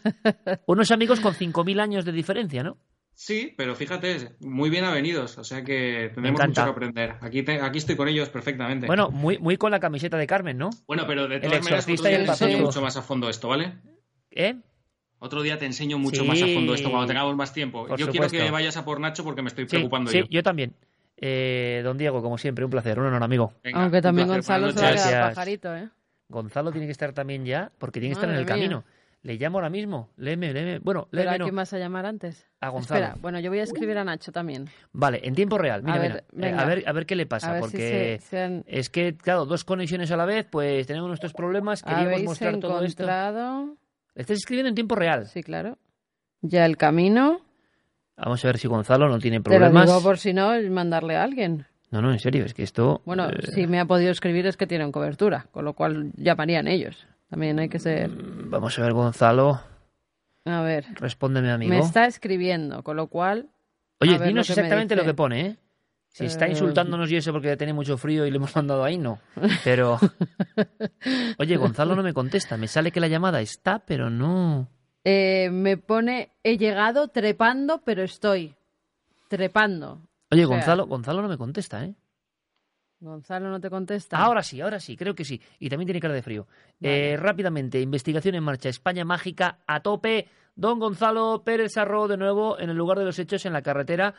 Unos amigos con 5.000 años de diferencia, ¿no? Sí, pero fíjate, muy bien avenidos. O sea que tenemos encanta. mucho que aprender. Aquí estoy con ellos perfectamente. Bueno, muy con la camiseta de Carmen, ¿no? Bueno, pero de El todas maneras, otro exorcista y día el te enseño pazuzu. mucho más a fondo esto, ¿vale? ¿Eh? Otro día te enseño mucho Sí. más a fondo esto cuando tengamos más tiempo. Por Yo quiero supuesto. que vayas a por Nacho porque me estoy Sí, preocupando sí, yo. yo también. Don Diego, como siempre, un placer, un honor, amigo. Venga, Aunque un también placer, Gonzalo buenas se va a noches. quedar pajarito, ¿eh? Gonzalo tiene que estar también ya, porque tiene que estar en el Madre mía. camino. Le llamo ahora mismo. Léeme. Bueno, ¿Pero a léeme no. quién vas a llamar antes? A Gonzalo. Espera, bueno, yo voy a escribir a Nacho también. Vale, en tiempo real. Mira, A ver, mira. venga. A ver qué le A pasa, ver si porque se han- es que, claro, dos conexiones a la vez, pues tenemos nuestros problemas. Queríamos ¿Habéis mostrar todo esto. encontrado? Le estás escribiendo en tiempo real. Sí, claro. Ya el camino. Vamos a ver si Gonzalo no tiene Te lo problemas. digo por si no, es mandarle a alguien. No, en serio, es que esto... Bueno, si me ha podido escribir es que tienen cobertura, con lo cual llamarían ellos. También hay que ser... Vamos a ver, Gonzalo. A ver. Respóndeme, amigo. Me está escribiendo, con lo cual... Oye, a ver dinos lo que me exactamente lo dice. que pone, ¿eh? Si está Eh, insultándonos y eso porque tiene mucho frío y le hemos mandado ahí, no. Pero... Oye, Gonzalo no me contesta. Me sale que la llamada está, pero no... me pone, he llegado trepando, pero estoy trepando. Oye, O sea, Gonzalo no me contesta, ¿eh? Gonzalo no te contesta. Ahora sí, creo que sí. Y también tiene cara de frío. Rápidamente, investigación en marcha. España mágica a tope. Don Gonzalo Pérez Sarro de nuevo en el lugar de los hechos en la carretera.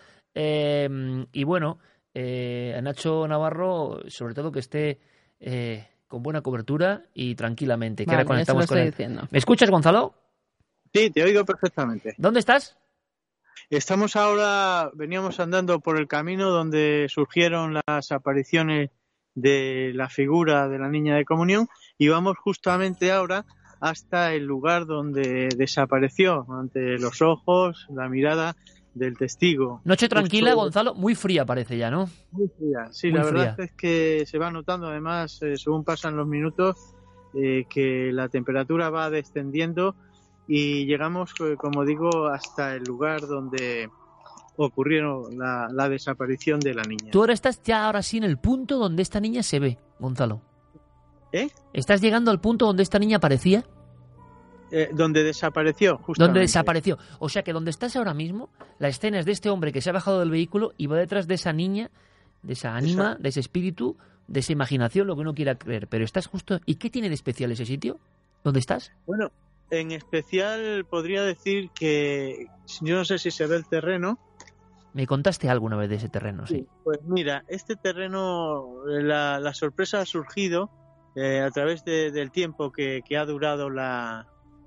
Y bueno, a Nacho Navarro, sobre todo que esté con buena cobertura y tranquilamente. Que Vale, ahora conectamos eso lo con él. estoy diciendo. ¿Me escuchas, Gonzalo? Sí, te oigo perfectamente. ¿Dónde estás? Estamos ahora, veníamos andando por el camino donde surgieron las apariciones de la figura de la niña de comunión y vamos justamente ahora hasta el lugar donde desapareció ante los ojos, la mirada del testigo. Noche tranquila, Justo- Gonzalo. Muy fría parece ya, ¿no? Muy fría. Sí, Muy la verdad fría. es que se va notando además, según pasan los minutos, que la temperatura va descendiendo y llegamos, como digo, hasta el lugar donde ocurrieron la desaparición de la niña. Tú ahora estás ya ahora sí en el punto donde esta niña se ve, Gonzalo. ¿Estás llegando al punto donde esta niña aparecía? Donde desapareció, justamente. Donde desapareció. O sea que donde estás ahora mismo, la escena es de este hombre que se ha bajado del vehículo y va detrás de esa niña, de esa ánima, de ese espíritu, de esa imaginación, lo que uno quiera creer. Pero estás justo... ¿Y qué tiene de especial ese sitio? ¿Dónde estás? Bueno, en especial podría decir que... Yo no sé si se ve el terreno. Me contaste alguna vez de ese terreno, sí. Pues mira, este terreno, la sorpresa ha surgido a través del tiempo que ha durado la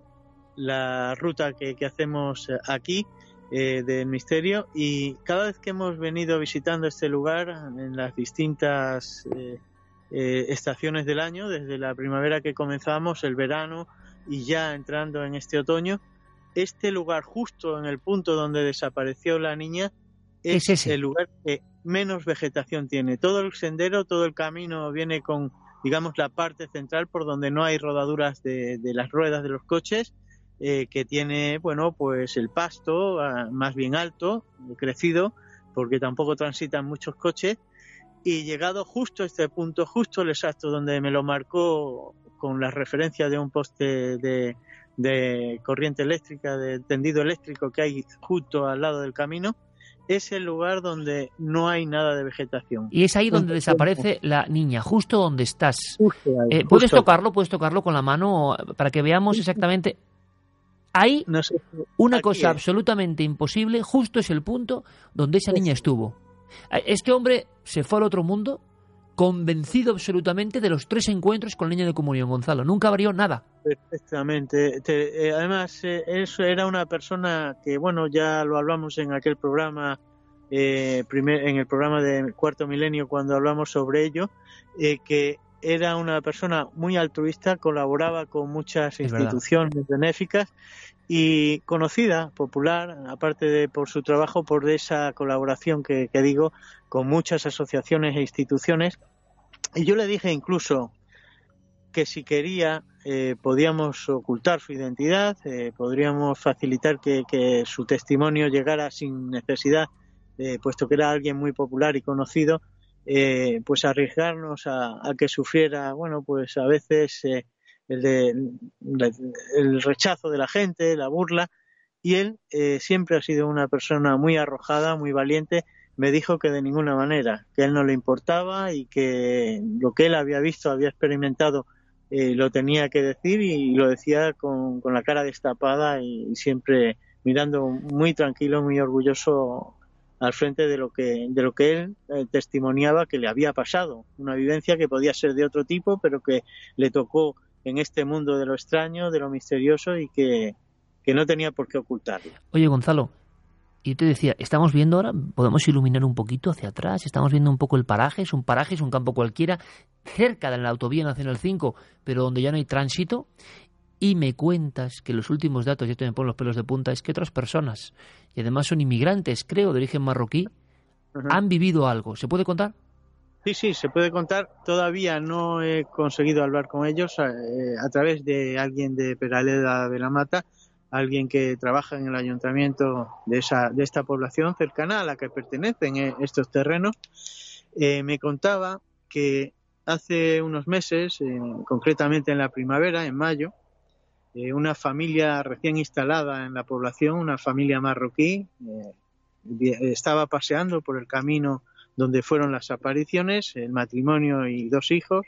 ruta que hacemos aquí del misterio, y cada vez que hemos venido visitando este lugar en las distintas estaciones del año, desde la primavera que comenzamos, el verano y ya entrando en este otoño, este lugar justo en el punto donde desapareció la niña es el lugar que menos vegetación tiene. Todo el sendero, todo el camino viene con, digamos, la parte central por donde no hay rodaduras de las ruedas de los coches, que tiene, bueno, pues el pasto más bien alto, crecido, porque tampoco transitan muchos coches, y llegado justo a este punto, justo el exacto donde me lo marcó con la referencia de un poste de corriente eléctrica, de tendido eléctrico que hay justo al lado del camino, es el lugar donde no hay nada de vegetación. Y es ahí donde desaparece la niña, justo donde estás. Ahí, ¿Puedes tocarlo con la mano para que veamos exactamente? Hay una cosa absolutamente imposible, justo es el punto donde esa niña estuvo. Este hombre se fue al otro mundo convencido absolutamente de los 3 encuentros con la niña de comunión, Gonzalo. Nunca varió nada. Perfectamente. Además, eso era una persona que, bueno, ya lo hablamos en aquel programa, en el programa de Cuarto Milenio, cuando hablamos sobre ello, que era una persona muy altruista, colaboraba con muchas instituciones benéficas y conocida, popular, aparte de por su trabajo, por esa colaboración que digo, con muchas asociaciones e instituciones. Y yo le dije incluso que si quería podíamos ocultar su identidad, podríamos facilitar que su testimonio llegara sin necesidad, puesto que era alguien muy popular y conocido, pues arriesgarnos a que sufriera, bueno, pues a veces el rechazo de la gente, la burla, y él siempre ha sido una persona muy arrojada, muy valiente. Me dijo que de ninguna manera, que a él no le importaba y que lo que él había visto, había experimentado, lo tenía que decir, y lo decía con la cara destapada y siempre mirando muy tranquilo, muy orgulloso al frente de lo que él testimoniaba que le había pasado, una vivencia que podía ser de otro tipo, pero que le tocó en este mundo de lo extraño, de lo misterioso, y que no tenía por qué ocultarlo. Oye, Gonzalo, y te decía, estamos viendo ahora, podemos iluminar un poquito hacia atrás, estamos viendo un poco el paraje, es un campo cualquiera, cerca de la autovía Nacional 5, pero donde ya no hay tránsito. Y me cuentas que los últimos datos, ya te me ponen los pelos de punta, es que otras personas, y además son inmigrantes, creo, de origen marroquí, han vivido algo. ¿Se puede contar? Sí, se puede contar. Todavía no he conseguido hablar con ellos a través de alguien de Peraleda de la Mata, alguien que trabaja en el ayuntamiento de esta población cercana a la que pertenecen estos terrenos. Me contaba que hace unos meses, concretamente en la primavera, en mayo, una familia recién instalada en la población, una familia marroquí, estaba paseando por el camino donde fueron las apariciones, el matrimonio y 2 hijos,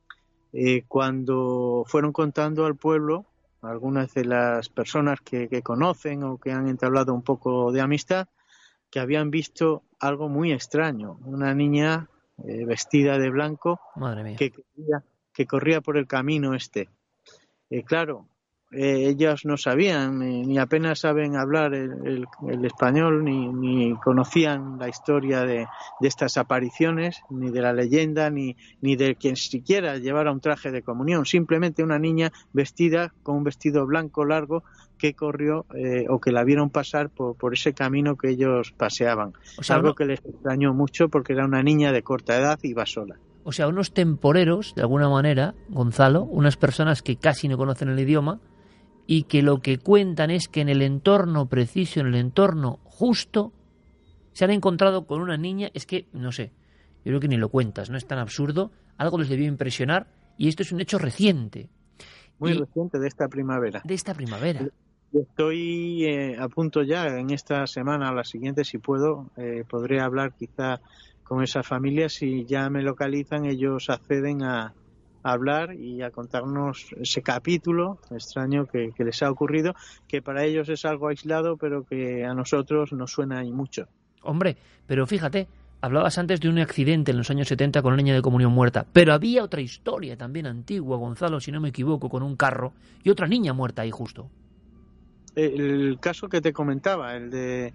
cuando fueron contando al pueblo, algunas de las personas que conocen o que han entablado un poco de amistad, que habían visto algo muy extraño, una niña vestida de blanco. Madre mía. que corría por el camino claro, ellas no sabían, ni apenas saben hablar el español, ni conocían la historia de estas apariciones, ni de la leyenda, ni de quien siquiera llevara un traje de comunión. Simplemente una niña vestida con un vestido blanco largo que corrió o que la vieron pasar por ese camino que ellos paseaban. O sea, algo que les extrañó mucho porque era una niña de corta edad y iba sola. O sea, unos temporeros, de alguna manera, Gonzalo, unas personas que casi no conocen el idioma y que lo que cuentan es que en el entorno preciso, en el entorno justo, se han encontrado con una niña, es que, no sé, yo creo que ni lo cuentas, no es tan absurdo, algo les debió impresionar y esto es un hecho reciente. Muy reciente, de esta primavera. De esta primavera. Estoy a punto ya, en esta semana o la siguiente, si puedo, podré hablar quizá con esa familia. Si ya me localizan, ellos acceden a hablar y a contarnos ese capítulo extraño que les ha ocurrido, que para ellos es algo aislado, pero que a nosotros nos suena y mucho. Hombre, pero fíjate, hablabas antes de un accidente en los años 70 con una niña de comunión muerta, pero había otra historia también antigua, Gonzalo, si no me equivoco, con un carro y otra niña muerta ahí justo. El caso que te comentaba, el de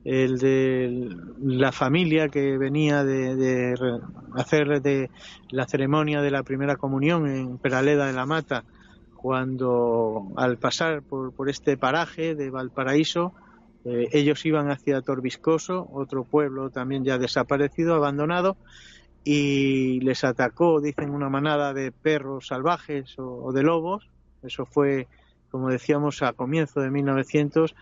la familia que venía de hacer de la ceremonia de la primera comunión en Peraleda de la Mata, cuando al pasar por este paraje de Valparaíso, ellos iban hacia Torviscoso, otro pueblo también ya desaparecido, abandonado, y les atacó, dicen, una manada de perros salvajes o de lobos. Eso fue, como decíamos, a comienzo de 1900,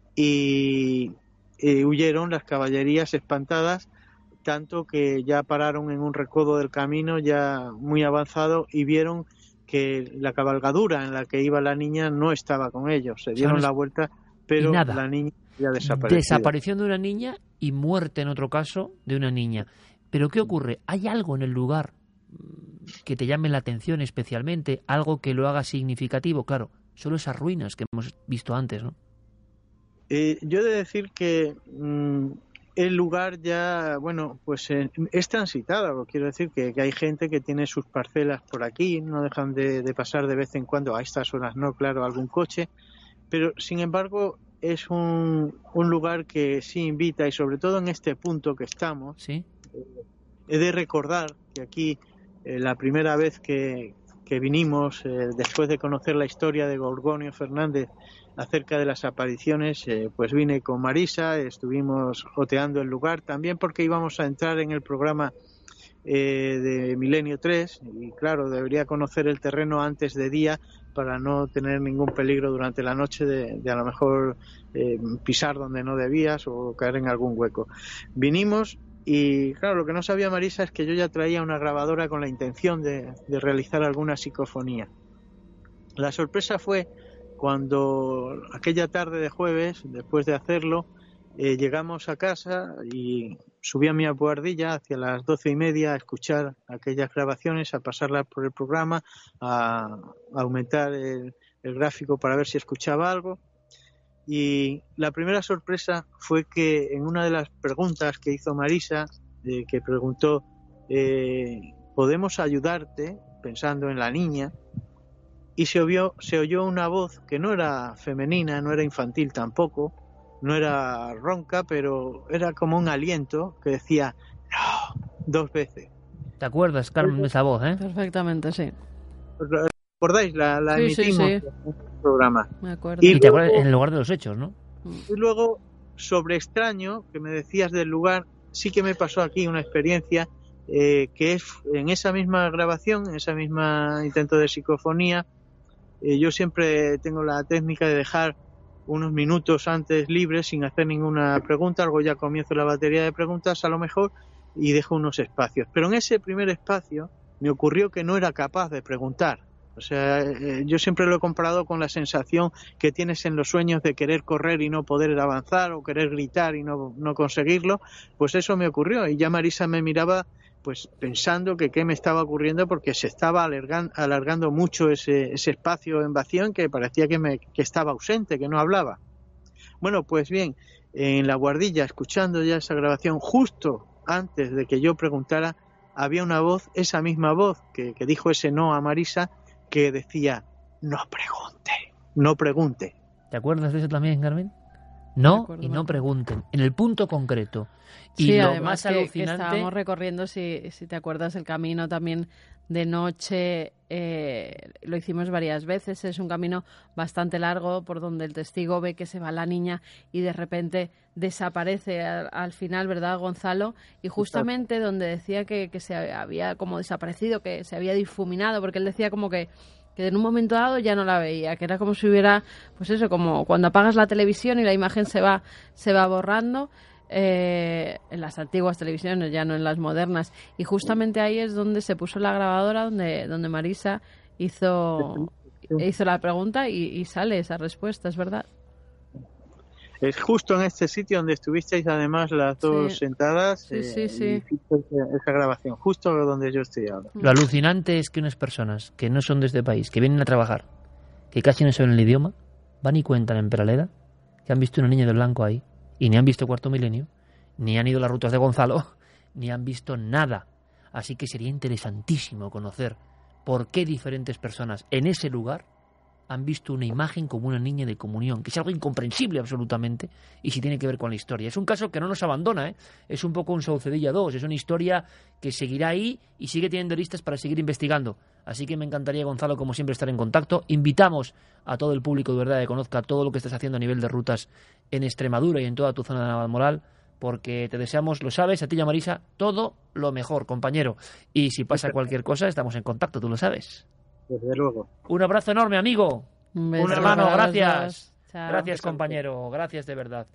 y huyeron las caballerías espantadas, tanto que ya pararon en un recodo del camino ya muy avanzado y vieron que la cabalgadura en la que iba la niña no estaba con ellos. Se dieron la vuelta, pero la niña ya desapareció. Desaparición de una niña y muerte en otro caso de una niña. Pero ¿qué ocurre? ¿Hay algo en el lugar que te llame la atención especialmente? ¿Algo que lo haga significativo? Claro, solo esas ruinas que hemos visto antes, ¿no? Yo he de decir que el lugar ya, bueno, pues es transitado. Quiero decir que hay gente que tiene sus parcelas por aquí, no dejan de pasar de vez en cuando, a estas horas no, claro, algún coche, pero sin embargo es un lugar que sí invita, y sobre todo en este punto que estamos. ¿Sí? He de recordar que aquí la primera vez que vinimos, después de conocer la historia de Gorgonio Fernández acerca de las apariciones, pues vine con Marisa, estuvimos oteando el lugar también porque íbamos a entrar en el programa de Milenio 3 y claro, debería conocer el terreno antes de día para no tener ningún peligro durante la noche de a lo mejor pisar donde no debías o caer en algún hueco. Vinimos y claro, lo que no sabía Marisa es que yo ya traía una grabadora con la intención de realizar alguna psicofonía. La sorpresa fue cuando aquella tarde de jueves, después de hacerlo, llegamos a casa y subí a mi buhardilla hacia las 12:30 a escuchar aquellas grabaciones, a pasarlas por el programa, a aumentar el gráfico para ver si escuchaba algo. Y la primera sorpresa fue que en una de las preguntas que hizo Marisa, que preguntó, ¿podemos ayudarte?, pensando en la niña, y se oyó una voz que no era femenina, no era infantil tampoco, no era ronca, pero era como un aliento que decía ¡no!, 2 veces. ¿Te acuerdas, Carmen, de esa voz, Perfectamente, sí. ¿Recordáis? La emitimos en el programa. Me acuerdo. Y te acuerdas en el lugar de los hechos, ¿no? Y luego, sobre extraño, que me decías del lugar, sí que me pasó aquí una experiencia que es en esa misma grabación, en esa misma intento de psicofonía. Yo siempre tengo la técnica de dejar unos minutos antes libres sin hacer ninguna pregunta, luego ya comienzo la batería de preguntas a lo mejor y dejo unos espacios. Pero en ese primer espacio me ocurrió que no era capaz de preguntar. O sea, yo siempre lo he comparado con la sensación que tienes en los sueños de querer correr y no poder avanzar, o querer gritar y no conseguirlo. Pues eso me ocurrió y ya Marisa me miraba pues pensando que qué me estaba ocurriendo, porque se estaba alargando mucho ese espacio en vacío en que parecía que estaba ausente, que no hablaba. Bueno, pues bien, en la buhardilla, escuchando ya esa grabación, justo antes de que yo preguntara, había una voz, esa misma voz que dijo ese no a Marisa, que decía, no pregunte. ¿Te acuerdas de eso también, Carmen? No, y no pregunten, en el punto concreto. Y sí, lo además más alucinante... que estábamos recorriendo, si te acuerdas, el camino también de noche. Lo hicimos varias veces. Es un camino bastante largo por donde el testigo ve que se va la niña y de repente desaparece al final, ¿verdad, Gonzalo? Y justamente donde decía que se había como desaparecido, que se había difuminado, porque él decía como que en un momento dado ya no la veía, que era como si hubiera, pues eso, como cuando apagas la televisión y la imagen se va borrando. En las antiguas televisiones, ya no en las modernas, y justamente ahí es donde se puso la grabadora, donde Marisa hizo la pregunta y sale esa respuesta, es verdad. Es justo en este sitio donde estuvisteis además las dos sentadas. Sí. Esa grabación, justo donde yo estoy ahora. Lo alucinante es que unas personas que no son de este país, que vienen a trabajar, que casi no saben el idioma, van y cuentan en Peraleda que han visto una niña de blanco ahí. Y ni han visto Cuarto Milenio, ni han ido a las rutas de Gonzalo, ni han visto nada. Así que sería interesantísimo conocer por qué diferentes personas en ese lugar han visto una imagen como una niña de comunión, que es algo incomprensible absolutamente, y si tiene que ver con la historia. Es un caso que no nos abandona, ¿eh? Es un poco un Saucedilla 2, es una historia que seguirá ahí y sigue teniendo listas para seguir investigando. Así que me encantaría, Gonzalo, como siempre, estar en contacto. Invitamos a todo el público de verdad que conozca todo lo que estás haciendo a nivel de rutas en Extremadura y en toda tu zona de Navalmoral, porque te deseamos, lo sabes, a ti y a Marisa, todo lo mejor, compañero. Y si pasa cualquier cosa, estamos en contacto, tú lo sabes. Desde luego. Un abrazo enorme, amigo. Un beso, hermano, gracias. Chao. Gracias, compañero. Gracias de verdad.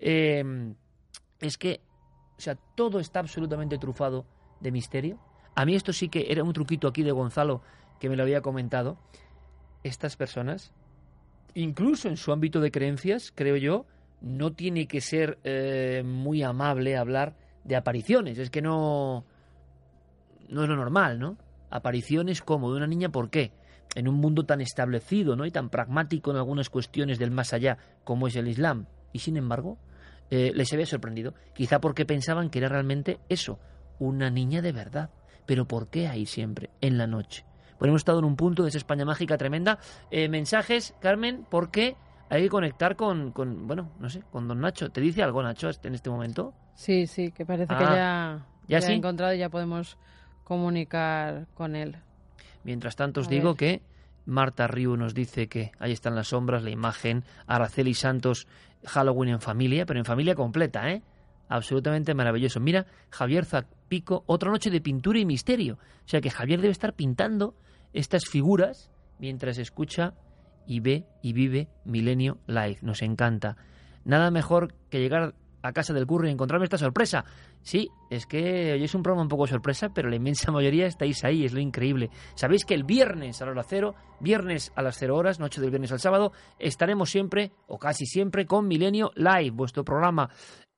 Es que, o sea, todo está absolutamente trufado de misterio. A mí esto sí que era un truquito aquí de Gonzalo que me lo había comentado. Estas personas, incluso en su ámbito de creencias, creo yo, no tiene que ser muy amable hablar de apariciones. Es que no es lo normal, ¿no? Apariciones como de una niña, ¿por qué? En un mundo tan establecido, ¿no? Y tan pragmático en algunas cuestiones del más allá como es el Islam. Y sin embargo, les había sorprendido. Quizá porque pensaban que era realmente eso, una niña de verdad. Pero ¿por qué ahí siempre, en la noche? Bueno, hemos estado en un punto de esa España mágica tremenda. Mensajes, Carmen, ¿por qué hay que conectar con bueno, no sé, con don Nacho? ¿Te dice algo, Nacho, en este momento? Sí, que parece que ya sí. Ha encontrado y ya podemos comunicar con él. Mientras tanto os digo que Marta Riu nos dice que ahí están las sombras, la imagen, Araceli Santos, Halloween en familia, pero en familia completa, ¿eh? Absolutamente maravilloso. Mira, Javier Zapico, otra noche de pintura y misterio. O sea que Javier debe estar pintando estas figuras mientras escucha y ve y vive Milenio Live. Nos encanta. Nada mejor que llegar a casa del curro y encontrarme esta sorpresa. Sí, es que hoy es un programa un poco sorpresa, pero la inmensa mayoría estáis ahí, es lo increíble. Sabéis que el viernes a la hora cero, viernes a las 0 horas, noche del viernes al sábado, estaremos siempre, o casi siempre, con Milenio Live, vuestro programa.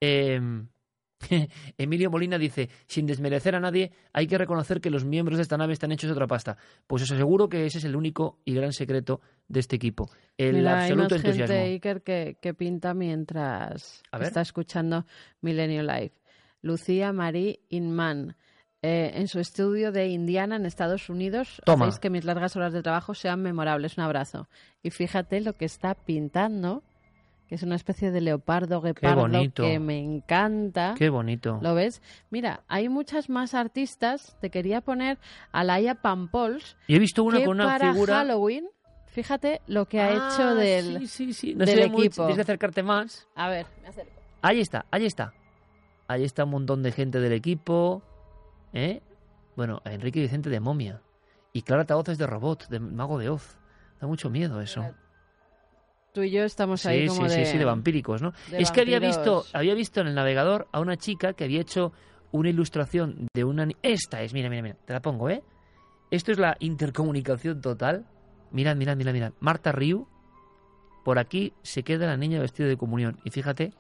Emilio Molina dice, sin desmerecer a nadie, hay que reconocer que los miembros de esta nave están hechos de otra pasta. Pues os aseguro que ese es el único y gran secreto de este equipo. El absoluto entusiasmo. Hay gente, Iker, que pinta mientras está escuchando Milenio Live. Lucía Marie Inman, en su estudio de Indiana, en Estados Unidos. Toma. Hacéis que mis largas horas de trabajo sean memorables. Un abrazo. Y fíjate lo que está pintando, que es una especie de leopardo guepardo que me encanta. Qué bonito. ¿Lo ves? Mira, hay muchas más artistas. Te quería poner a Laia Pampols. Y he visto una con una para figura... Halloween, fíjate lo que ha hecho del, sí. No del se ve equipo. mucho, tienes que acercarte más. A ver, me acerco. Ahí está. Ahí está un montón de gente del equipo. Bueno, a Enrique Vicente de Momia. Y Clara Taoces de Robot, de Mago de Oz. Da mucho miedo eso. Tú y yo estamos ahí como de vampíricos, ¿no? Es que había visto en el navegador a una chica que había hecho una ilustración de una... Esta es, mira, te la pongo, ¿eh? Esto es la intercomunicación total. Mirad. Marta Riu, por aquí se queda la niña vestida de comunión. Y fíjate...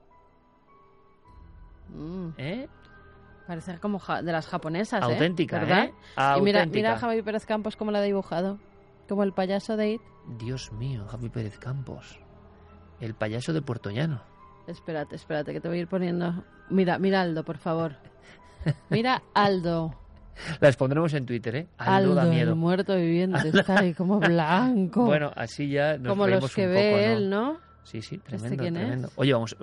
Parece como de las japonesas, auténtica, ¿verdad? Y mira a Javi Pérez Campos cómo la ha dibujado. Como el payaso de It. Dios mío, Javi Pérez Campos. El payaso de Puerto Llano. Espérate, que te voy a ir poniendo... Mira Aldo, por favor. Mira Aldo. Las pondremos en Twitter, ¿eh? Aldo da miedo. El muerto viviente, está ahí como blanco. Bueno, así ya nos como reímos los que un ve poco, él, ¿no? Sí, tremendo, ¿Quién tremendo. es? Oye, vamos...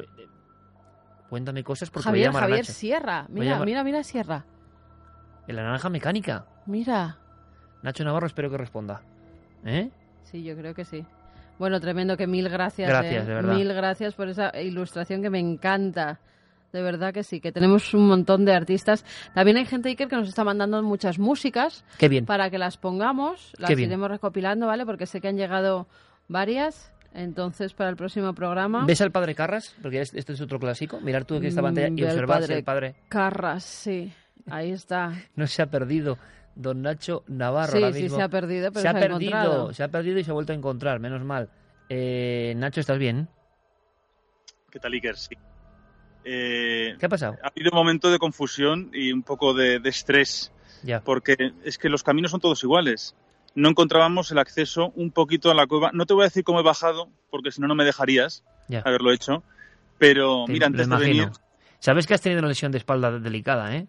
Cuéntame cosas porque Javier voy a llamar a Nacho. Sierra. Mira Sierra. En la naranja mecánica. Mira. Nacho Navarro, espero que responda. ¿Eh? Sí, yo creo que sí. Bueno, tremendo, que mil gracias. Gracias, de verdad. Mil gracias por esa ilustración que me encanta. De verdad que sí, que tenemos un montón de artistas. También hay gente, Iker, que nos está mandando muchas músicas. Qué bien. Para que las pongamos, las iremos recopilando, ¿vale? Porque sé que han llegado varias. Entonces, para el próximo programa... ¿Ves al Padre Carras? Porque este es otro clásico. Mirar tú aquí esta pantalla y observar si el Padre Carras, sí. Ahí está. No se ha perdido don Nacho Navarro sí, ahora mismo. Sí, se ha perdido, pero se ha encontrado. Se ha perdido y se ha vuelto a encontrar, menos mal. Nacho, ¿estás bien? ¿Qué tal, Iker? Sí. ¿Qué ha pasado? Ha habido un momento de confusión y un poco de estrés. Ya. Porque es que los caminos son todos iguales. No encontrábamos el acceso un poquito a la cueva. No te voy a decir cómo he bajado, porque si no, no me dejarías haberlo hecho. Pero mira, antes de venir... Sabes que has tenido una lesión de espalda delicada, ¿eh?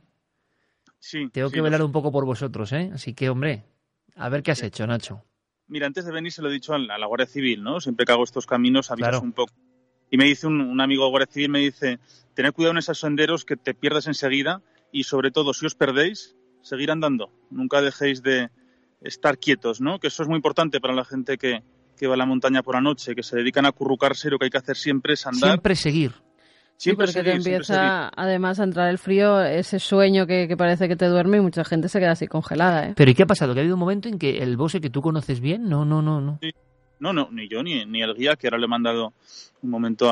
Sí. Tengo que velar un poco por vosotros, ¿eh? Así que, hombre, a ver qué has hecho, Nacho. Mira, antes de venir se lo he dicho a la Guardia Civil, ¿no? Siempre que hago estos caminos avisas un poco. Y me dice un amigo de Guardia Civil, me dice, tened cuidado en esos senderos que te pierdes enseguida y sobre todo, si os perdéis, seguir andando. Nunca dejéis de estar quietos, ¿no? Que eso es muy importante para la gente que va a la montaña por la noche, que se dedican a acurrucarse, lo que hay que hacer siempre es andar. Siempre seguir. Siempre sí, porque seguir, te empieza además a entrar el frío, ese sueño que parece que te duerme y mucha gente se queda así congelada, ¿eh? Pero ¿y qué ha pasado? ¿Que ha habido un momento en que el bosque que tú conoces bien? No. Sí. No, ni yo ni el guía, que ahora le he mandado un momento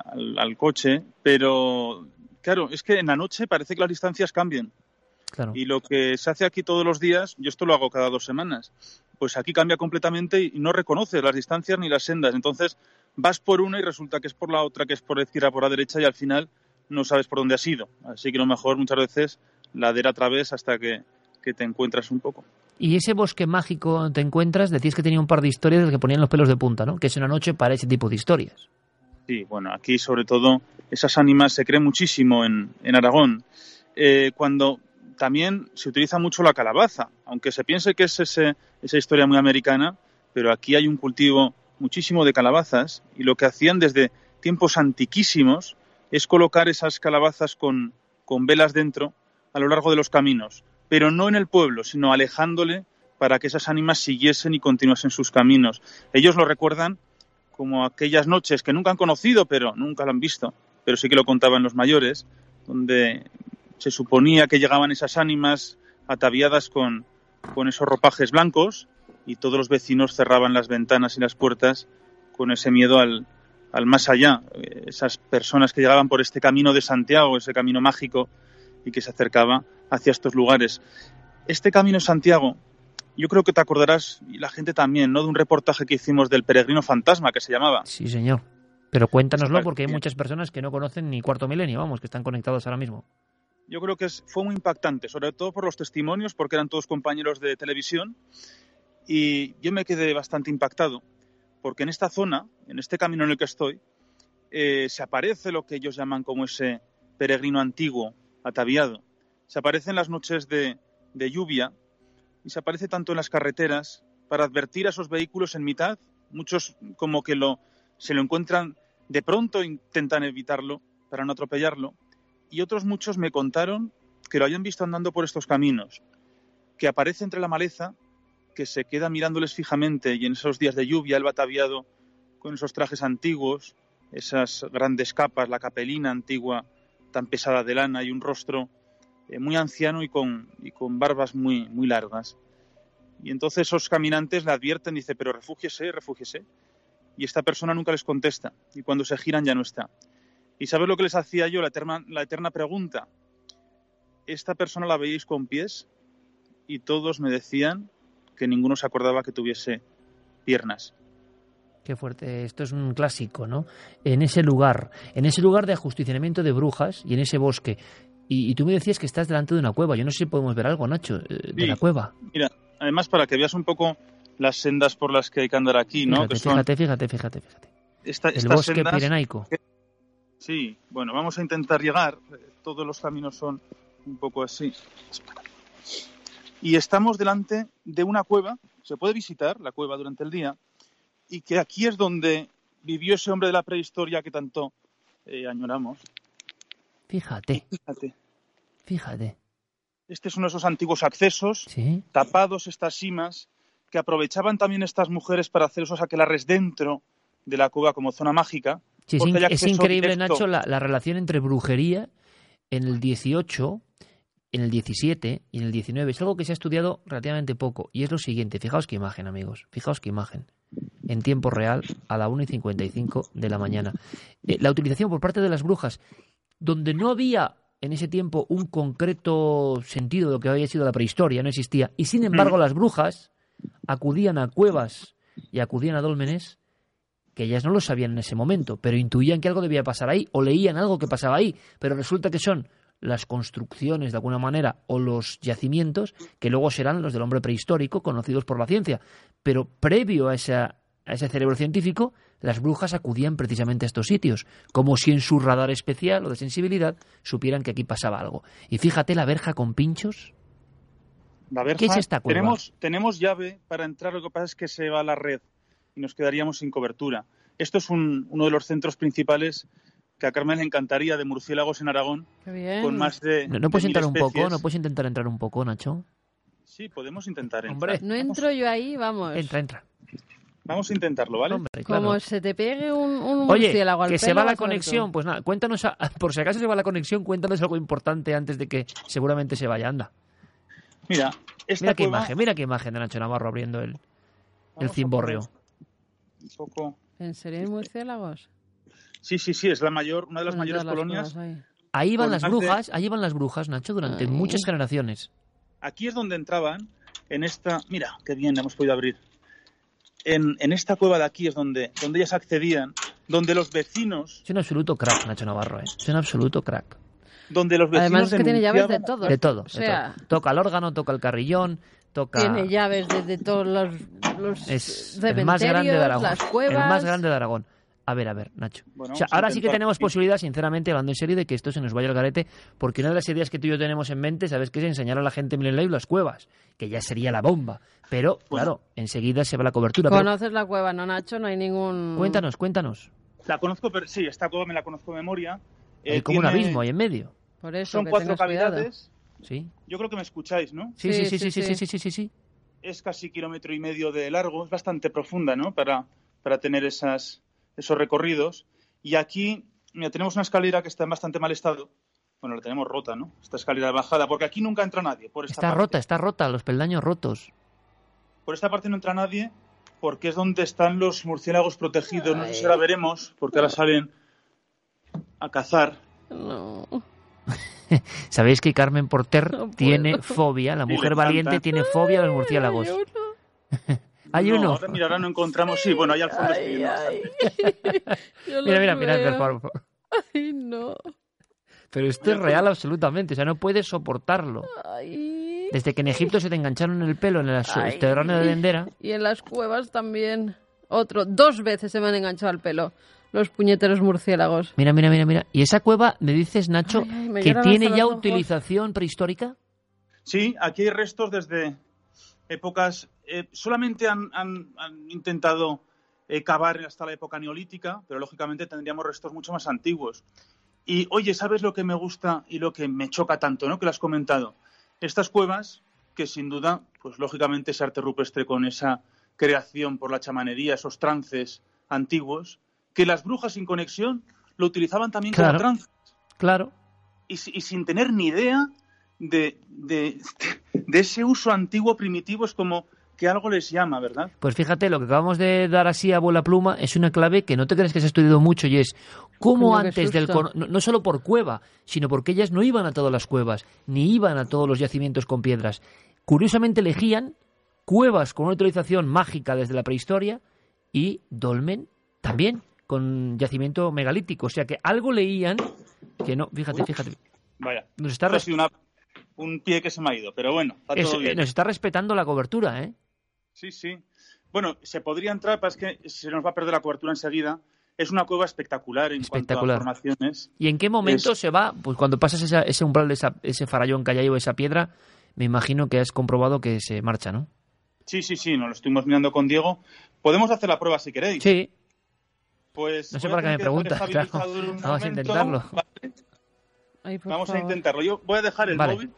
al coche, pero claro, es que en la noche parece que las distancias cambian. Claro. Y lo que se hace aquí todos los días, yo esto lo hago cada 2 semanas, pues aquí cambia completamente y no reconoces las distancias ni las sendas. Entonces vas por una y resulta que es por la otra, que es por la izquierda, por la derecha y al final no sabes por dónde has ido. Así que lo mejor muchas veces ladera a través hasta que te encuentras un poco. Y ese bosque mágico te encuentras, decías que tenía un par de historias que ponían los pelos de punta, ¿no? Que es una noche para ese tipo de historias. Sí, bueno, aquí sobre todo esas ánimas se creen muchísimo en Aragón. Cuando también se utiliza mucho la calabaza, aunque se piense que es esa historia muy americana, pero aquí hay un cultivo muchísimo de calabazas y lo que hacían desde tiempos antiquísimos es colocar esas calabazas con velas dentro a lo largo de los caminos, pero no en el pueblo, sino alejándole para que esas ánimas siguiesen y continuasen sus caminos. Ellos lo recuerdan como aquellas noches que nunca han conocido, pero nunca lo han visto, pero sí que lo contaban los mayores, donde se suponía que llegaban esas ánimas ataviadas con esos ropajes blancos y todos los vecinos cerraban las ventanas y las puertas con ese miedo al más allá. Esas personas que llegaban por este camino de Santiago, ese camino mágico y que se acercaba hacia estos lugares. Este camino de Santiago, yo creo que te acordarás, y la gente también, ¿no?, de un reportaje que hicimos del peregrino fantasma, que se llamaba. Sí, señor. Pero cuéntanoslo porque hay muchas personas que no conocen ni Cuarto Milenio, vamos, que están conectados ahora mismo. Yo creo que fue muy impactante, sobre todo por los testimonios, porque eran todos compañeros de televisión, y yo me quedé bastante impactado, porque en esta zona, en este camino en el que estoy, se aparece lo que ellos llaman como ese peregrino antiguo, ataviado. Se aparece en las noches de lluvia y se aparece tanto en las carreteras para advertir a esos vehículos en mitad. Muchos como que se lo encuentran de pronto, intentan evitarlo para no atropellarlo. Y otros muchos me contaron que lo hayan visto andando por estos caminos, que aparece entre la maleza, que se queda mirándoles fijamente y en esos días de lluvia él va ataviado con esos trajes antiguos, esas grandes capas, la capelina antigua tan pesada de lana y un rostro muy anciano y con barbas muy, muy largas. Y entonces esos caminantes le advierten, dice, pero refúgiese. Y esta persona nunca les contesta y cuando se giran ya no está. ¿Y sabes lo que les hacía yo? La eterna pregunta. ¿Esta persona la veíais con pies? Y todos me decían que ninguno se acordaba que tuviese piernas. Qué fuerte, esto es un clásico, ¿no? En ese lugar de ajusticiamiento de brujas y en ese bosque. Y tú me decías que estás delante de una cueva. Yo no sé si podemos ver algo, Nacho, de la cueva. Mira, además para que veas un poco las sendas por las que hay que andar aquí, ¿no? Fíjate. El bosque sendas pirenaico. Sí, bueno, vamos a intentar llegar. Todos los caminos son un poco así. Y estamos delante de una cueva. Se puede visitar la cueva durante el día. Y que aquí es donde vivió ese hombre de la prehistoria que tanto añoramos. Fíjate. este es uno de esos antiguos accesos, tapados estas simas, que aprovechaban también estas mujeres para hacer esos aquelarres dentro de la cueva como zona mágica. Sí, es increíble, Nacho, la relación entre brujería en el 18, en el 17 y en el 19. Es algo que se ha estudiado relativamente poco. Y es lo siguiente, fijaos qué imagen, amigos, fijaos qué imagen. En tiempo real, a la 1:55 de la mañana. La utilización por parte de las brujas, donde no había en ese tiempo un concreto sentido de lo que había sido la prehistoria, no existía. Y sin embargo las brujas acudían a cuevas y acudían a dólmenes que ellas no lo sabían en ese momento, pero intuían que algo debía pasar ahí, o leían algo que pasaba ahí, pero resulta que son las construcciones de alguna manera o los yacimientos que luego serán los del hombre prehistórico conocidos por la ciencia. Pero previo a ese cerebro científico, las brujas acudían precisamente a estos sitios, como si en su radar especial o de sensibilidad supieran que aquí pasaba algo. Y fíjate la verja con pinchos. La verja, ¿qué es esta cueva? Tenemos llave para entrar, lo que pasa es que se va la red y nos quedaríamos sin cobertura. Esto es uno de los centros principales que a Carmen le encantaría, de murciélagos en Aragón. Qué bien. Con más de ¿No puedes entrar un especies. poco? ¿No puedes intentar entrar un poco, Nacho? Sí, podemos intentar entrar. Hombre, no entro yo ahí, vamos. Entra. Vamos a intentarlo, ¿vale? Hombre, claro. Como se te pegue un Oye, murciélago al que pelo, se va la vas a ver conexión. tú. Pues nada, cuéntanos, por si acaso se va la conexión, cuéntanos algo importante antes de que seguramente se vaya. Anda. Mira Mira qué imagen de Nacho Navarro abriendo el cimborrio. Un poco. ¿En serio hay murciélagos? Sí, es una de las mayores colonias. Ahí van las brujas, Nacho, durante muchas generaciones. Aquí es donde entraban, en esta... Mira, qué bien hemos podido abrir. En esta cueva de aquí es donde ellas accedían, donde los vecinos... Es un absoluto crack, Nacho Navarro, ¿eh? Es un absoluto crack. Donde los vecinos Además es que tiene llaves de todo. De todo. Toca el órgano, toca el carrillón, tiene llaves de todos los cementerios, el más grande de Aragón, las cuevas... El más grande de Aragón. A ver, Nacho. Bueno, ahora sí que tenemos posibilidad, sinceramente, hablando en serio, de que esto se nos vaya al garete, porque una de las ideas que tú y yo tenemos en mente, ¿sabes qué? Es enseñar a la gente en Milen Live las cuevas, que ya sería la bomba. Pero, claro, enseguida se va la cobertura. ¿Conoces la cueva, no, Nacho? No hay ningún... Cuéntanos. La conozco, pero sí, esta cueva me la conozco de memoria. Hay como un abismo ahí en medio. Por eso, son 4 cavidades. Sí. Yo creo que me escucháis, ¿no? Sí. Es casi 1,5 kilómetros de largo, es bastante profunda, ¿no? Para tener esos recorridos. Y aquí, mira, tenemos una escalera que está en bastante mal estado. Bueno, la tenemos rota, ¿no? Esta escalera de bajada, porque aquí nunca entra nadie. Está rota, los peldaños rotos. Por esta parte no entra nadie, porque es donde están los murciélagos protegidos. No sé si ahora veremos, porque ahora salen a cazar. No. ¿Sabéis que Carmen Porter tiene fobia? La mujer valiente tiene fobia a los murciélagos. ¿Hay uno? Ahora no encontramos. Sí, bueno, ahí al fondo. Mira, por favor. Ay, no. Pero esto es real absolutamente, o sea, no puedes soportarlo. Ay. Desde que en Egipto se te engancharon en el pelo en el subterráneo de Dendera. Y en las cuevas también. 2 veces se me han enganchado al pelo los puñeteros murciélagos. Mira. ¿Y esa cueva, me dices, Nacho, que tiene ya utilización prehistórica? Sí, aquí hay restos desde épocas... solamente han intentado cavar hasta la época neolítica, pero lógicamente tendríamos restos mucho más antiguos. Y, oye, ¿sabes lo que me gusta y lo que me choca tanto, ¿no? Que lo has comentado. Estas cuevas, que sin duda, pues lógicamente ese arte rupestre con esa creación por la chamanería, esos trances antiguos, que las brujas sin conexión lo utilizaban también como trances. Claro. Y sin tener ni idea de ese uso antiguo primitivo, es como que algo les llama, ¿verdad? Pues fíjate, lo que acabamos de dar así a bola pluma es una clave que no te crees que se ha estudiado mucho, y es cómo antes del... No solo por cueva, sino porque ellas no iban a todas las cuevas, ni iban a todos los yacimientos con piedras. Curiosamente elegían cuevas con una utilización mágica desde la prehistoria y dolmen también, con yacimiento megalítico. O sea que algo leían que no... Fíjate. Vaya, nos está ha sido un pie que se me ha ido, pero bueno, está todo bien. Nos está respetando la cobertura, ¿eh? Sí. Bueno, se podría entrar, pero es que se nos va a perder la cobertura enseguida. Es una cueva espectacular en cuanto a formaciones. ¿Y en qué momento se va? Pues cuando pasas ese umbral de ese farallón que hay ahí o esa piedra, me imagino que has comprobado que se marcha, ¿no? Sí, nos lo estuvimos mirando con Diego. Podemos hacer la prueba si queréis. Sí. Pues no sé para qué me preguntas, claro. Vamos a intentarlo. Vale. Vamos a intentarlo. Yo voy a dejar el móvil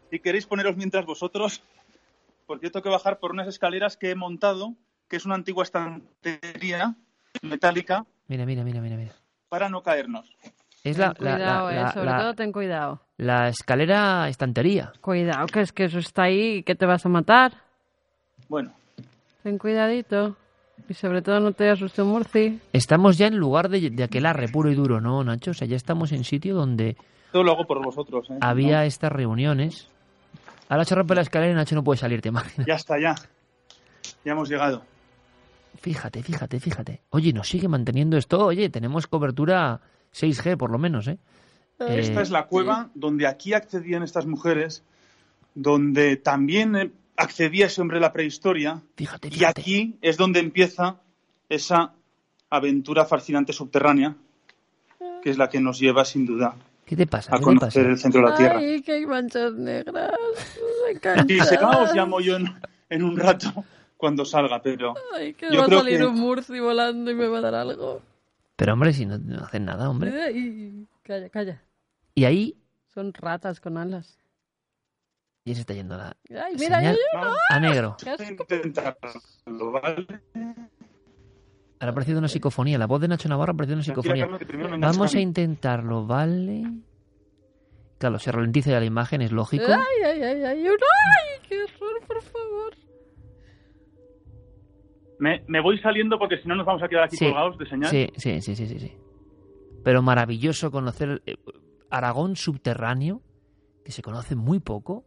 si queréis poneros mientras vosotros, porque yo tengo que bajar por unas escaleras que he montado, que es una antigua estantería metálica. Mira. Para no caernos. Es Ten cuidado, sobre todo ten cuidado. La escalera estantería. Cuidado, que es que eso está ahí y que te vas a matar. Bueno. Ten cuidadito. Y sobre todo no te asuste un murci. Estamos ya en lugar de aquelarre puro y duro, ¿no, Nacho? O sea, ya estamos en sitio donde... Todo lo hago por vosotros, ¿eh? Había estas reuniones. Ahora se rompe la escalera y Nacho no puede salir, ¿te imaginas? Ya está, ya. Ya hemos llegado. Fíjate. Oye, nos sigue manteniendo esto. Oye, tenemos cobertura 6G por lo menos, ¿eh? Esta es la cueva donde aquí accedían estas mujeres, donde también accedía ese hombre de la prehistoria. Fíjate. Y aquí es donde empieza esa aventura fascinante subterránea, que es la que nos lleva, sin duda, ¿qué te pasa? a conocer el centro de la Tierra. Ay, que hay manchas negras. Y se os llamo yo en un rato cuando salga, pero ay, que yo va a creo salir que... un murci volando y me va a dar algo. Pero hombre, si no hacen nada, hombre. Ay, calla. Y ahí... Son ratas con alas. Y se está yendo la ay, mira, señal a negro. ¿Vale? Ahora ha aparecido una psicofonía. La voz de Nacho Navarro ha aparecido una psicofonía. Vamos a intentarlo, ¿vale? Claro, se ralentiza ya la imagen, es lógico. Ay, qué horror, por favor. Me voy saliendo porque si no nos vamos a quedar aquí colgados de señal. Sí. Pero maravilloso conocer Aragón subterráneo, que se conoce muy poco,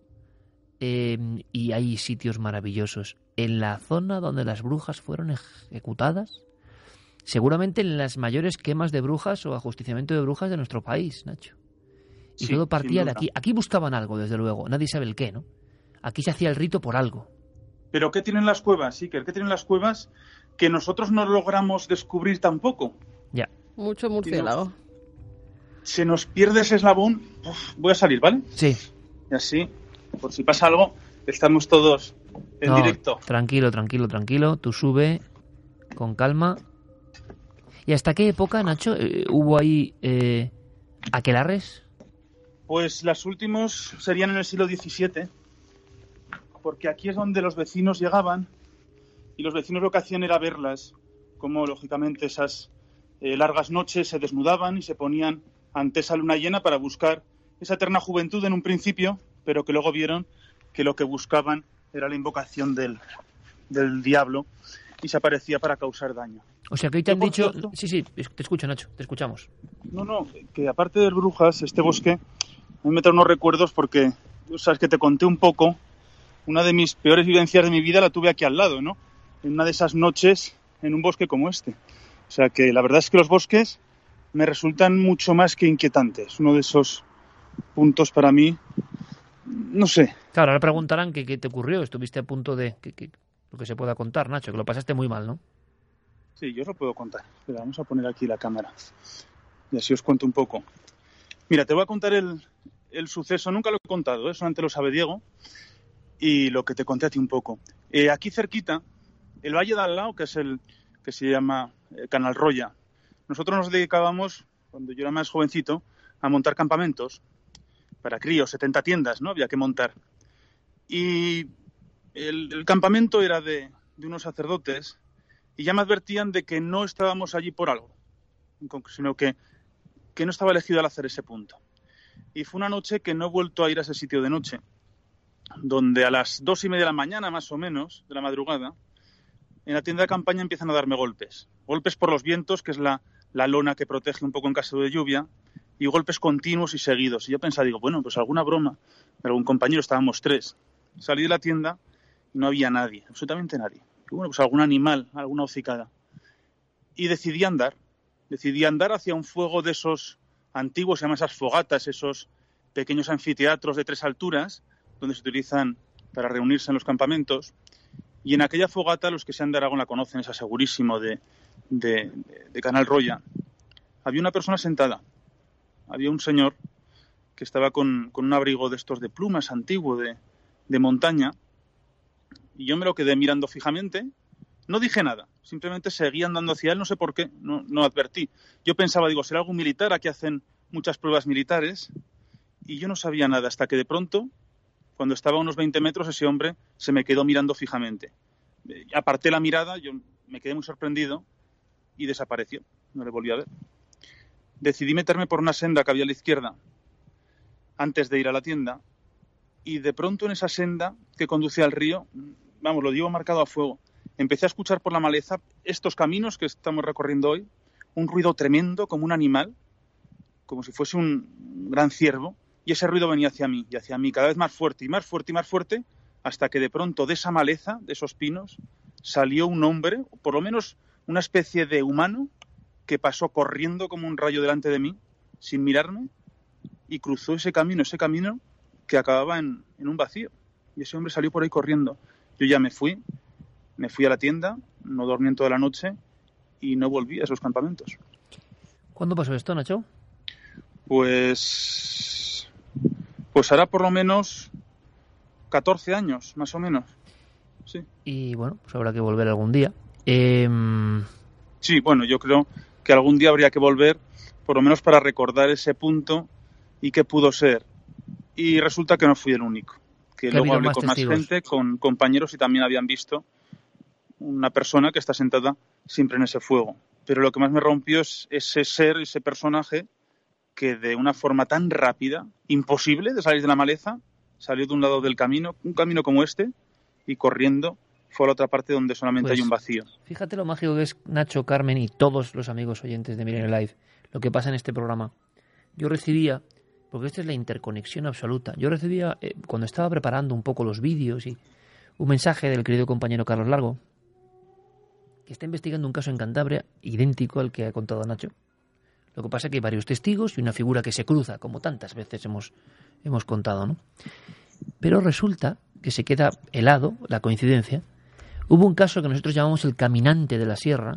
y hay sitios maravillosos. En la zona donde las brujas fueron ejecutadas, seguramente en las mayores quemas de brujas o ajusticiamiento de brujas de nuestro país, Nacho. Y todo partía de aquí. Aquí buscaban algo, desde luego. Nadie sabe el qué, ¿no? Aquí se hacía el rito por algo. Pero ¿qué tienen las cuevas, Iker? ¿Qué tienen las cuevas que nosotros no logramos descubrir tampoco? Ya. Mucho murciélago. Se nos pierde ese eslabón. Voy a salir, ¿vale? Sí. Y así, por si pasa algo, estamos todos en directo. Tranquilo. Tú sube con calma. ¿Y hasta qué época, Nacho, hubo ahí aquelarres? Pues las últimas serían en el siglo XVII, porque aquí es donde los vecinos llegaban y los vecinos lo que hacían era verlas, como lógicamente esas largas noches se desnudaban y se ponían ante esa luna llena para buscar esa eterna juventud en un principio, pero que luego vieron que lo que buscaban era la invocación del diablo y se aparecía para causar daño. O sea que hoy te han dicho... Sí, te escucho, Nacho, te escuchamos. No, que aparte de brujas, este bosque, a mí me trae unos recuerdos porque, sabes que te conté un poco, una de mis peores vivencias de mi vida la tuve aquí al lado, ¿no? En una de esas noches en un bosque como este. O sea que la verdad es que los bosques me resultan mucho más que inquietantes. Uno de esos puntos para mí, no sé. Claro, ahora preguntarán qué te ocurrió. Estuviste a punto de... lo que se pueda contar, Nacho, que lo pasaste muy mal, ¿no? Sí, yo os lo puedo contar. Pero vamos a poner aquí la cámara. Y así os cuento un poco. Mira, te voy a contar el suceso. Nunca lo he contado, solamente lo sabe Diego. Y lo que te conté a ti un poco. Aquí cerquita, el valle de al lado, que es el que se llama Canal Roya. Nosotros nos dedicábamos, cuando yo era más jovencito, a montar campamentos para críos, 70 tiendas, ¿no? Había que montar. Y el campamento era de unos sacerdotes y ya me advertían de que no estábamos allí por algo, sino que no estaba elegido al hacer ese punto. Y fue una noche que no he vuelto a ir a ese sitio de noche, donde a las 2:30 de la mañana, más o menos, de la madrugada, en la tienda de campaña empiezan a darme golpes. Golpes por los vientos, que es la lona que protege un poco en caso de lluvia, y golpes continuos y seguidos. Y yo pensaba, digo, bueno, pues alguna broma de algún compañero, estábamos 3. Salí de la tienda y no había nadie, absolutamente nadie. Y bueno, pues algún animal, alguna hocicada. Y decidí andar hacia un fuego de esos antiguos, se llaman esas fogatas, esos pequeños anfiteatros de 3 alturas, donde se utilizan para reunirse en los campamentos. Y en aquella fogata, los que sean de Aragón la conocen, es segurísimo, de Canal Roya, había una persona sentada. Había un señor que estaba con un abrigo de estos de plumas antiguo, de montaña, y yo me lo quedé mirando fijamente. No dije nada, simplemente seguí andando hacia él, no sé por qué, no advertí. Yo pensaba, digo, será algún militar, aquí hacen muchas pruebas militares, y yo no sabía nada hasta que de pronto, Cuando estaba a unos 20 metros, ese hombre se me quedó mirando fijamente. Aparté la mirada, yo me quedé muy sorprendido y desapareció. No le volví a ver. Decidí meterme por una senda que había a la izquierda antes de ir a la tienda y de pronto en esa senda que conduce al río, vamos, lo llevo marcado a fuego, empecé a escuchar por la maleza estos caminos que estamos recorriendo hoy, un ruido tremendo como un animal, como si fuese un gran ciervo, y ese ruido venía hacia mí cada vez más fuerte y más fuerte y más fuerte, hasta que de pronto de esa maleza, de esos pinos, salió un hombre, o por lo menos una especie de humano, que pasó corriendo como un rayo delante de mí, sin mirarme, y cruzó ese camino que acababa en un vacío. Y ese hombre salió por ahí corriendo. Yo ya me fui a la tienda, no dormí en toda la noche y no volví a esos campamentos. ¿Cuándo pasó esto, Nacho? Pues hará por lo menos 14 años, más o menos. Sí. Y bueno, pues habrá que volver algún día. Sí, bueno, yo creo que algún día habría que volver, por lo menos para recordar ese punto y qué pudo ser. Y resulta que no fui el único. Que luego hablé con más gente, con compañeros, y también habían visto una persona que está sentada siempre en ese fuego. Pero lo que más me rompió es ese personaje que de una forma tan rápida, imposible de salir de la maleza, salió de un lado del camino, un camino como este, y corriendo fue a la otra parte donde solamente hay un vacío. Fíjate lo mágico que es, Nacho, Carmen y todos los amigos oyentes de Milenio Live, lo que pasa en este programa. Yo recibía, porque esta es la interconexión absoluta, cuando estaba preparando un poco los vídeos, y un mensaje del querido compañero Carlos Largo, que está investigando un caso en Cantabria idéntico al que ha contado Nacho. Lo que pasa es que hay varios testigos y una figura que se cruza, como tantas veces hemos contado, ¿no? Pero resulta que se queda helado la coincidencia. Hubo un caso que nosotros llamamos el caminante de la sierra,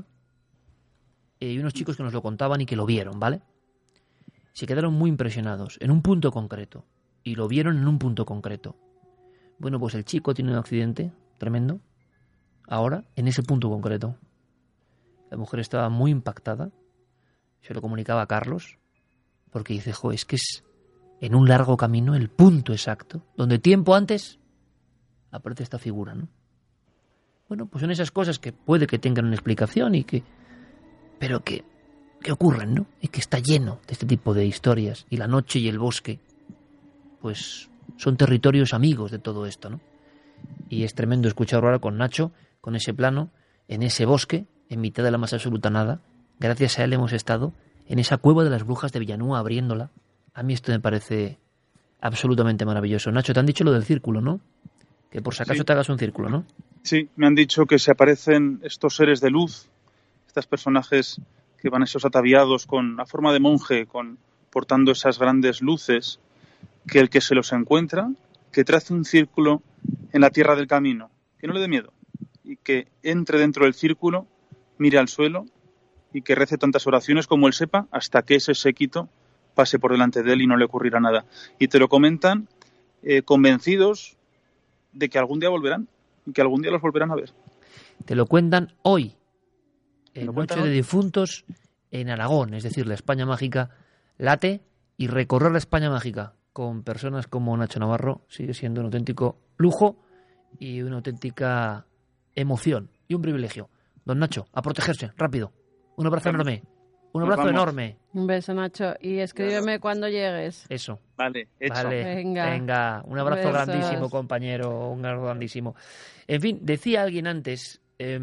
y unos chicos que nos lo contaban y que lo vieron, ¿vale? Se quedaron muy impresionados en un punto concreto, y lo vieron en un punto concreto. Bueno, pues el chico tiene un accidente tremendo, ahora, en ese punto concreto. La mujer estaba muy impactada, se lo comunicaba a Carlos, porque dice, es que es en un largo camino el punto exacto, donde tiempo antes aparece esta figura, ¿no? Bueno, pues son esas cosas que puede que tengan una explicación pero que ocurren, ¿no? Y que está lleno de este tipo de historias. Y la noche y el bosque, pues son territorios amigos de todo esto, ¿no? Y es tremendo escuchar ahora con Nacho, con ese plano, en ese bosque, en mitad de la más absoluta nada. Gracias a él hemos estado en esa cueva de las brujas de Villanúa abriéndola. A mí esto me parece absolutamente maravilloso. Nacho, te han dicho lo del círculo, ¿no? Que por si acaso te hagas un círculo, ¿no? Sí, me han dicho que se aparecen estos seres de luz, estos personajes que van esos ataviados con la forma de monje, portando esas grandes luces, que el que se los encuentra, que trace un círculo en la tierra del camino, que no le dé miedo, y que entre dentro del círculo, mire al suelo y que rece tantas oraciones como él sepa hasta que ese séquito pase por delante de él y no le ocurrirá nada. Y te lo comentan convencidos de que algún día volverán y que algún día los volverán a ver. Te lo cuentan hoy, en Noche de Difuntos en Aragón, es decir, la España Mágica late, y recorrer la España Mágica con personas como Nacho Navarro sigue siendo un auténtico lujo y una auténtica emoción y un privilegio. Don Nacho, a protegerse, rápido. Un abrazo enorme. Un abrazo enorme. Un beso, Nacho. Y escríbeme cuando llegues. Eso. Vale, hecho. Vale, venga. Un abrazo Besos. grandísimo, compañero. Un abrazo grandísimo. En fin, decía alguien antes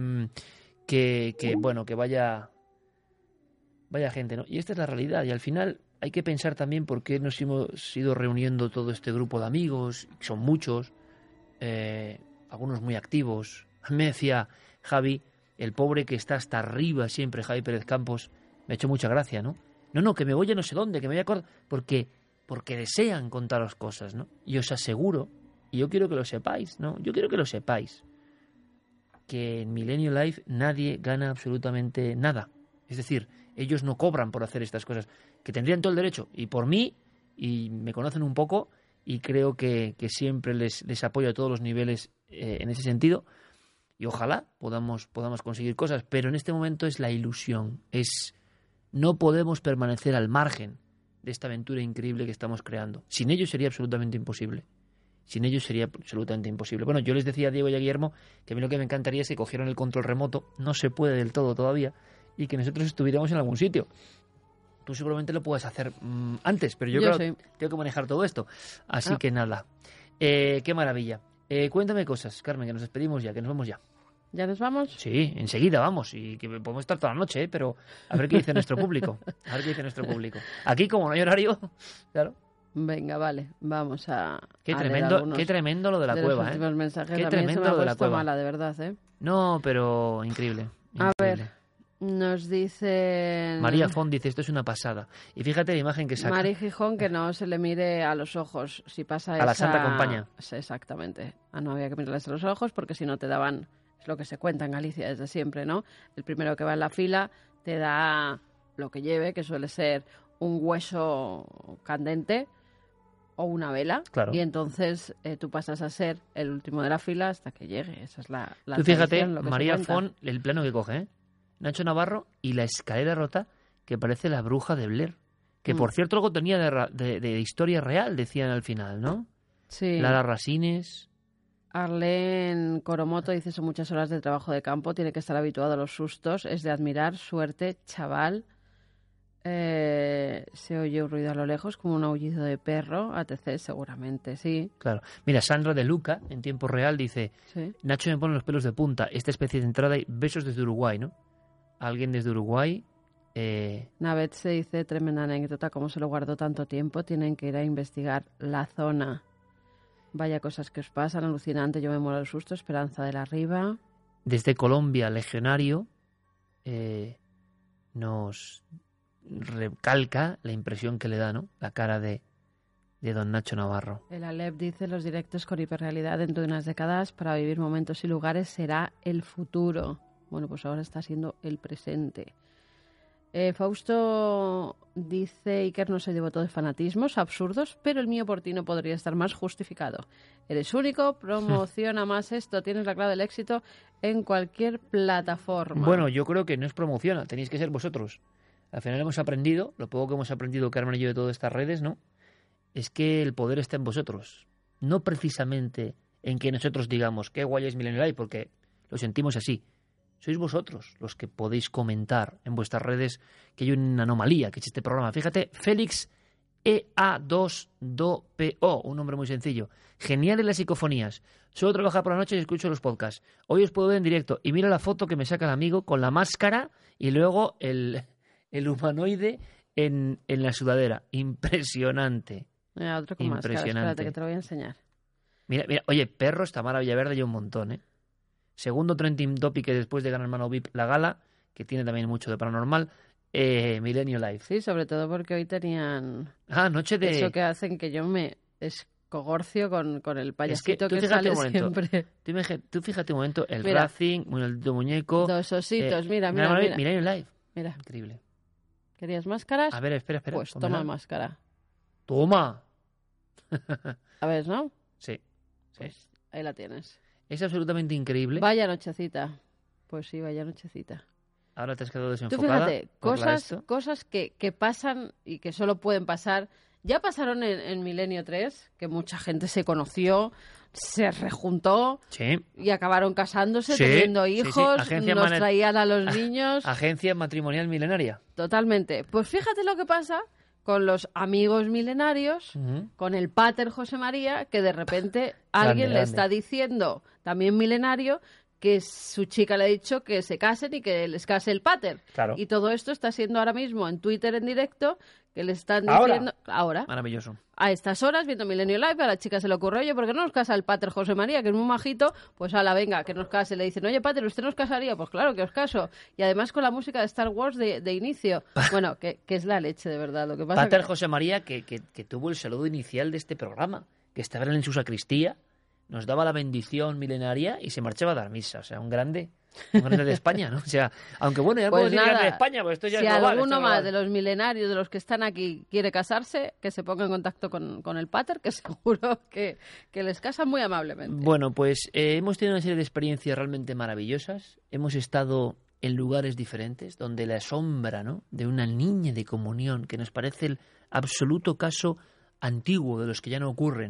que vaya gente, ¿no? Y esta es la realidad. Y al final hay que pensar también por qué nos hemos ido reuniendo todo este grupo de amigos. Son muchos. Algunos muy activos. Me decía Javi, el pobre que está hasta arriba siempre, Javi Pérez Campos, me ha hecho mucha gracia, ¿no? No, que me voy a no sé dónde, que me voy a acordar, porque desean contaros cosas, ¿no? Y os aseguro, y yo quiero que lo sepáis, ¿no? Yo quiero que lo sepáis, que en Milenio Live nadie gana absolutamente nada. Es decir, ellos no cobran por hacer estas cosas, que tendrían todo el derecho, y por mí, y me conocen un poco, y creo que siempre les apoyo a todos los niveles en ese sentido, y ojalá podamos conseguir cosas, pero en este momento es la ilusión, no podemos permanecer al margen de esta aventura increíble que estamos creando. Sin ellos sería absolutamente imposible. Sin ellos sería absolutamente imposible. Bueno, yo les decía a Diego y a Guillermo que a mí lo que me encantaría es que cogieran el control remoto. No se puede del todo todavía. Y que nosotros estuviéramos en algún sitio. Tú seguramente lo puedes hacer antes, pero yo claro, tengo que manejar todo esto. Así que nada. Qué maravilla. Cuéntame cosas, Carmen, que nos despedimos ya, que nos vamos ya. ¿Ya nos vamos? Sí, enseguida vamos. Y que podemos estar toda la noche, pero a ver qué dice nuestro público. A ver qué dice nuestro público. Aquí, como no hay horario, claro. Venga, vale, vamos a... Qué tremendo lo de la cueva, los mensajes. Qué a tremendo mí se me lo ha de la puesto cueva. mala, de verdad, ¿eh? No, pero increíble. A ver, nos dice... María Font dice, esto es una pasada. Y fíjate la imagen que saca. Mari Gijón, que no se le mire a los ojos si pasa a la Santa Compañía. Sí, exactamente. No había que mirarles a los ojos porque si no te daban... Es lo que se cuenta en Galicia desde siempre, ¿no? El primero que va en la fila te da lo que lleve, que suele ser un hueso candente o una vela. Claro. Y entonces tú pasas a ser el último de la fila hasta que llegue. Esa es la Tú fíjate, tradición, lo que María se cuenta. Font, el plano que coge, ¿eh? Nacho Navarro y la escalera rota que parece la bruja de Blair. Que, por cierto, algo tenía de historia real, decían al final, ¿no? Sí. Lara Rasines... Arlene Coromoto dice, son muchas horas de trabajo de campo, tiene que estar habituado a los sustos, es de admirar, suerte, chaval. Se oye un ruido a lo lejos, como un aullido de perro, ATC seguramente, sí. Claro. Mira, Sandra de Luca, en tiempo real, dice, Sí. Nacho me pone los pelos de punta, esta especie de entrada y besos desde Uruguay, ¿no? Alguien desde Uruguay... Navet se dice, tremenda anécdota, cómo se lo guardó tanto tiempo, tienen que ir a investigar la zona. Vaya cosas que os pasan, alucinante, yo me muero del susto, Esperanza de la Riva. Desde Colombia, Legionario nos recalca la impresión que le da, ¿no? La cara de don Nacho Navarro. El Alep dice, los directos con hiperrealidad dentro de unas décadas para vivir momentos y lugares será el futuro. Bueno, pues ahora está siendo el presente. Fausto dice, Iker, no soy devoto de fanatismos absurdos, pero el mío por ti no podría estar más justificado. Eres único, promociona más esto, tienes la clave del éxito en cualquier plataforma. Bueno, yo creo que no es promociona, tenéis que ser vosotros. Al final hemos aprendido, lo poco que hemos aprendido Carmen y yo de todas estas redes, ¿no? Es que el poder está en vosotros. No precisamente en que nosotros digamos qué guay es Millennial Live, porque lo sentimos así. Sois vosotros los que podéis comentar en vuestras redes que hay una anomalía, que es este programa. Fíjate, Félix EA2DOPO, un nombre muy sencillo. Genial en las psicofonías. Solo trabajo por la noche y escucho los podcasts. Hoy os puedo ver en directo. Y mira la foto que me saca el amigo con la máscara y luego el humanoide en la sudadera. Impresionante. Mira, otro con máscara, espérate que te lo voy a enseñar. Mira, oye, perros, Tamara Villaverde y un montón, ¿eh? Segundo trending topic después de ganar Mano VIP la gala, que tiene también mucho de paranormal, Milenio Live. Sí, sobre todo porque hoy tenían... noche de... Eso que hacen que yo me escogorcio con el payasito es que sale siempre. Tú fíjate un momento, el Racing, el muñeco... Dos ositos, mira. Milenio Live. Mira. Increíble. ¿Querías máscaras? A ver, espera. Pues toma máscara. ¡Toma! A ver, ¿no? Sí. Pues ahí la tienes. Es absolutamente increíble. Vaya nochecita. Pues sí, vaya nochecita. Ahora te has quedado desenfocada. Tú fíjate, cosas que pasan y que solo pueden pasar. Ya pasaron en Milenio 3, que mucha gente se conoció, se rejuntó y acabaron casándose, teniendo hijos, nos traían a los niños. Agencia matrimonial milenaria. Totalmente. Pues fíjate lo que pasa con los amigos milenarios, con el pater José María, que de repente alguien le está diciendo, también milenario, que su chica le ha dicho que se casen y que les case el pater. Claro. Y todo esto está siendo ahora mismo en Twitter en directo, que le están diciendo... Ahora. Maravilloso. A estas horas, viendo Milenio Live, a la chica se le ocurrió, oye, ¿por qué no nos casa el pater José María, que es muy majito? Pues ala, venga, que nos case. Le dicen, oye, pater, ¿usted nos casaría? Pues claro que os caso. Y además con la música de Star Wars de inicio. Bueno, que es la leche, de verdad. Lo que pasa pater José María, que tuvo el saludo inicial de este programa, que estaba en su sacristía, nos daba la bendición milenaria y se marchaba a dar misa. O sea, un grande de España, ¿no? O sea, aunque bueno, ya pues puedo decir grande de España, pues esto ya si es global, alguno más de los milenarios, de los que están aquí, quiere casarse, que se ponga en contacto con el pater, que seguro que les casan muy amablemente. Bueno, pues hemos tenido una serie de experiencias realmente maravillosas. Hemos estado en lugares diferentes, donde la sombra, ¿no?, de una niña de comunión, que nos parece el absoluto caso antiguo de los que ya no ocurren,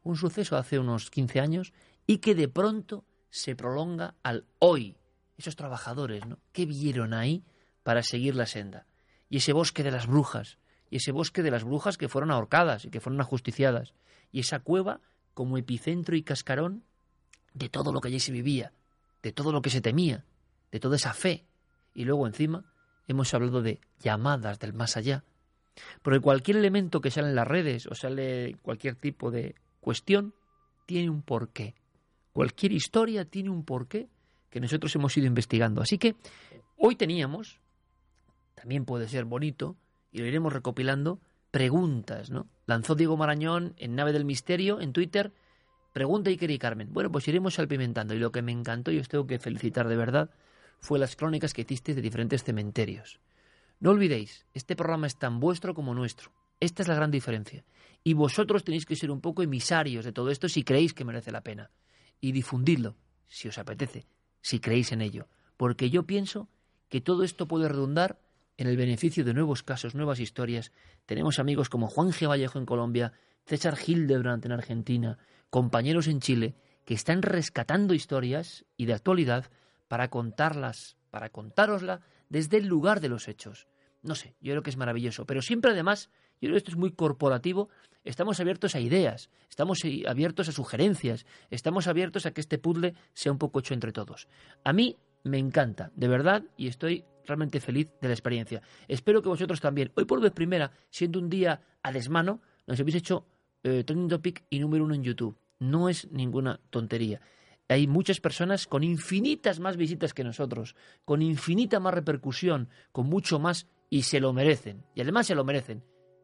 un suceso hace unos 15 años y que de pronto se prolonga al hoy. Esos trabajadores, ¿no? ¿Qué vieron ahí para seguir la senda? Y ese bosque de las brujas, y ese bosque de las brujas que fueron ahorcadas y que fueron ajusticiadas, y esa cueva como epicentro y cascarón de todo lo que allí se vivía, de todo lo que se temía, de toda esa fe. Y luego encima hemos hablado de llamadas del más allá. Porque cualquier elemento que sale en las redes o sale cualquier tipo de cuestión tiene un porqué. Cualquier historia tiene un porqué que nosotros hemos ido investigando. Así que hoy teníamos, también puede ser bonito, y lo iremos recopilando, preguntas, ¿no? Lanzó Diego Marañón en Nave del Misterio, en Twitter, pregunta Iker y Carmen. Bueno, pues iremos salpimentando. Y lo que me encantó, y os tengo que felicitar de verdad, fue las crónicas que hicisteis de diferentes cementerios. No olvidéis, este programa es tan vuestro como nuestro. Esta es la gran diferencia. Y vosotros tenéis que ser un poco emisarios de todo esto si creéis que merece la pena. Y difundidlo, si os apetece, si creéis en ello. Porque yo pienso que todo esto puede redundar en el beneficio de nuevos casos, nuevas historias. Tenemos amigos como Juan G. Vallejo en Colombia, César Hildebrand en Argentina, compañeros en Chile, que están rescatando historias y de actualidad para contarlas, para contárosla desde el lugar de los hechos. No sé, yo creo que es maravilloso. Pero siempre además, yo creo que esto es muy corporativo, estamos abiertos a ideas, estamos abiertos a sugerencias, estamos abiertos a que este puzzle sea un poco hecho entre todos. A mí me encanta, de verdad, y estoy realmente feliz de la experiencia. Espero que vosotros también. Hoy por vez primera, siendo un día a desmano, nos habéis hecho Trending Topic y número 1 en YouTube. No es ninguna tontería. Hay muchas personas con infinitas más visitas que nosotros, con infinita más repercusión, con mucho más, y se lo merecen. Y además se lo merecen.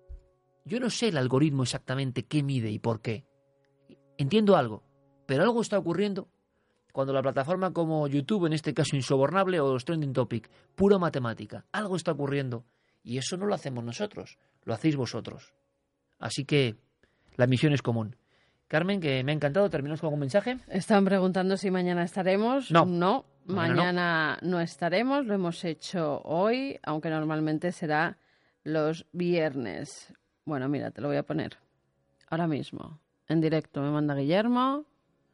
Yo no sé el algoritmo exactamente qué mide y por qué. Entiendo algo, pero algo está ocurriendo cuando la plataforma como YouTube, en este caso Insobornable, o los Trending Topic, pura matemática, algo está ocurriendo. Y eso no lo hacemos nosotros, lo hacéis vosotros. Así que la misión es común. Carmen, que me ha encantado. ¿Terminamos con algún mensaje? Están preguntando si mañana estaremos. No. Mañana no estaremos. Lo hemos hecho hoy, aunque normalmente será los viernes. Bueno, mira, te lo voy a poner ahora mismo. En directo me manda Guillermo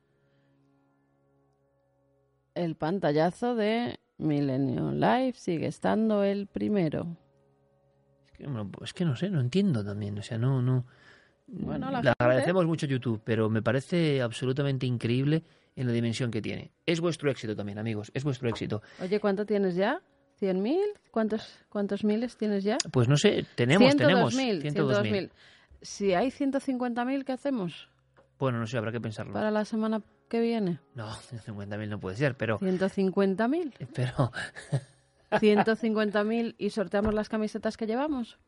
el pantallazo de Milenio Live. Sigue estando el primero. Es que no sé, no entiendo también. O sea, no... Bueno, le agradecemos mucho a YouTube, pero me parece absolutamente increíble en la dimensión que tiene. Es vuestro éxito también, amigos, es vuestro éxito. Oye, ¿cuánto tienes ya? ¿100.000? ¿Cuántos miles tienes ya? Pues no sé, tenemos 102.000. Si hay 150.000, ¿qué hacemos? Bueno, no sé, habrá que pensarlo. ¿Para la semana que viene? No, 150.000 no puede ser, pero... 150.000. Pero... 150.000 y sorteamos las camisetas que llevamos.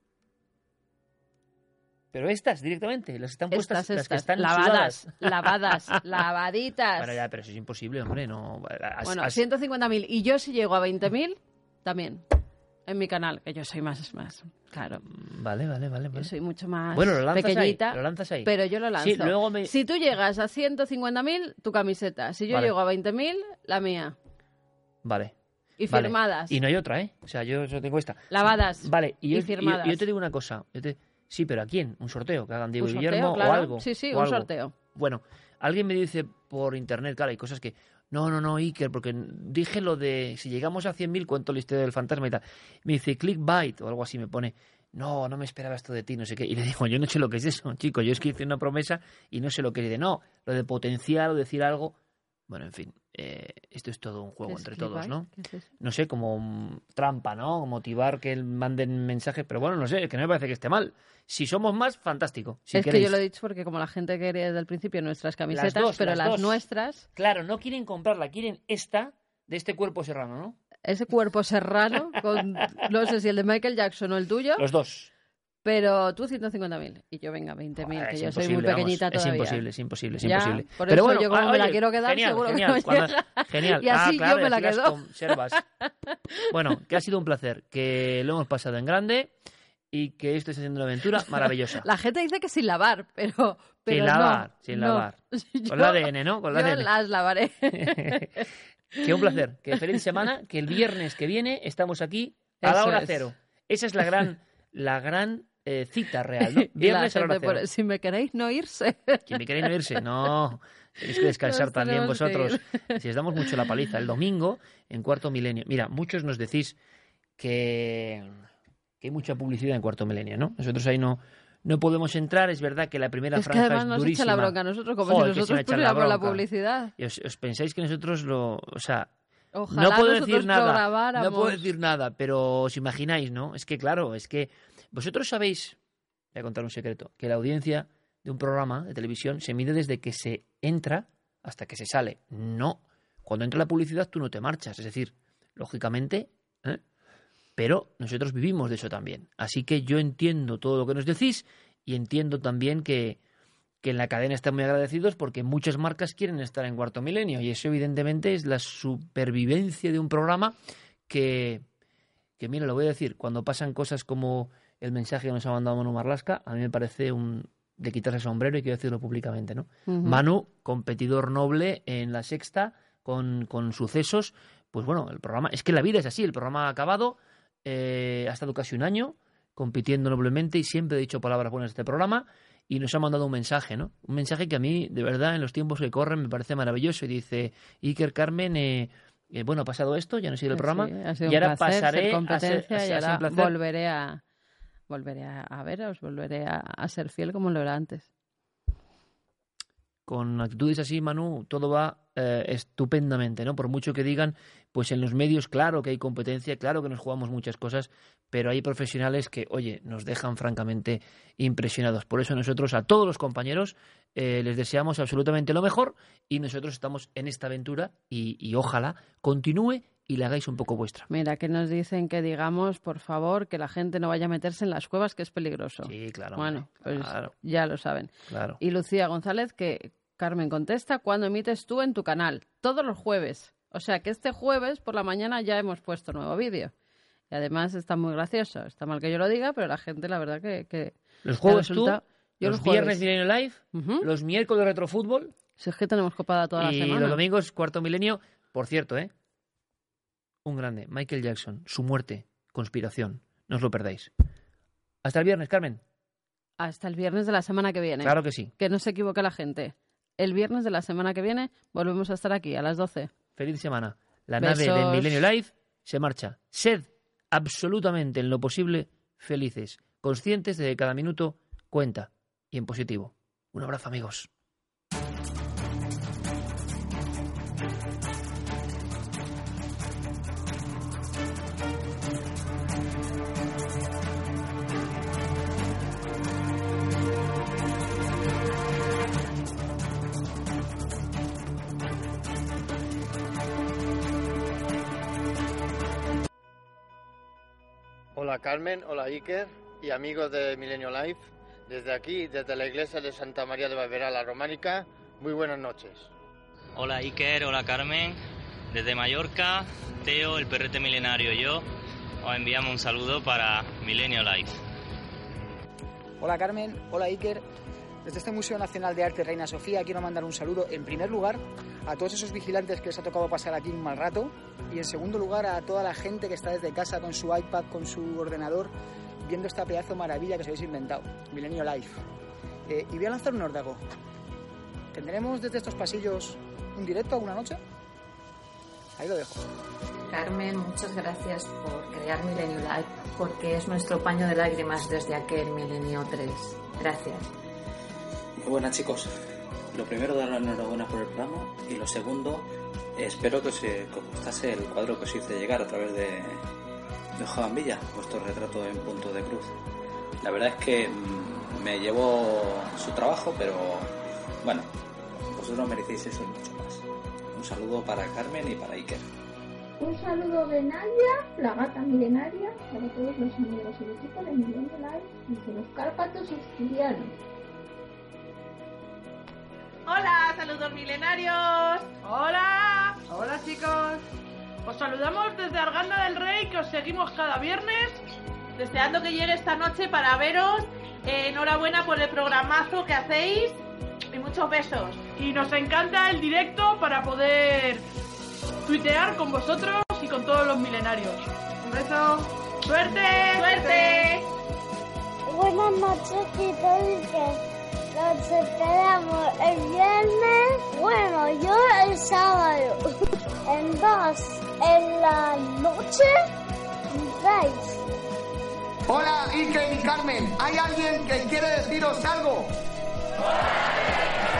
Pero estas directamente, las están puestas, estas, las que están lavadas, lavaditas. Bueno, ya, pero eso es imposible, hombre, no. Bueno, 150.000. Y yo si llego a 20.000, también. En mi canal, que yo soy más, claro. Vale. Yo soy mucho más bueno, lo lanzas pequeñita. Ahí, lo lanzas ahí. Pero yo lo lanzo. Sí, luego Si tú llegas a 150.000, tu camiseta. Si yo llego a 20.000, la mía. Vale. Y firmadas. Vale. Y no hay otra, ¿eh? O sea, yo solo tengo esta. Lavadas. Vale. Y firmadas. Yo te digo una cosa. Sí, pero ¿a quién? ¿Un sorteo? ¿Que hagan Diego y sorteo, Guillermo claro. o algo? Sí, un sorteo. Bueno, alguien me dice por internet, claro, hay cosas que... No, Iker, porque dije lo de si llegamos a 100.000, cuento la historia del fantasma y tal. Me dice clickbait o algo así, me pone... No me esperaba esto de ti, no sé qué. Y le digo, yo no sé lo que es eso, chico. Yo es que hice una promesa y no sé lo que es de no. Lo de potenciar o decir algo... Bueno, en fin, esto es todo un juego entre todos, ¿no? ¿Qué es eso? No sé, como trampa, ¿no? Motivar que manden mensajes, pero bueno, no sé, que no me parece que esté mal. Si somos más, fantástico. Si es queréis. Que yo lo he dicho porque como la gente quería desde el principio nuestras camisetas, las dos. Nuestras... Claro, no quieren comprarla, quieren esta de este cuerpo serrano, ¿no? Ese cuerpo serrano, con no sé si el de Michael Jackson o el tuyo. Los dos. Pero tú 150.000 y yo venga 20.000, que yo soy muy pequeñita todavía. Es imposible. Por pero eso bueno, yo como me la quiero quedar, genial, seguro genial, que me llega. Genial. Y así claro, yo me la quedo. Conservas. Bueno, que ha sido un placer, que lo hemos pasado en grande y que esto está siendo una aventura maravillosa. La gente dice que sin lavar, pero sin lavar. Con el ADN, ¿no? Con el ADN. Yo las lavaré. Que un placer, que feliz semana, que el viernes que viene estamos aquí a la hora cero. Esa es la gran cita real, ¿no? Y la Viernes a la hora gente cero. pone, si me queréis no irse. Si me queréis no irse, no. Tenéis que descansar Nos también tenemos que vosotros. ir. Si os damos mucho la paliza. El domingo, en Cuarto Milenio. Mira, muchos nos decís que hay mucha publicidad en Cuarto Milenio, ¿no? Nosotros ahí no podemos entrar. Es verdad que la primera Es que franja además es nos durísima. echa la bronca a nosotros, como Joder, si que se me nosotros echa la pusiéramos la bronca. publicidad. Y os pensáis que nosotros o sea, Ojalá no puedo nosotros decir nada. programáramos. No puedo decir nada, pero os imagináis, ¿no? Es que claro, es que vosotros sabéis, voy a contar un secreto, que la audiencia de un programa de televisión se mide desde que se entra hasta que se sale. No. Cuando entra la publicidad tú no te marchas. Es decir, lógicamente, pero nosotros vivimos de eso también. Así que yo entiendo todo lo que nos decís y entiendo también que en la cadena están muy agradecidos porque muchas marcas quieren estar en Cuarto Milenio y eso evidentemente es la supervivencia de un programa que mira, lo voy a decir, cuando pasan cosas como el mensaje que nos ha mandado Manu Marlasca, a mí me parece de quitarse el sombrero y quiero decirlo públicamente, ¿no? Ujú. Manu, competidor noble en La Sexta, con sucesos, pues bueno, el programa, es que la vida es así, el programa ha acabado, ha estado casi un año compitiendo noblemente y siempre he dicho palabras buenas de este programa y nos ha mandado un mensaje, ¿no? Un mensaje que a mí, de verdad, en los tiempos que corren me parece maravilloso y dice, Iker Carmen, bueno, ha pasado esto, ya no sigue el programa Sí, ha sido y un ahora placer pasaré ser competencia a ser, y ahora un placer. volveré a veros, volveré a ser fiel como lo era antes. Con actitudes así, Manu, todo va estupendamente, ¿no? Por mucho que digan, pues en los medios, claro que hay competencia, claro que nos jugamos muchas cosas, pero hay profesionales que, oye, nos dejan francamente impresionados. Por eso nosotros a todos los compañeros les deseamos absolutamente lo mejor y nosotros estamos en esta aventura y ojalá continúe y la hagáis un poco vuestra. Mira, que nos dicen que digamos, por favor, que la gente no vaya a meterse en las cuevas, que es peligroso. Sí, claro. Bueno, pues claro. ya lo saben. Claro. Y Lucía González, que Carmen contesta, ¿cuándo emites tú en tu canal? Todos los jueves. O sea que este jueves por la mañana ya hemos puesto nuevo vídeo. Y además está muy gracioso. Está mal que yo lo diga, pero la gente, la verdad que Los jueves tú, yo los viernes Milenio Live, los miércoles Retrofútbol. Si es que tenemos copada toda la y semana. los domingos Cuarto Milenio. Por cierto, un grande, Michael Jackson, su muerte, conspiración. No os lo perdáis. Hasta el viernes, Carmen. Hasta el viernes de la semana que viene. Claro que sí. Que no se equivoque la gente. El viernes de la semana que viene volvemos a estar aquí a las 12. Feliz semana. La Besos. nave del Milenio Live se marcha. Sed absolutamente en lo posible felices, conscientes de que cada minuto cuenta y en positivo. Un abrazo, amigos. Hola Carmen, hola Iker y amigos de Milenio Live. Desde aquí, desde la iglesia de Santa María de Barberá, la Románica, muy buenas noches. Hola Iker, hola Carmen. Desde Mallorca, Teo, el perrete milenario y yo os enviamos un saludo para Milenio Live. Hola Carmen, hola Iker. Desde este Museo Nacional de Arte Reina Sofía quiero mandar un saludo en primer lugar a todos esos vigilantes que les ha tocado pasar aquí un mal rato y en segundo lugar a toda la gente que está desde casa con su iPad, con su ordenador viendo esta pedazo de maravilla que os habéis inventado, Milenio Live. Y voy a lanzar un órdago. ¿Tendremos desde estos pasillos un directo alguna noche? Ahí lo dejo. Carmen, muchas gracias por crear Milenio Live, porque es nuestro paño de lágrimas desde aquel Milenio 3. Gracias. Muy buenas, chicos. Lo primero, dar la enhorabuena por el programa y lo segundo, espero que os gustase el cuadro que os hice llegar a través de Joan Villa, vuestro retrato en punto de cruz. La verdad es que me llevó su trabajo, pero bueno, vosotros merecéis eso y mucho más. Un saludo para Carmen y para Iker. Un saludo de Nadia, la gata milenaria, para todos los amigos y el equipo de Milenio Live y de los Cárpatos asturianos. Hola, saludos milenarios. Hola, hola chicos. Os saludamos desde Arganda del Rey, que os seguimos cada viernes, deseando que llegue esta noche para veros. Enhorabuena por el programazo que hacéis y muchos besos. Y nos encanta el directo para poder tuitear con vosotros y con todos los milenarios. Un beso. ¡Suerte! ¡Suerte! buenas noches, Iker. Nos esperamos el viernes, bueno, yo el sábado, en 2 en la noche, 6. Hola, Iker y Carmen. ¿Hay alguien que quiere deciros algo?